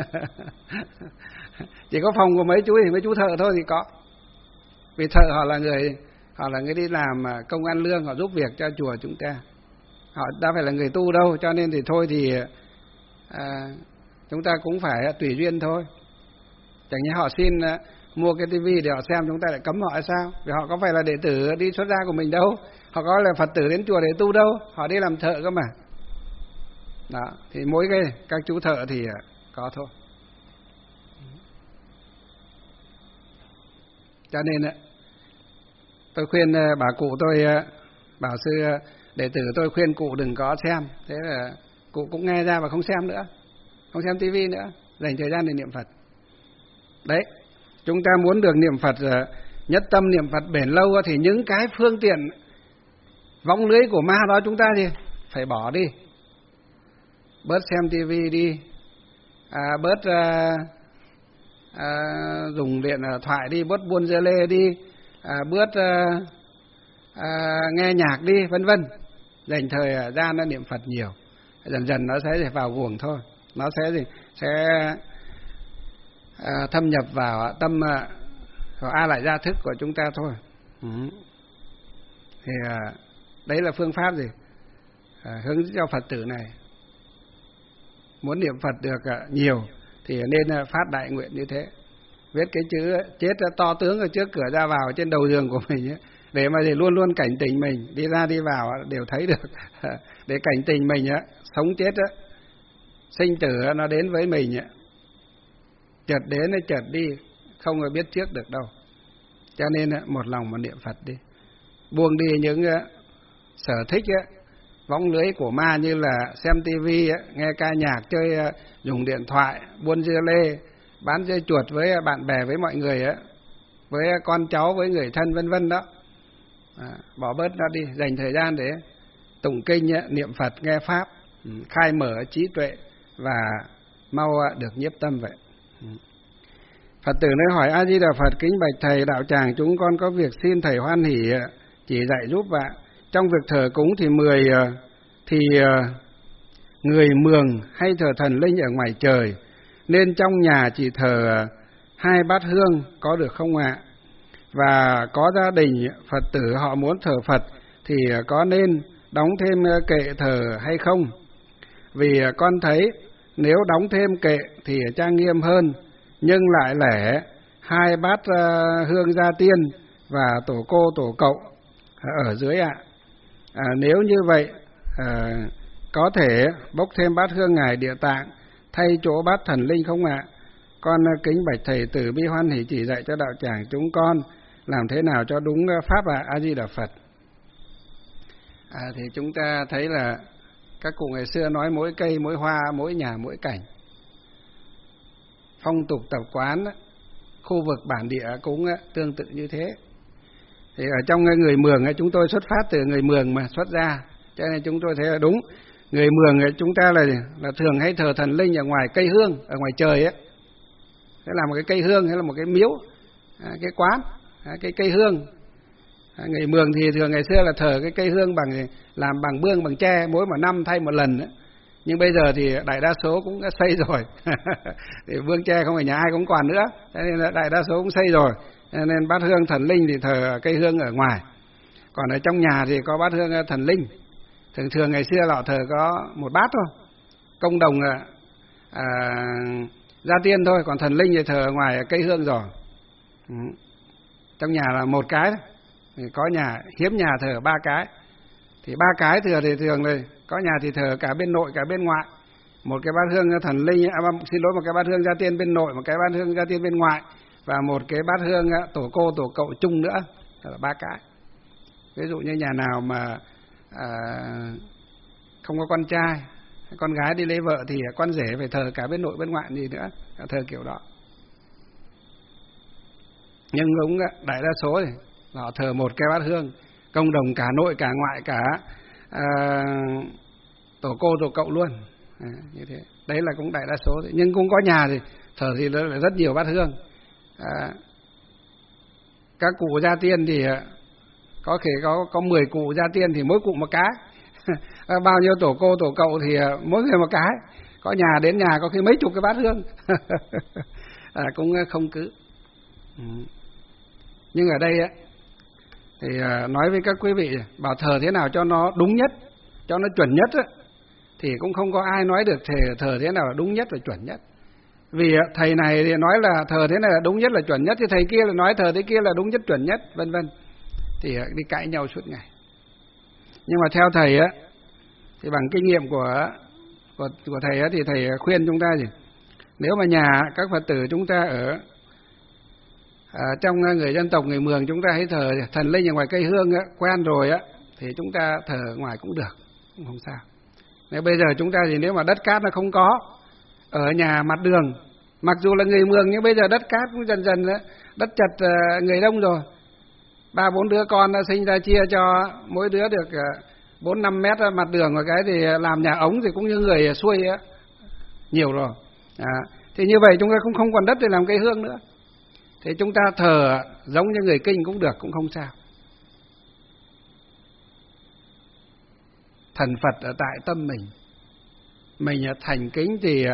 Chỉ có phòng của mấy chú thì mấy chú thợ thôi thì có. Vì thợ họ là người họ là người đi làm công ăn lương, họ giúp việc cho chùa chúng ta. Họ đã phải là người tu đâu, cho nên thì thôi thì à, chúng ta cũng phải tùy duyên thôi. Chẳng như họ xin uh, mua cái tivi để họ xem, chúng ta lại cấm họ hay sao? Vì họ có phải là đệ tử đi xuất gia của mình đâu, họ có là Phật tử đến chùa để tu đâu, họ đi làm thợ cơ mà. Đó, thì mỗi cái các chú thợ thì uh, có thôi. Cho nên uh, tôi khuyên uh, bà cụ tôi, uh, bảo sư uh, đệ tử tôi khuyên cụ đừng có xem, thế là cụ cũng nghe ra và không xem nữa, không xem tivi nữa, dành thời gian để niệm Phật. Đấy, chúng ta muốn được niệm Phật nhất tâm niệm Phật bền lâu thì những cái phương tiện võng lưới của ma đó chúng ta thì phải bỏ đi, bớt xem tivi đi, à, bớt à, à, dùng điện thoại đi, bớt buôn dơ lê đi, à, bớt à, à, nghe nhạc đi, vân vân, dành thời gian để niệm Phật nhiều, dần dần nó sẽ vào guồng thôi, nó sẽ gì sẽ À, thâm nhập vào tâm vào a lại gia thức của chúng ta thôi. Ừ. Thì à, đấy là phương pháp gì à, hướng cho Phật tử này muốn niệm Phật được à, nhiều thì nên à, phát đại nguyện như thế, viết cái chữ chết to tướng ở trước cửa ra vào trên đầu giường của mình ấy, để mà để luôn luôn cảnh tỉnh mình, đi ra đi vào đều thấy được để cảnh tỉnh mình á, sống chết á, sinh tử nó đến với mình á, chợt đến hay chợt đi, không có biết trước được đâu. Cho nên một lòng mà niệm Phật đi, buông đi những sở thích võng lưới của ma như là xem tivi, nghe ca nhạc, chơi dùng điện thoại, buôn dưa lê, bán dưa chuột với bạn bè, với mọi người, với con cháu, với người thân, vân vân đó. À, bỏ bớt nó đi, dành thời gian để tụng kinh, niệm Phật, nghe pháp, khai mở trí tuệ và mau được nhiếp tâm vậy. Phật tử nơi hỏi: A Di Đà Phật, kính bạch thầy, đạo tràng chúng con có việc xin thầy hoan hỷ chỉ dạy giúp ạ. Trong việc thờ cúng thì mười thì người mường hay thờ thần linh ở ngoài trời, nên trong nhà chỉ thờ hai bát hương có được không ạ? Và có gia đình Phật tử họ muốn thờ Phật thì có nên đóng thêm kệ thờ hay không? Vì con thấy nếu đóng thêm kệ thì trang nghiêm hơn, nhưng lại lẻ hai bát uh, hương gia tiên và tổ cô tổ cậu ở dưới ạ. À, nếu như vậy à, có thể bốc thêm bát hương ngài Địa Tạng thay chỗ bát thần linh không ạ? Con kính bạch thầy từ bi hoan hỷ chỉ dạy cho đạo tràng chúng con làm thế nào cho đúng pháp ạ. A Di Đà Phật. À, thì chúng ta thấy là các cụ ngày xưa nói mỗi cây mỗi hoa, mỗi nhà mỗi cảnh. Phong tục tập quán, khu vực bản địa cũng tương tự như thế. Thì ở trong người Mường chúng tôi xuất phát từ người Mường mà xuất ra, cho nên chúng tôi thấy là đúng. Người Mường chúng ta là là thường hay thờ thần linh ở ngoài cây hương, ở ngoài trời ấy. Thế là một cái cây hương hay là một cái miếu, cái quán, cái cây hương. Người Mường thì thường ngày xưa là thờ cái cây hương bằng làm bằng bương, bằng tre, mỗi một năm thay một lần ấy. Nhưng bây giờ thì đại đa số cũng đã xây rồi. Thì bương tre không phải nhà ai cũng còn nữa, cho nên là đại đa số cũng xây rồi. Nên bát hương thần linh thì thờ cây hương ở ngoài, còn ở trong nhà thì có bát hương thần linh. Thường thường ngày xưa họ thờ có một bát thôi, công đồng à, gia tiên thôi, còn thần linh thì thờ ở ngoài cây hương rồi. Ừ. Trong nhà là một cái, thì có nhà hiếm nhà thờ ba cái, thì ba cái thừa thì thường là có nhà thì thờ cả bên nội cả bên ngoại. Một cái bát hương thần linh, à, xin lỗi, một cái bát hương gia tiên bên nội, một cái bát hương gia tiên bên ngoại, và một cái bát hương tổ cô tổ cậu chung nữa, là ba cái. Ví dụ như nhà nào mà à, không có con trai, con gái đi lấy vợ thì con rể phải thờ cả bên nội bên ngoại gì nữa, thờ kiểu đó. Nhưng đúng đại đa số thì họ thờ một cái bát hương, công đồng cả nội cả ngoại cả à, tổ cô tổ cậu luôn, à, như thế. Đấy là cũng đại đa số. Nhưng cũng có nhà thì thờ thì là rất nhiều bát hương. À, các cụ gia tiên thì có thể có có mười cụ gia tiên thì mỗi cụ một cái. Bao nhiêu tổ cô tổ cậu thì mỗi người một cái. Có nhà đến nhà có khi mấy chục cái bát hương. À, cũng không cứ. Nhưng ở đây á thì nói với các quý vị, bảo thờ thế nào cho nó đúng nhất, cho nó chuẩn nhất á, thì cũng không có ai nói được thờ, thờ thế nào là đúng nhất và chuẩn nhất. Vì thầy này thì nói là thờ thế này là đúng nhất là chuẩn nhất, thì thầy kia là nói thờ thế kia là đúng nhất chuẩn nhất, vân vân. Thì đi cãi nhau suốt ngày. Nhưng mà theo thầy á, thì bằng kinh nghiệm của của, của thầy á, thì thầy khuyên chúng ta gì? Nếu mà nhà các Phật tử chúng ta ở à, trong người dân tộc người Mường chúng ta hay thờ thần linh ở ngoài cây hương á, quen rồi á, thì chúng ta thờ ở ngoài cũng được, cũng không sao. Nếu bây giờ chúng ta thì nếu mà đất cát nó không có ở nhà mặt đường, mặc dù là người Mường nhưng bây giờ đất cát cũng dần dần đó, đất chật người đông rồi, ba bốn đứa con nó sinh ra chia cho mỗi đứa được bốn năm mét mặt đường, và cái thì làm nhà ống thì cũng như người xuôi á, nhiều rồi. À, thì như vậy chúng ta cũng không còn đất để làm cây hương nữa, thì chúng ta thờ giống như người Kinh cũng được, cũng không sao. Thần Phật ở tại tâm mình, mình thành kính thì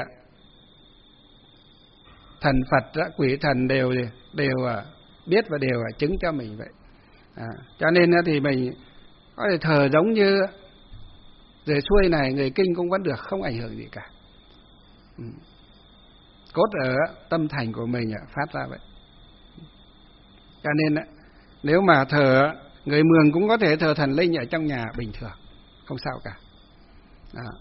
thần Phật, quỷ thần đều đều biết và đều chứng cho mình vậy. À, cho nên thì mình có thể thờ giống như người xuôi này, người Kinh cũng vẫn được, không ảnh hưởng gì cả. Ừ. Cốt ở tâm thành của mình phát ra vậy. Cho nên nếu mà thờ người Mường cũng có thể thờ thần linh ở trong nhà bình thường, không sao cả. Đó.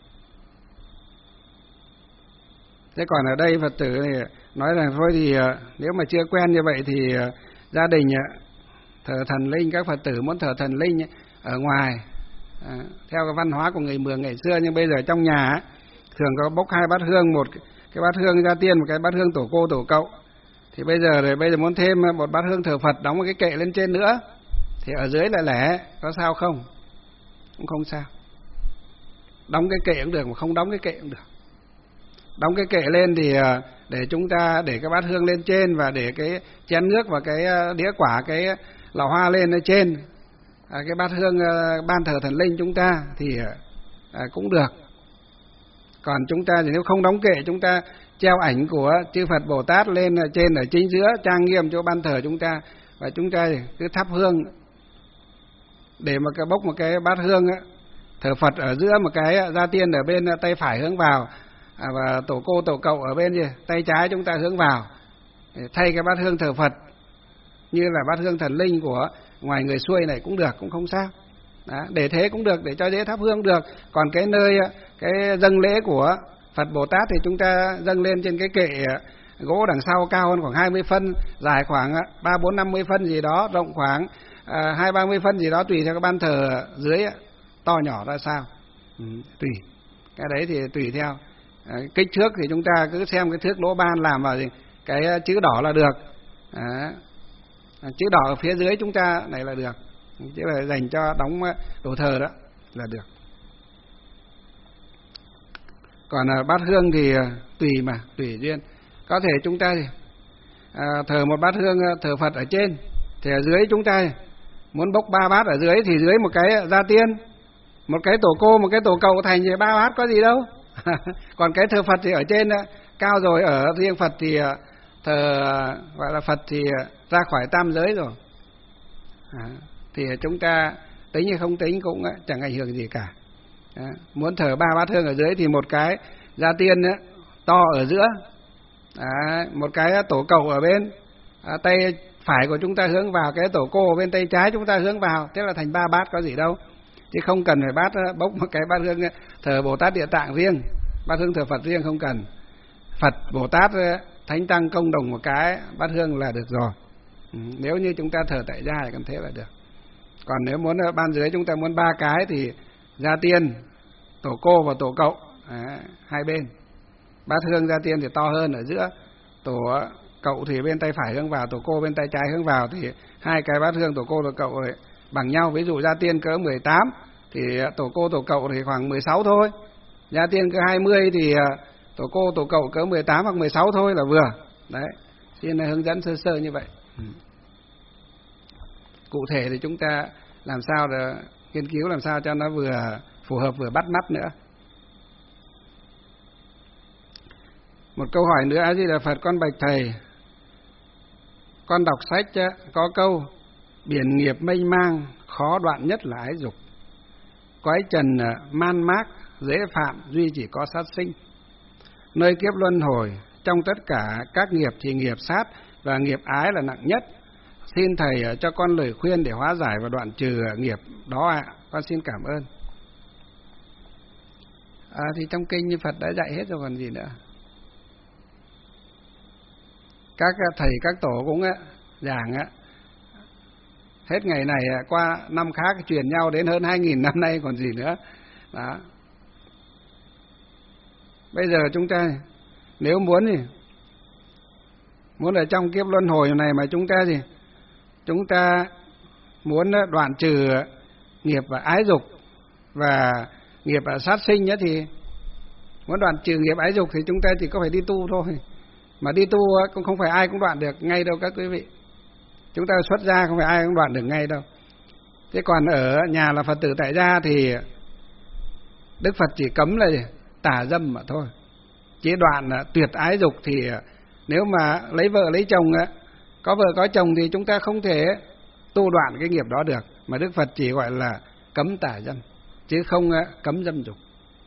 Thế còn ở đây Phật tử thì nói rằng thôi thì nếu mà chưa quen như vậy thì gia đình thờ thần linh, các Phật tử muốn thờ thần linh ở ngoài à, theo cái văn hóa của người Mường ngày xưa, nhưng bây giờ trong nhà thường có bốc hai bát hương, một cái bát hương gia tiên, một cái bát hương tổ cô tổ cậu. Thì bây giờ thì bây giờ muốn thêm một bát hương thờ Phật, đóng một cái kệ lên trên nữa, thì ở dưới lại lẻ, có sao không? Cũng không sao. Đóng cái kệ cũng được, mà không đóng cái kệ cũng được. Đóng cái kệ lên thì để chúng ta để cái bát hương lên trên, và để cái chén nước và cái đĩa quả, cái lò hoa lên ở trên à, cái bát hương ban thờ thần linh chúng ta thì à, cũng được. Còn chúng ta thì nếu không đóng kệ, chúng ta treo ảnh của chư Phật Bồ Tát lên ở trên, ở chính giữa, trang nghiêm chỗ ban thờ chúng ta, và chúng ta cứ thắp hương, để mà cái bốc một cái bát hương á, thờ Phật ở giữa, một cái gia tiên ở bên tay phải hướng vào, à, và tổ cô tổ cậu ở bên gì tay trái chúng ta hướng vào, để thay cái bát hương thờ Phật như là bát hương thần linh của ngoài người xuôi này cũng được, cũng không sao. Đó, để thế cũng được, để cho dễ thắp hương được. Còn cái nơi cái dâng lễ của Phật Bồ Tát thì chúng ta dâng lên trên cái kệ gỗ đằng sau, cao hơn khoảng hai mươi phân, dài khoảng ba bốn năm mươi phân gì đó, rộng khoảng hai ba mươi phân gì đó, tùy theo cái ban thờ dưới to nhỏ ra sao. Ừ, tùy cái đấy thì tùy theo à, kích thước thì chúng ta cứ xem cái thước lỗ ban làm vào gì cái chữ đỏ là được. À, chữ đỏ ở phía dưới chúng ta này là được, chứ là dành cho đóng đồ thờ đó là được. Còn à, bát hương thì à, tùy mà tùy duyên. Có thể chúng ta à, thờ một bát hương thờ Phật ở trên, thì ở dưới chúng ta muốn bốc ba bát ở dưới, thì dưới một cái gia tiên, một cái tổ cô, một cái tổ cậu thành thì ba bát có gì đâu. Còn cái thờ Phật thì ở trên cao rồi, ở riêng Phật thì thờ gọi là Phật thì ra khỏi tam giới rồi. À, thì chúng ta tính hay không tính cũng chẳng ảnh hưởng gì cả. À, muốn thờ ba bát hương ở dưới thì một cái gia tiên ấy, to ở giữa, à, một cái tổ cầu ở bên à, tay phải của chúng ta hướng vào, cái tổ cô ở bên tay trái chúng ta hướng vào, thế là thành ba bát, có gì đâu. Chứ không cần phải bát bốc một cái bát hương thờ Bồ Tát Địa Tạng riêng, bát hương thờ Phật riêng, không cần. Phật Bồ Tát Thánh Tăng công đồng một cái bát hương là được rồi. Ừ, nếu như chúng ta thờ tại gia thì cần thế là được. Còn nếu muốn ban dưới chúng ta muốn ba cái thì gia tiên, tổ cô và tổ cậu à, hai bên. Bát hương gia tiên thì to hơn ở giữa, tổ cậu thì bên tay phải hướng vào, tổ cô bên tay trái hướng vào, thì hai cái bát hương tổ cô tổ cậu ấy bằng nhau. Ví dụ gia tiên cỡ mười tám thì tổ cô tổ cậu thì khoảng mười sáu thôi. Gia tiên cỡ hai mươi thì tổ cô tổ cậu cỡ mười tám hoặc mười sáu thôi là vừa. Đấy, xin hướng dẫn sơ sơ như vậy. Cụ thể thì chúng ta làm sao để nghiên cứu làm sao cho nó vừa phù hợp vừa bắt mắt nữa. Một câu hỏi nữa: A Di Đà Phật, con bạch thầy, con đọc sách có câu biển nghiệp mênh mang, khó đoạn nhất là ái dục. Cõi trần man mác, dễ phạm, duy chỉ có sát sinh. Nơi kiếp luân hồi, trong tất cả các nghiệp thì nghiệp sát và nghiệp ái là nặng nhất. Xin thầy cho con lời khuyên để hóa giải và đoạn trừ nghiệp đó ạ. À. Con xin cảm ơn. À, thì trong kinh như Phật đã dạy hết rồi còn gì nữa. Các thầy các tổ cũng giảng á, hết ngày này qua năm khác truyền nhau đến hơn hai nghìn năm nay còn gì nữa. Đó. Bây giờ chúng ta nếu muốn thì muốn ở trong kiếp luân hồi này mà chúng ta gì chúng ta muốn đoạn trừ nghiệp và ái dục và nghiệp và sát sinh nhé, thì muốn đoạn trừ nghiệp ái dục thì chúng ta chỉ có phải đi tu thôi. Mà đi tu cũng không phải ai cũng đoạn được ngay đâu các quý vị. Chúng ta xuất gia không phải ai cũng đoạn được ngay đâu. Thế còn ở nhà là Phật tử tại gia thì Đức Phật chỉ cấm là gì? Tà dâm mà thôi. Chế đoạn tuyệt ái dục thì nếu mà lấy vợ lấy chồng, có vợ có chồng thì chúng ta không thể tu đoạn cái nghiệp đó được. Mà Đức Phật chỉ gọi là cấm tà dâm, chứ không cấm dâm dục.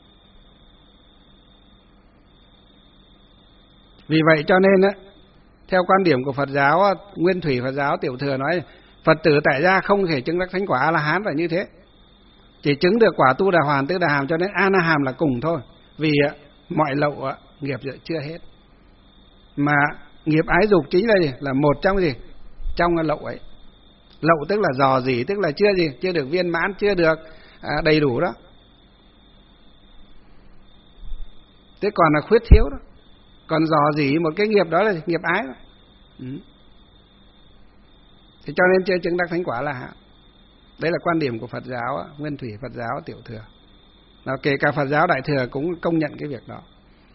Vì vậy cho nên theo quan điểm của Phật giáo, Nguyên Thủy Phật giáo Tiểu Thừa nói Phật tử tại gia không thể chứng đắc thánh quả A-la-hán là như thế. Chỉ chứng được quả Tu Đà Hoàn Tứ Đà Hàm, cho nên A-na-hàm là cùng thôi. Vì mọi lậu nghiệp chưa hết. Mà nghiệp ái dục chính là gì? Là một trong gì? Trong lậu ấy. Lậu tức là dò dỉ, tức là chưa gì? Chưa được viên mãn, chưa được à, đầy đủ đó. Thế còn là khuyết thiếu đó. Còn dò dỉ một cái nghiệp đó là nghiệp ái đó. Ừ. Thì cho nên chưa chứng đắc thánh quả là hạ. Đấy là quan điểm của Phật giáo, Nguyên Thủy Phật giáo Tiểu Thừa. Nào, kể cả Phật giáo Đại Thừa cũng công nhận cái việc đó.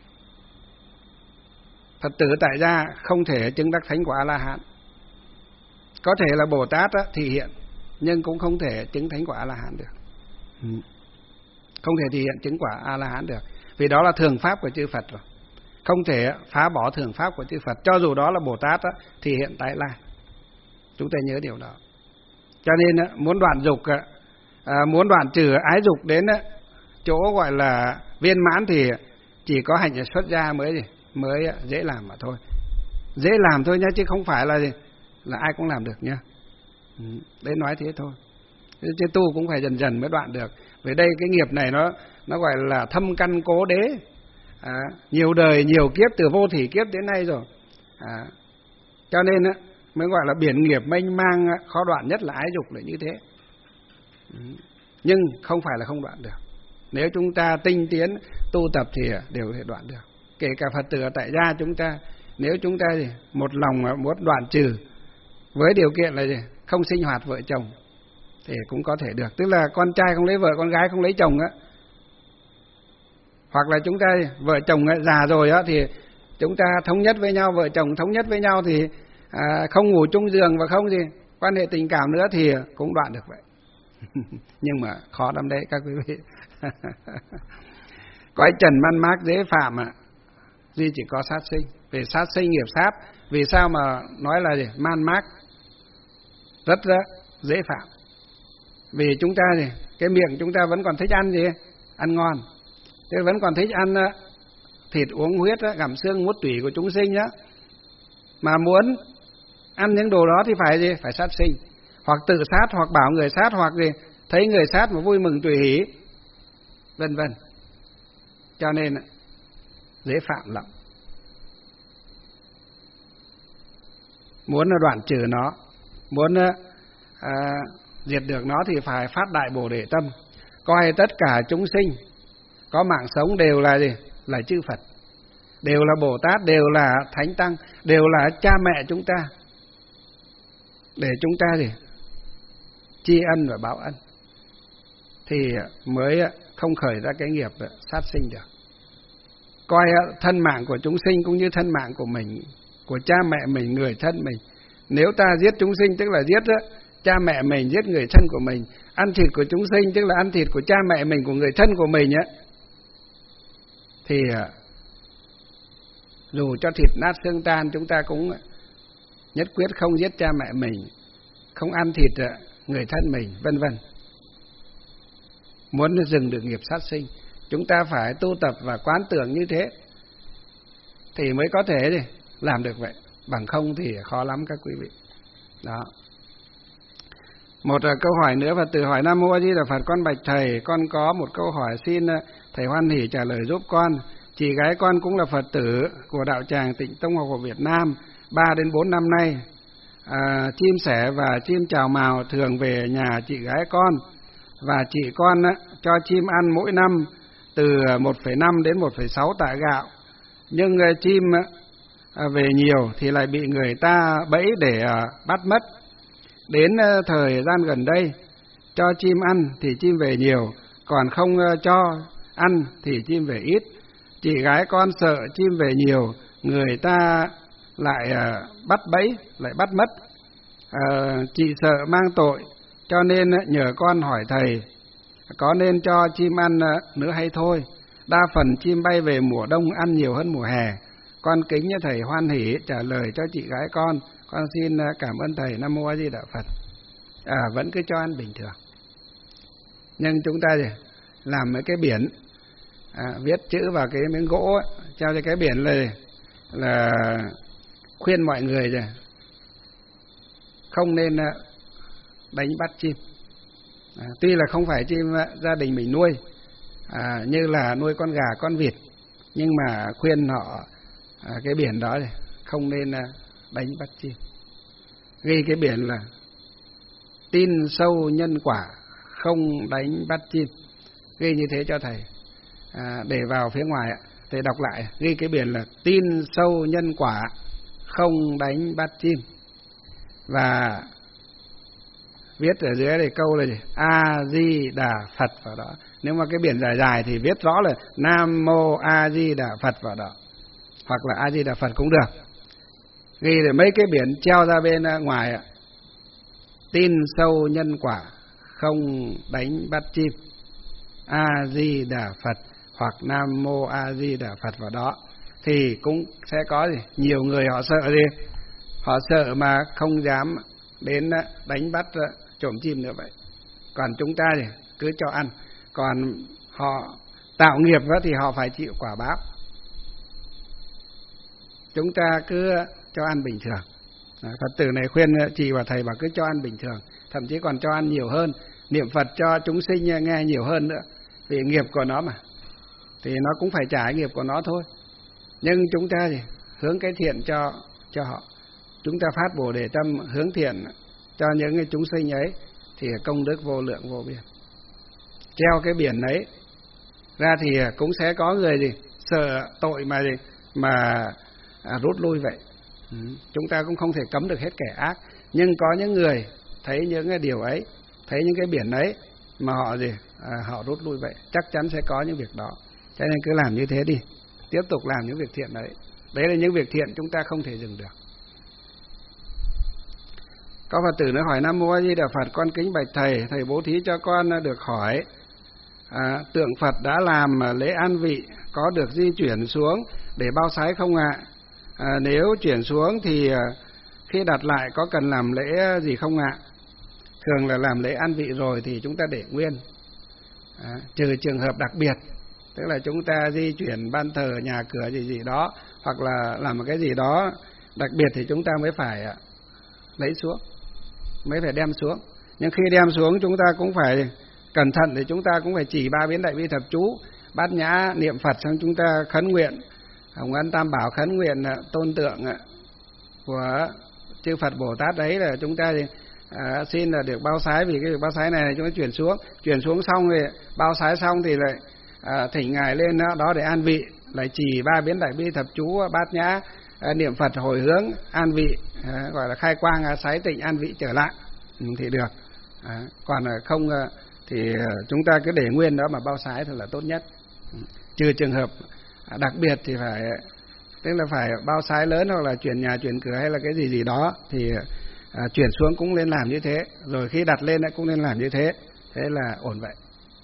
Phật tử tại gia không thể chứng đắc thánh quả A-la-hán. Có thể là Bồ Tát thị hiện, nhưng cũng không thể chứng thánh quả A-la-hán được. Ừ. Không thể thị hiện chứng quả A-la-hán được. Vì đó là thường pháp của chư Phật rồi. Không thể phá bỏ thường pháp của chư Phật, cho dù đó là Bồ Tát thì hiện tại lai. Chúng ta nhớ điều đó. Cho nên muốn đoạn dục, muốn đoạn trừ ái dục đến chỗ gọi là viên mãn thì chỉ có hành xuất gia mới gì mới dễ làm mà thôi. Dễ làm thôi nhá, chứ không phải là gì là ai cũng làm được nhá. Đấy nói thế thôi. Chứ tu cũng phải dần dần mới đoạn được. Vì đây cái nghiệp này nó nó gọi là thâm căn cố đế. À, nhiều đời nhiều kiếp từ vô thỉ kiếp đến nay rồi. À, cho nên á mới gọi là biển nghiệp mênh mang, khó đoạn nhất là ái dục là như thế. Nhưng không phải là không đoạn được. Nếu chúng ta tinh tiến tu tập thì đều thể đoạn được. Kể cả Phật tử tại gia chúng ta, nếu chúng ta gì một lòng muốn đoạn trừ với điều kiện là gì không sinh hoạt vợ chồng thì cũng có thể được. Tức là con trai không lấy vợ, con gái không lấy chồng á. Hoặc là chúng ta vợ chồng già rồi á thì chúng ta thống nhất với nhau, vợ chồng thống nhất với nhau thì à, không ngủ chung giường và không gì quan hệ tình cảm nữa thì cũng đoạn được vậy. Nhưng mà khó lắm đấy các quý vị. Cõi trần man mác dễ phạm ạ, duy chỉ có sát sinh. Về sát sinh nghiệp sát, vì sao mà nói là gì man mác rất rất dễ phạm? Vì chúng ta gì cái miệng chúng ta vẫn còn thích ăn gì ăn ngon, thế vẫn còn thích ăn thịt uống huyết, gặm xương mút tủy của chúng sinh nhá. Mà muốn ăn những đồ đó thì phải gì phải sát sinh, hoặc tự sát, hoặc bảo người sát, hoặc gì thấy người sát mà vui mừng tùy hỷ, vân vân. Cho nên dễ phạm lắm. Muốn đoạn trừ nó, muốn à, diệt được nó thì phải phát đại bồ đề tâm, coi tất cả chúng sinh có mạng sống đều là gì là chư Phật, đều là Bồ Tát, đều là Thánh Tăng, đều là cha mẹ chúng ta, để chúng ta gì tri ân và báo ân, thì mới không khởi ra cái nghiệp sát sinh được. Coi thân mạng của chúng sinh cũng như thân mạng của mình, của cha mẹ mình, người thân mình. Nếu ta giết chúng sinh tức là giết cha mẹ mình, giết người thân của mình, ăn thịt của chúng sinh, tức là ăn thịt của cha mẹ mình, của người thân của mình ấy, thì dù cho thịt nát xương tan, chúng ta cũng nhất quyết không giết cha mẹ mình, không ăn thịt người thân mình, vân vân. Muốn dừng được nghiệp sát sinh, chúng ta phải tu tập và quán tưởng như thế thì mới có thể làm được vậy, bằng không thì khó lắm các quý vị. Đó. Một câu hỏi nữa, Phật tử hỏi: Nam Mô A Di Đà Phật, con bạch thầy, con có một câu hỏi xin thầy hoan hỷ trả lời giúp con. Chị gái con cũng là Phật tử của đạo tràng Tịnh Tông Học của Việt Nam, ba đến bốn năm nay. À, chim sẻ và chim chào mào thường về nhà chị gái con, và chị con á, cho chim ăn mỗi năm từ một phẩy năm đến một phẩy sáu tạ gạo. Nhưng uh, chim uh, về nhiều thì lại bị người ta bẫy để uh, bắt mất. Đến uh, thời gian gần đây, cho chim ăn thì chim về nhiều, còn không uh, cho ăn thì chim về ít. Chị gái con sợ chim về nhiều, người ta lại uh, bắt bẫy, lại bắt mất. Uh, chị sợ mang tội, cho nên uh, nhờ con hỏi thầy, có nên cho chim ăn uh, nữa hay thôi? Đa phần chim bay về mùa đông ăn nhiều hơn mùa hè. Con kính thầy hoan hỷ trả lời cho chị gái con. Con xin cảm ơn thầy. Nam Mô A Di Đà Phật. À, vẫn cứ cho ăn bình thường. Nhưng chúng ta thì làm mấy cái biển, à, viết chữ vào cái miếng gỗ ấy, treo cho cái biển là, là khuyên mọi người rồi không nên đánh bắt chim. À, tuy là không phải chim gia đình mình nuôi, À, như là nuôi con gà, con vịt, nhưng mà khuyên họ à, cái biển đó thì không nên à, đánh bắt chim. Ghi cái biển là tin sâu nhân quả, không đánh bắt chim. Ghi như thế cho thầy, à, để vào phía ngoài thầy đọc lại. Ghi cái biển là tin sâu nhân quả, không đánh bắt chim. Và viết ở dưới này câu là gì? A Di Đà Phật vào đó. Nếu mà cái biển dài dài thì viết rõ là Nam Mô A Di Đà Phật vào đó, hoặc là A Di Đà Phật cũng được. Ghi để mấy cái biển treo ra bên ngoài: tin sâu nhân quả, không đánh bắt chim, A Di Đà Phật hoặc Nam Mô A Di Đà Phật vào đó, thì cũng sẽ có gì? Nhiều người họ sợ đi, họ sợ mà không dám đến đánh bắt trộm chim nữa vậy. Còn chúng ta thì cứ cho ăn, còn họ tạo nghiệp đó thì họ phải chịu quả báo. Chúng ta cứ cho ăn bình thường. Phật tử này khuyên chị và thầy bảo cứ cho ăn bình thường, thậm chí còn cho ăn nhiều hơn, niệm Phật cho chúng sinh nghe nhiều hơn nữa, vì nghiệp của nó mà, thì nó cũng phải trả nghiệp của nó thôi. Nhưng chúng ta thì hướng cái thiện cho cho họ, chúng ta phát Bồ Đề tâm hướng thiện cho những cái chúng sinh ấy, thì công đức vô lượng vô biên. Treo cái biển ấy ra thì cũng sẽ có người gì sợ tội mà gì mà à, rút lui vậy. Ừ. Chúng ta cũng không thể cấm được hết kẻ ác, nhưng có những người thấy những cái điều ấy, thấy những cái biển ấy mà họ gì à, họ rút lui vậy. Chắc chắn sẽ có những việc đó, cho nên cứ làm như thế đi, tiếp tục làm những việc thiện đấy. Đấy là những việc thiện chúng ta không thể dừng được. Có Phật tử nó hỏi: Nam Mô A Di Đà Phật, con kính bạch thầy, thầy bố thí cho con được hỏi, à, tượng Phật đã làm lễ an vị có được di chuyển xuống để bao sái không ạ? À, nếu chuyển xuống thì khi đặt lại có cần làm lễ gì không ạ? Thường là làm lễ an vị rồi thì chúng ta để nguyên, à, trừ trường hợp đặc biệt, tức là chúng ta di chuyển ban thờ, nhà cửa gì gì đó, hoặc là làm một cái gì đó đặc biệt thì chúng ta mới phải lấy xuống, mới phải đem xuống. Nhưng khi đem xuống chúng ta cũng phải cẩn thận, thì chúng ta cũng phải chỉ ba biến đại bi thập chú, bát nhã niệm Phật, xong chúng ta khấn nguyện Hồng Ân Tam Bảo, khấn nguyện tôn tượng của chư Phật Bồ Tát đấy, là chúng ta thì à, xin là được bao sái, vì cái việc bao sái này chúng ta chuyển xuống, chuyển xuống xong thì bao sái xong thì lại à, thỉnh ngài lên đó, đó để an vị, lại chỉ ba biến đại bi thập chú, bát nhã à, niệm Phật hồi hướng an vị, à, gọi là khai quang à, sái tịnh an vị trở lại, ừ, thì được. À, còn không thì chúng ta cứ để nguyên đó mà bao sái thật là tốt nhất. Trừ trường hợp đặc biệt thì phải, tức là phải bao sái lớn, hoặc là chuyển nhà chuyển cửa hay là cái gì gì đó, thì à, chuyển xuống cũng nên làm như thế, rồi khi đặt lên lại cũng nên làm như thế, thế là ổn vậy.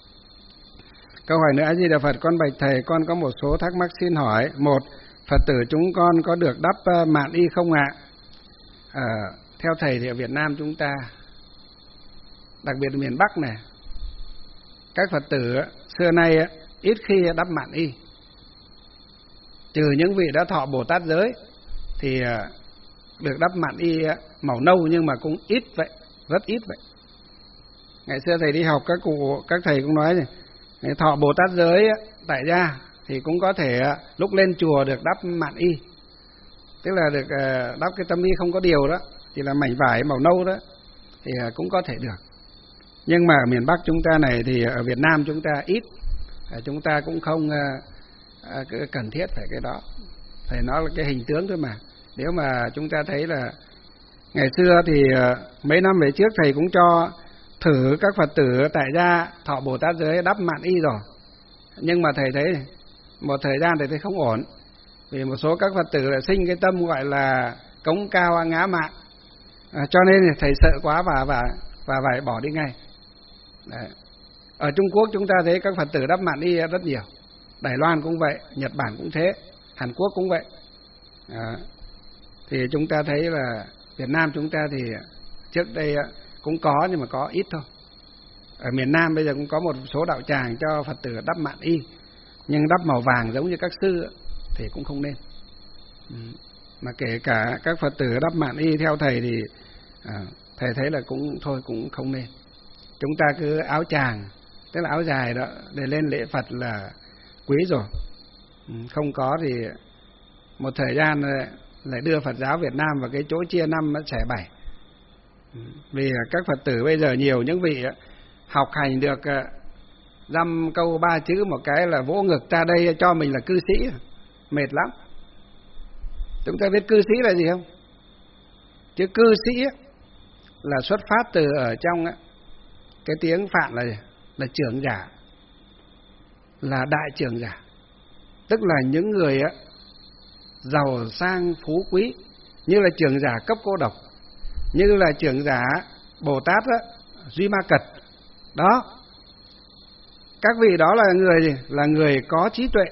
Câu hỏi nữa: A Di Đà Phật, con bạch thầy, con có một số thắc mắc xin hỏi. Một, Phật tử chúng con có được đắp mạn y không ạ? À, theo thầy thì ở Việt Nam chúng ta, đặc biệt ở miền Bắc này, các Phật tử xưa nay ít khi đắp mạn y, trừ những vị đã thọ Bồ Tát giới thì được đắp mạn y màu nâu, nhưng mà cũng ít vậy, rất ít vậy. Ngày xưa thầy đi học, các cụ các thầy cũng nói này, thọ Bồ Tát giới tại gia thì cũng có thể lúc lên chùa được đắp mạn y, tức là được đắp cái tấm y không có điều đó, chỉ là mảnh vải màu nâu đó, thì cũng có thể được. Nhưng mà ở miền Bắc chúng ta này thì ở Việt Nam chúng ta ít, chúng ta cũng không cần thiết phải cái đó. Thầy nói là cái hình tướng thôi mà. Nếu mà chúng ta thấy là ngày xưa thì mấy năm về trước thầy cũng cho thử các Phật tử tại gia thọ Bồ Tát giới đắp mạn y rồi, nhưng mà thầy thấy một thời gian thầy thấy không ổn, vì một số các Phật tử lại sinh cái tâm gọi là cống cao ngã mạn, à, cho nên thầy sợ quá và và và phải bỏ đi ngay. Đấy. Ở Trung Quốc chúng ta thấy các Phật tử đắp mạn y rất nhiều, Đài Loan cũng vậy, Nhật Bản cũng thế, Hàn Quốc cũng vậy. À, thì chúng ta thấy là Việt Nam chúng ta thì trước đây cũng có, nhưng mà có ít thôi. Ở miền Nam bây giờ cũng có một số đạo tràng cho Phật tử đắp mạn y, nhưng đắp màu vàng giống như các sư thì cũng không nên. Mà kể cả các Phật tử đắp mạn y theo thầy thì à, thầy thấy là cũng thôi cũng không nên. Chúng ta cứ áo tràng, tức là áo dài đó, để lên lễ Phật là quý rồi. Không có thì một thời gian lại đưa Phật giáo Việt Nam vào cái chỗ chia năm xẻ bảy. Vì các Phật tử bây giờ nhiều những vị học hành được dăm câu ba chữ một cái là vỗ ngực ra đây cho mình là cư sĩ, mệt lắm. Chúng ta biết cư sĩ là gì không? Chứ cư sĩ là xuất phát từ ở trong cái tiếng Phạn là gì? Là trưởng giả, là đại trưởng giả, tức là những người giàu sang phú quý, như là trưởng giả cấp cô độc, như là trưởng giả Bồ Tát đó, Duy Ma Cật đó. Các vị đó là người gì? Là người có trí tuệ,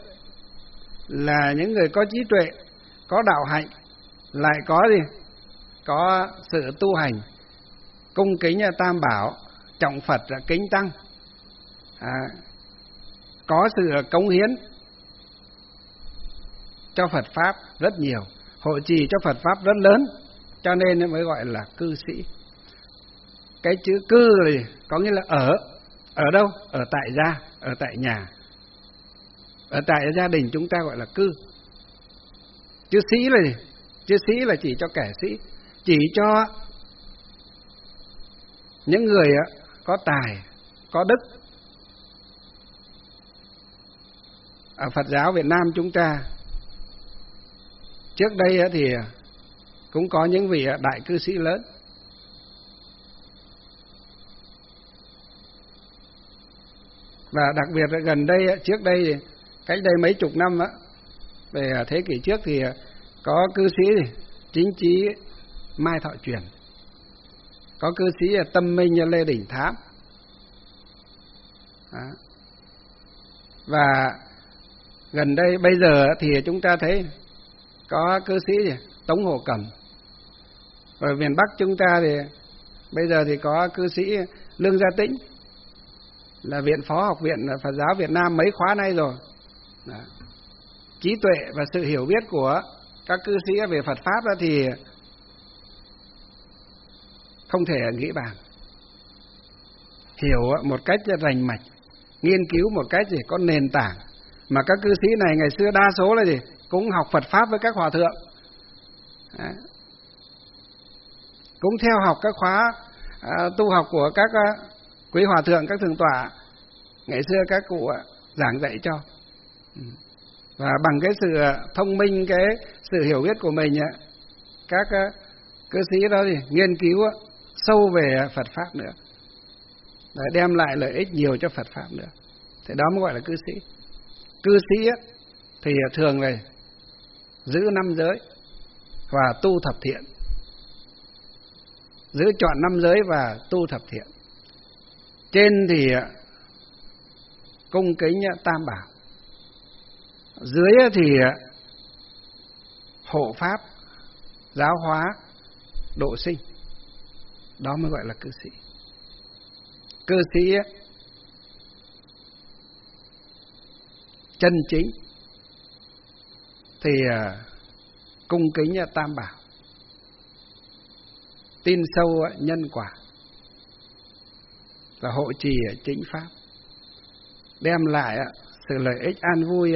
là những người có trí tuệ, có đạo hạnh, lại có gì? Có sự tu hành, cung kính Tam Bảo, trọng Phật, kính Tăng, à, có sự cống hiến cho Phật Pháp rất nhiều, hộ trì cho Phật Pháp rất lớn, cho nên mới gọi là cư sĩ. Cái chữ cư là gì? Có nghĩa là ở. Ở đâu? Ở tại gia, ở tại nhà. Ở tại gia đình chúng ta gọi là cư. Chữ sĩ là gì? Chữ sĩ là chỉ cho kẻ sĩ, chỉ cho những người có tài, có đức. Ở Phật giáo Việt Nam chúng ta trước đây thì cũng có những vị đại cư sĩ lớn. Và đặc biệt là gần đây, trước đây, cách đây mấy chục năm á, về thế kỷ trước thì có cư sĩ Chính Trí Mai Thọ Truyền, có cư sĩ Tâm Minh Lê Đình Thám. Đó. Và gần đây bây giờ thì chúng ta thấy có cư sĩ gì? Tống Hồ Cẩm. Ở miền Bắc chúng ta thì bây giờ thì có cư sĩ Lương Gia Tĩnh, là viện phó học viện Phật giáo Việt Nam mấy khóa nay rồi. Đó. Trí tuệ và sự hiểu biết của các cư sĩ về Phật Pháp đó thì không thể nghĩ bàn. Hiểu một cách rành mạch, nghiên cứu một cách gì có nền tảng. Mà các cư sĩ này ngày xưa đa số là gì? Cũng học Phật Pháp với các hòa thượng. Đó. Cũng theo học các khóa à, tu học của các à, quý hòa thượng, các thượng tọa ngày xưa các cụ à, giảng dạy cho. Và bằng cái sự thông minh, cái sự hiểu biết của mình, các à, cư sĩ đó thì nghiên cứu sâu về Phật Pháp nữa, để đem lại lợi ích nhiều cho Phật Pháp nữa. Thì đó mới gọi là cư sĩ. Cư sĩ thì thường là giữ năm giới và tu thập thiện. giữ trọn năm giới và tu thập thiện. Trên thì cung kính tam bảo, dưới thì hộ pháp, giáo hóa, độ sinh. Đó mới gọi là cư sĩ. Cư sĩ chân chính thì cung kính tam bảo, tin sâu nhân quả, là hộ trì chính pháp, đem lại sự lợi ích an vui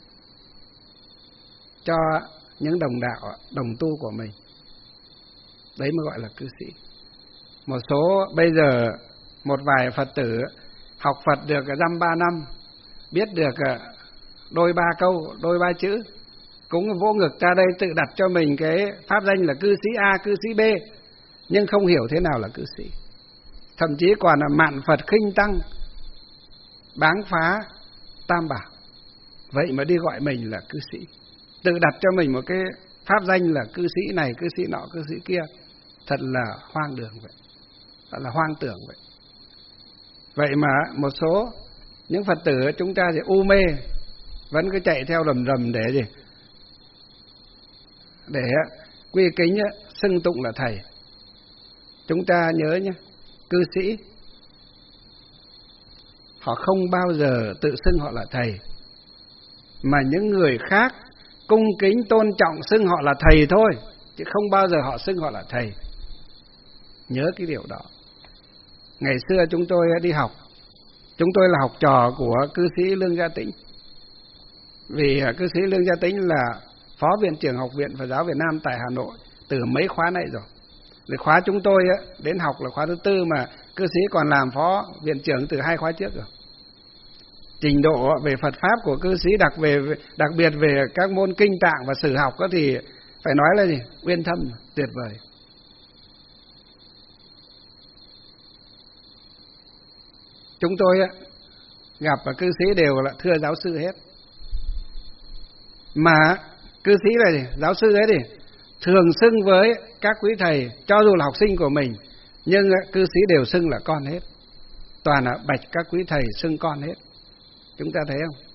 cho những đồng đạo, đồng tu của mình. Đấy mới gọi là cư sĩ. Một số bây giờ một vài Phật tử học Phật được dăm ba năm, biết được đôi ba câu, đôi ba chữ, cũng vỗ ngực ra đây tự đặt cho mình cái pháp danh là cư sĩ A, cư sĩ B, nhưng không hiểu thế nào là cư sĩ. Thậm chí còn là mạn Phật khinh tăng, báng phá tam bảo, vậy mà đi gọi mình là cư sĩ, tự đặt cho mình một cái pháp danh là cư sĩ này, cư sĩ nọ, cư sĩ kia. Thật là hoang đường vậy, thật là hoang tưởng vậy. Vậy mà một số những Phật tử chúng ta thì u mê, vẫn cứ chạy theo rầm rầm để gì? Để quy kính xưng tụng là thầy. Chúng ta nhớ nhé, cư sĩ họ không bao giờ tự xưng họ là thầy, mà những người khác cung kính tôn trọng xưng họ là thầy thôi, chứ không bao giờ họ xưng họ là thầy. Nhớ cái điều đó. Ngày xưa chúng tôi đi học, chúng tôi là học trò của cư sĩ Lương Gia Tĩnh. Vì cư sĩ Lương Gia Tĩnh là Phó Viện trưởng Học viện Phật giáo Việt Nam tại Hà Nội từ mấy khóa này rồi. Rồi khóa chúng tôi đến học là khóa thứ tư, mà cư sĩ còn làm Phó Viện trưởng từ hai khóa trước rồi. Trình độ về Phật Pháp của cư sĩ, đặc về đặc biệt về các môn kinh tạng và sử học đó thì phải nói là gì? Uyên thâm, tuyệt vời. Chúng tôi gặp và cư sĩ đều là thưa giáo sư hết. Mà cư sĩ là gì? Giáo sư ấy thì thường xưng với các quý thầy, cho dù là học sinh của mình, nhưng cư sĩ đều xưng là con hết. Toàn là bạch các quý thầy xưng con hết. Chúng ta thấy không?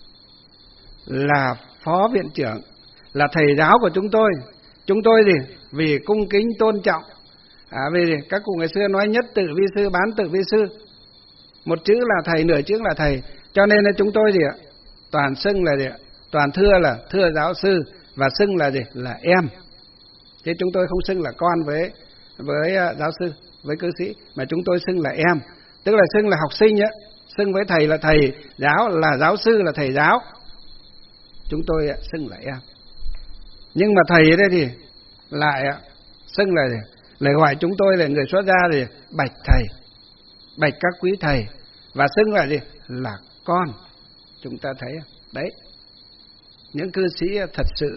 Là Phó Viện trưởng, là thầy giáo của chúng tôi. Chúng tôi gì? Vì cung kính tôn trọng, à, vì các cụ ngày xưa nói nhất tự vi sư, bán tự vi sư, một chữ là thầy, nửa chữ là thầy, cho nên là chúng tôi gì ạ? Toàn xưng là gì ạ? Toàn thưa là thưa giáo sư, và xưng là gì? Là em. Chứ chúng tôi không xưng là con với với giáo sư, với cư sĩ, mà chúng tôi xưng là em, tức là xưng là học sinh á, xưng với thầy là thầy giáo, là giáo sư là thầy giáo. Chúng tôi xưng là em. Nhưng mà thầy ở đây thì lại xưng là gì? Lại gọi chúng tôi là người xuất gia thì bạch thầy, bạch các quý thầy, và xưng là gì? Là con. Chúng ta thấy đấy, những cư sĩ thật sự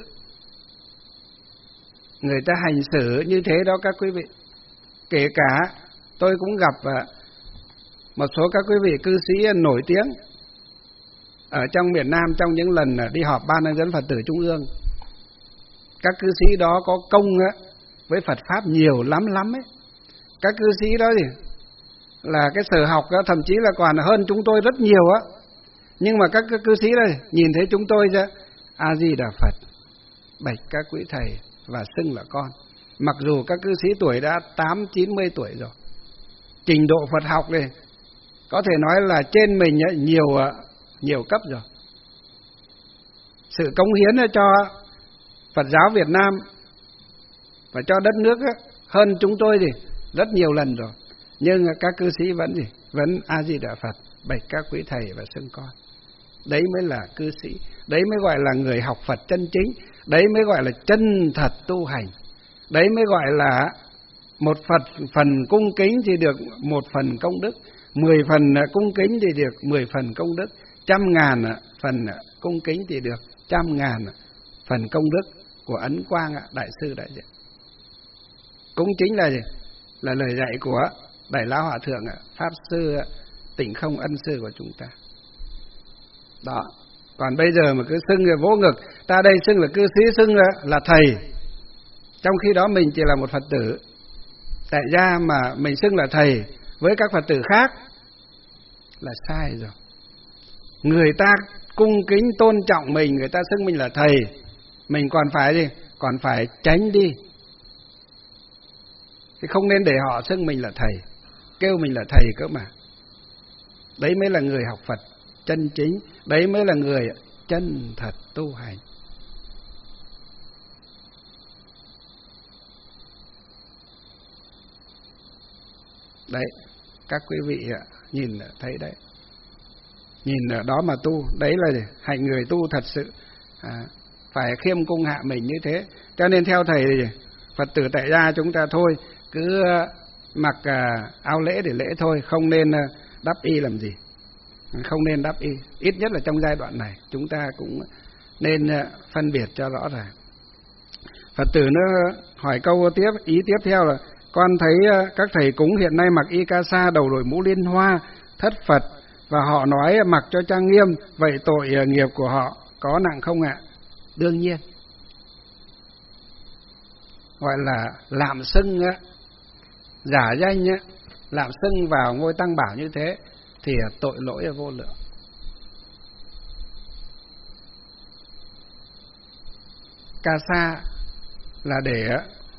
người ta hành xử như thế đó các quý vị. Kể cả tôi cũng gặp một số các quý vị cư sĩ nổi tiếng ở trong miền Nam trong những lần đi họp Ban Hướng dẫn Phật tử Trung ương. Các cư sĩ đó có công với Phật Pháp nhiều lắm lắm ấy. Các cư sĩ đó thì là cái sở học đó, thậm chí là còn hơn chúng tôi rất nhiều á. Nhưng mà các cư sĩ đây nhìn thấy chúng tôi chứ, A Di Đà Phật, bạch các quý thầy, và xưng là con. Mặc dù các cư sĩ tuổi đã tám chín mươi tuổi rồi, trình độ Phật học này có thể nói là trên mình nhiều nhiều cấp rồi. Sự cống hiến cho Phật giáo Việt Nam và cho đất nước hơn chúng tôi thì rất nhiều lần rồi. Nhưng các cư sĩ vẫn gì? Vẫn A Di Đà Phật, bạch các quý thầy và xưng con. Đấy mới là cư sĩ, đấy mới gọi là người học Phật chân chính, đấy mới gọi là chân thật tu hành. Đấy mới gọi là một Phật phần cung kính thì được một phần công đức, mười phần cung kính thì được mười phần công đức, trăm ngàn phần cung kính thì được trăm ngàn phần công đức của Ấn Quang Đại sư đại diện. Cũng chính là gì? Là lời dạy của Đại Lão Hòa Thượng Pháp Sư Tịnh Không Ân Sư của chúng ta. Đó. Còn bây giờ mà cứ xưng vỗ ngực, ta đây xưng là cư sĩ, xưng là, là thầy, trong khi đó mình chỉ là một Phật tử, tại gia mà mình xưng là thầy với các Phật tử khác là sai rồi. Người ta cung kính tôn trọng mình, người ta xưng mình là thầy, mình còn phải gì? Còn phải tránh đi. Thì không nên để họ xưng mình là thầy, kêu mình là thầy cơ mà. Đấy mới là người học Phật chân chính, đấy mới là người chân thật tu hành. Đấy, các quý vị nhìn thấy đấy, nhìn ở đó mà tu, đấy là hạnh người tu thật sự, à, phải khiêm cung hạ mình như thế. Cho nên theo thầy thì Phật tử tại gia chúng ta thôi, cứ mặc à, áo lễ để lễ thôi, không nên đắp y làm gì, không nên đắp y. Ít nhất là trong giai đoạn này chúng ta cũng nên phân biệt cho rõ ràng. Phật tử nó hỏi câu tiếp, ý tiếp theo là: con thấy các thầy cúng hiện nay mặc y ca sa, đầu đội mũ liên hoa, thất Phật, và họ nói mặc cho trang nghiêm, vậy tội nghiệp của họ có nặng không ạ? Đương nhiên, gọi là lạm xưng, giả danh, lạm xưng vào ngôi tăng bảo như thế thì tội lỗi vô lượng. Ca sa là để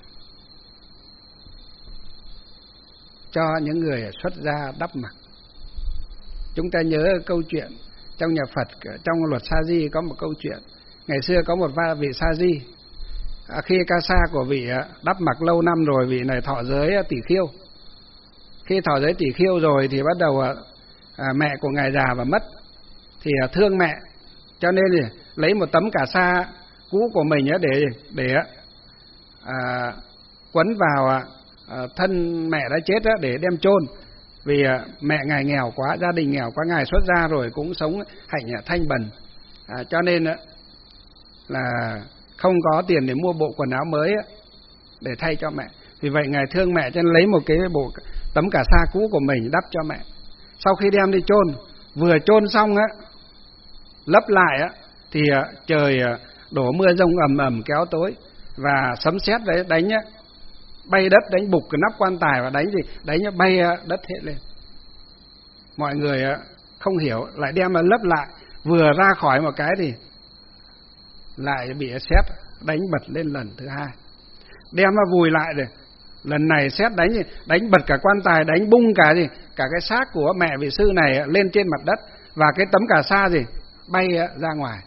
cho những người xuất gia đắp mặc. Chúng ta nhớ câu chuyện trong nhà Phật, trong luật Sa Di có một câu chuyện. Ngày xưa có một vị Sa Di, à, khi ca sa của vị đắp mặc lâu năm rồi, vị này thọ giới tỷ khiêu. Khi thọ giới tỷ khiêu rồi thì bắt đầu à, mẹ của ngài già và mất, thì à, thương mẹ, cho nên thì lấy một tấm cà sa cũ của mình để để à, quấn vào à, thân mẹ đã chết để đem chôn. Vì à, mẹ ngài nghèo quá, gia đình nghèo quá, ngài xuất gia rồi cũng sống hạnh thanh bần, à, cho nên là không có tiền để mua bộ quần áo mới để thay cho mẹ. Vì vậy ngài thương mẹ cho nên lấy một cái bộ tấm cà sa cũ của mình đắp cho mẹ. Sau khi đem đi chôn, vừa chôn xong á, lấp lại á, thì trời đổ mưa rông ầm ầm kéo tối, và sấm sét đấy đánh á, bay đất, đánh bục cái nắp quan tài, và đánh gì đánh bay đất hết lên. Mọi người không hiểu, lại đem mà lấp lại, vừa ra khỏi một cái thì lại bị sét đánh bật lên lần thứ hai. Đem mà vùi lại rồi, lần này sét đánh gì đánh bật cả quan tài, đánh bung cả gì cả cái xác của mẹ vị sư này lên trên mặt đất, và cái tấm cà sa gì bay ra ngoài.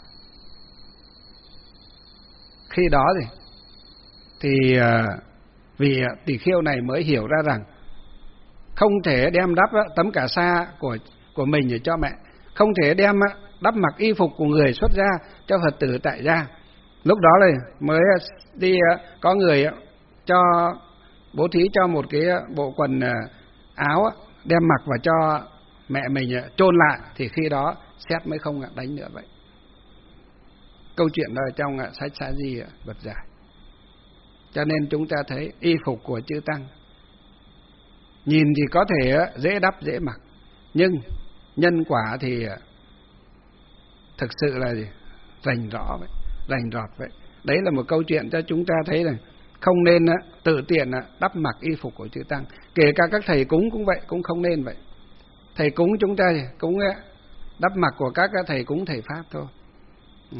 Khi đó thì thì vị tỷ khiêu này mới hiểu ra rằng không thể đem đắp tấm cà sa của của mình để cho mẹ, không thể đem đắp mặc y phục của người xuất gia cho Phật tử tại gia. Lúc đó là mới đi có người cho bố thí cho một cái bộ quần áo đem mặc và cho mẹ mình chôn lại, thì khi đó sét mới không đánh nữa. Vậy câu chuyện đó trong sách Sa Di Vật Giải. Cho nên chúng ta thấy y phục của chư tăng nhìn thì có thể dễ đắp dễ mặc, nhưng nhân quả thì thực sự là gì? Rành rõ vậy, rành rọt vậy. Đấy là một câu chuyện cho chúng ta thấy là không nên tự tiện đắp mặc y phục của chư tăng. Kể cả các thầy cúng cũng vậy, cũng không nên vậy. Thầy cúng chúng ta thì cúng đắp mặc của các thầy cúng thầy Pháp thôi. Ừ.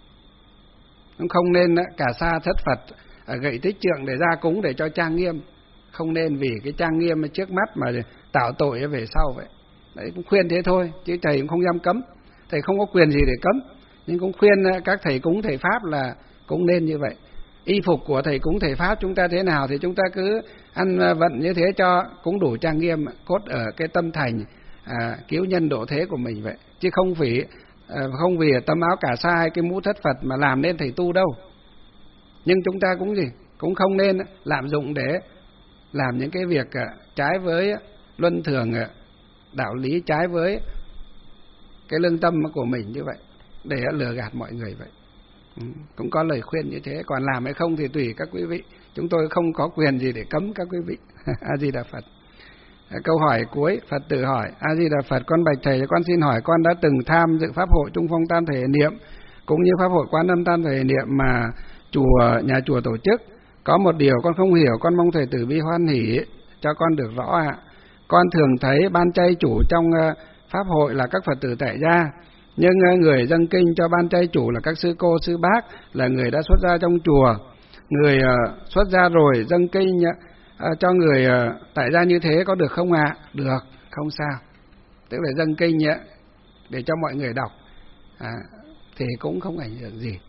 Cũng không nên cả sa thất Phật, gậy tích trượng để ra cúng để cho trang nghiêm. Không nên, vì cái trang nghiêm trước mắt mà tạo tội về sau vậy. Đấy, cũng khuyên thế thôi, chứ thầy cũng không dám cấm. Thầy không có quyền gì để cấm, nhưng cũng khuyên các thầy cúng thầy Pháp là cũng nên như vậy. Y phục của thầy cúng thầy Pháp chúng ta thế nào thì chúng ta cứ ăn vận như thế cho cũng đủ trang nghiêm, cốt ở cái tâm thành à, cứu nhân độ thế của mình vậy. Chứ không vì à, không vì tấm áo cà sa hay cái mũ thất Phật mà làm nên thầy tu đâu. Nhưng chúng ta cũng gì cũng không nên lạm dụng để làm những cái việc à, trái với luân thường à, đạo lý, trái với cái lương tâm của mình như vậy, để lừa gạt mọi người vậy. Ừ, cũng có lời khuyên như thế, còn làm hay không thì tùy các quý vị. Chúng tôi không có quyền gì để cấm các quý vị. A Di Đà Phật. Câu hỏi cuối, Phật tử hỏi: A Di Đà Phật, con bạch thầy, con xin hỏi, con đã từng tham dự pháp hội Trung Phong Tam Thể Niệm cũng như pháp hội Quán Âm Tam Thể Niệm mà chùa nhà chùa tổ chức. Có một điều con không hiểu, con mong thầy Từ bi hoan hỷ cho con được rõ ạ. Con thường thấy ban chay chủ trong pháp hội là các Phật tử tại gia, nhưng người dâng kinh cho ban chay chủ là các sư cô, sư bác, là người đã xuất gia trong chùa. Người xuất gia rồi dâng kinh cho người tại gia như thế có được không ạ? Được, không sao. Tức là dâng kinh để cho mọi người đọc à, thì cũng không ảnh hưởng gì.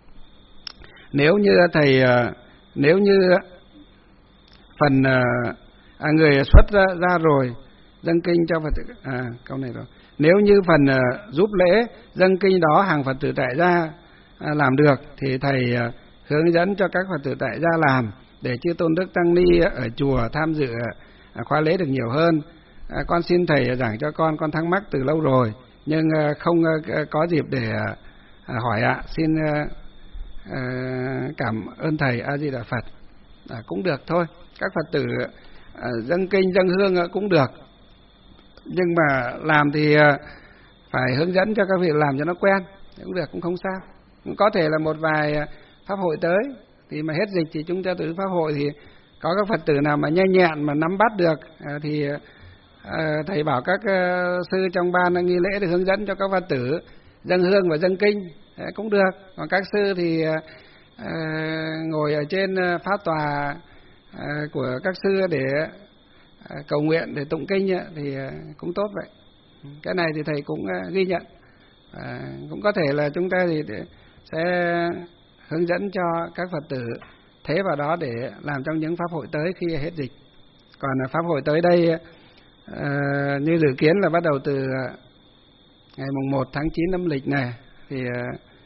Nếu như thầy, nếu như phần à, người xuất ra, ra rồi dâng kinh cho Phật tử, à câu này rồi. Nếu như phần à, giúp lễ dâng kinh đó hàng Phật tử tại gia à, làm được thì thầy à, hướng dẫn cho các Phật tử tại gia làm, để chư tôn đức tăng ni ở chùa tham dự à, khóa lễ được nhiều hơn. À, con xin thầy giảng cho con, con thắc mắc từ lâu rồi nhưng à, không à, có dịp để à, hỏi ạ. Xin à, à, cảm ơn thầy. A Di Đà Phật. À, cũng được thôi, các Phật tử à, dâng kinh dâng hương cũng được, nhưng mà làm thì à, phải hướng dẫn cho các vị làm cho nó quen cũng được, cũng không sao. Cũng có thể là một vài pháp hội tới thì mà hết dịch thì chúng ta từ pháp hội thì có các Phật tử nào mà nhanh nhẹn mà nắm bắt được à, thì à, thầy bảo các à, sư trong ban nghi lễ để hướng dẫn cho các Phật tử dâng hương và dâng kinh à, cũng được. Còn các sư thì à, à, ngồi ở trên pháp tòa à, của các sư để à, cầu nguyện, để tụng kinh thì à, cũng tốt vậy. Cái này thì thầy cũng à, ghi nhận. À, cũng có thể là chúng ta thì sẽ hướng dẫn cho các Phật tử thế vào đó để làm trong những pháp hội tới khi hết dịch. Còn pháp hội tới đây à, như dự kiến là bắt đầu từ ngày mùng một tháng chín âm lịch này thì à,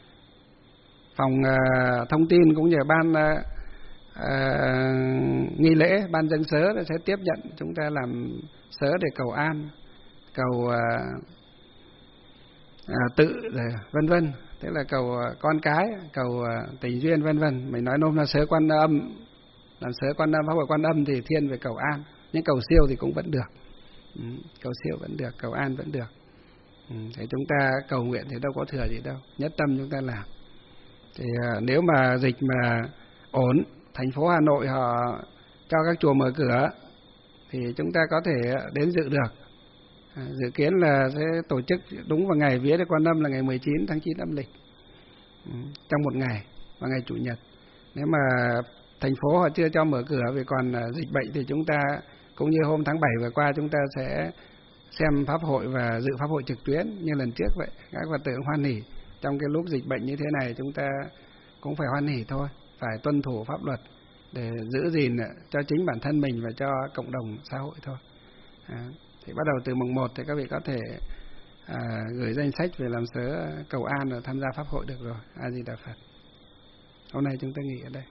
phòng à, thông tin cũng như ban à, à, nghi lễ, ban dân sớ sẽ tiếp nhận chúng ta làm sớ để cầu an, cầu à, à, tự vân vân, tức là cầu con cái, cầu tình duyên vân vân. Mình nói nôm là sớ Quan Âm, làm sớ Quan Âm, pháp hội Quan Âm thì thiên về cầu an, nhưng cầu siêu thì cũng vẫn được. Ừ, cầu siêu vẫn được, cầu an vẫn được. Ừ, thì chúng ta cầu nguyện thì đâu có thừa gì đâu, nhất tâm chúng ta làm. Thì à, nếu mà dịch mà ổn, thành phố Hà Nội họ cho các chùa mở cửa thì chúng ta có thể đến dự được. À, dự kiến là sẽ tổ chức đúng vào ngày vía Đức Quan Âm là ngày mười chín tháng chín âm lịch, ừ, trong một ngày, vào ngày Chủ nhật. Nếu mà thành phố họ chưa cho mở cửa vì còn uh, dịch bệnh thì chúng ta cũng như hôm tháng bảy vừa qua chúng ta sẽ xem pháp hội và dự pháp hội trực tuyến như lần trước vậy. Các Phật tử hoan hỉ, trong cái lúc dịch bệnh như thế này chúng ta cũng phải hoan hỉ thôi, phải tuân thủ pháp luật để giữ gìn cho chính bản thân mình và cho cộng đồng xã hội thôi. À, thì bắt đầu từ mùng một thì các vị có thể à, gửi danh sách về làm sớ cầu an và tham gia pháp hội được rồi. A Di Đà Phật. Hôm nay chúng ta nghỉ ở đây.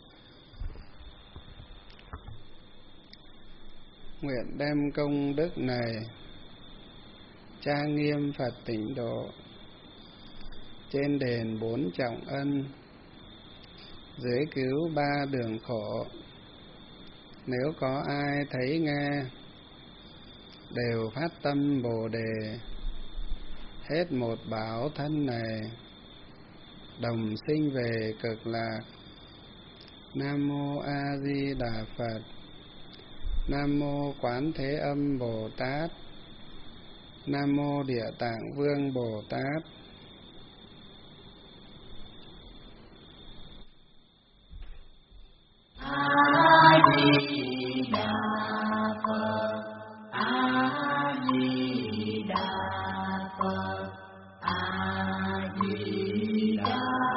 Nguyện đem công đức này trang nghiêm Phật tịnh độ trên đền bốn trọng ân, dưới cứu ba đường khổ. Nếu có ai thấy nghe đều phát tâm Bồ đề, hết một báo thân này đồng sinh về cực lạc. Nam mô A Di Đà Phật. Nam mô Quán Thế Âm Bồ Tát. Nam mô Địa Tạng Vương Bồ Tát. A Di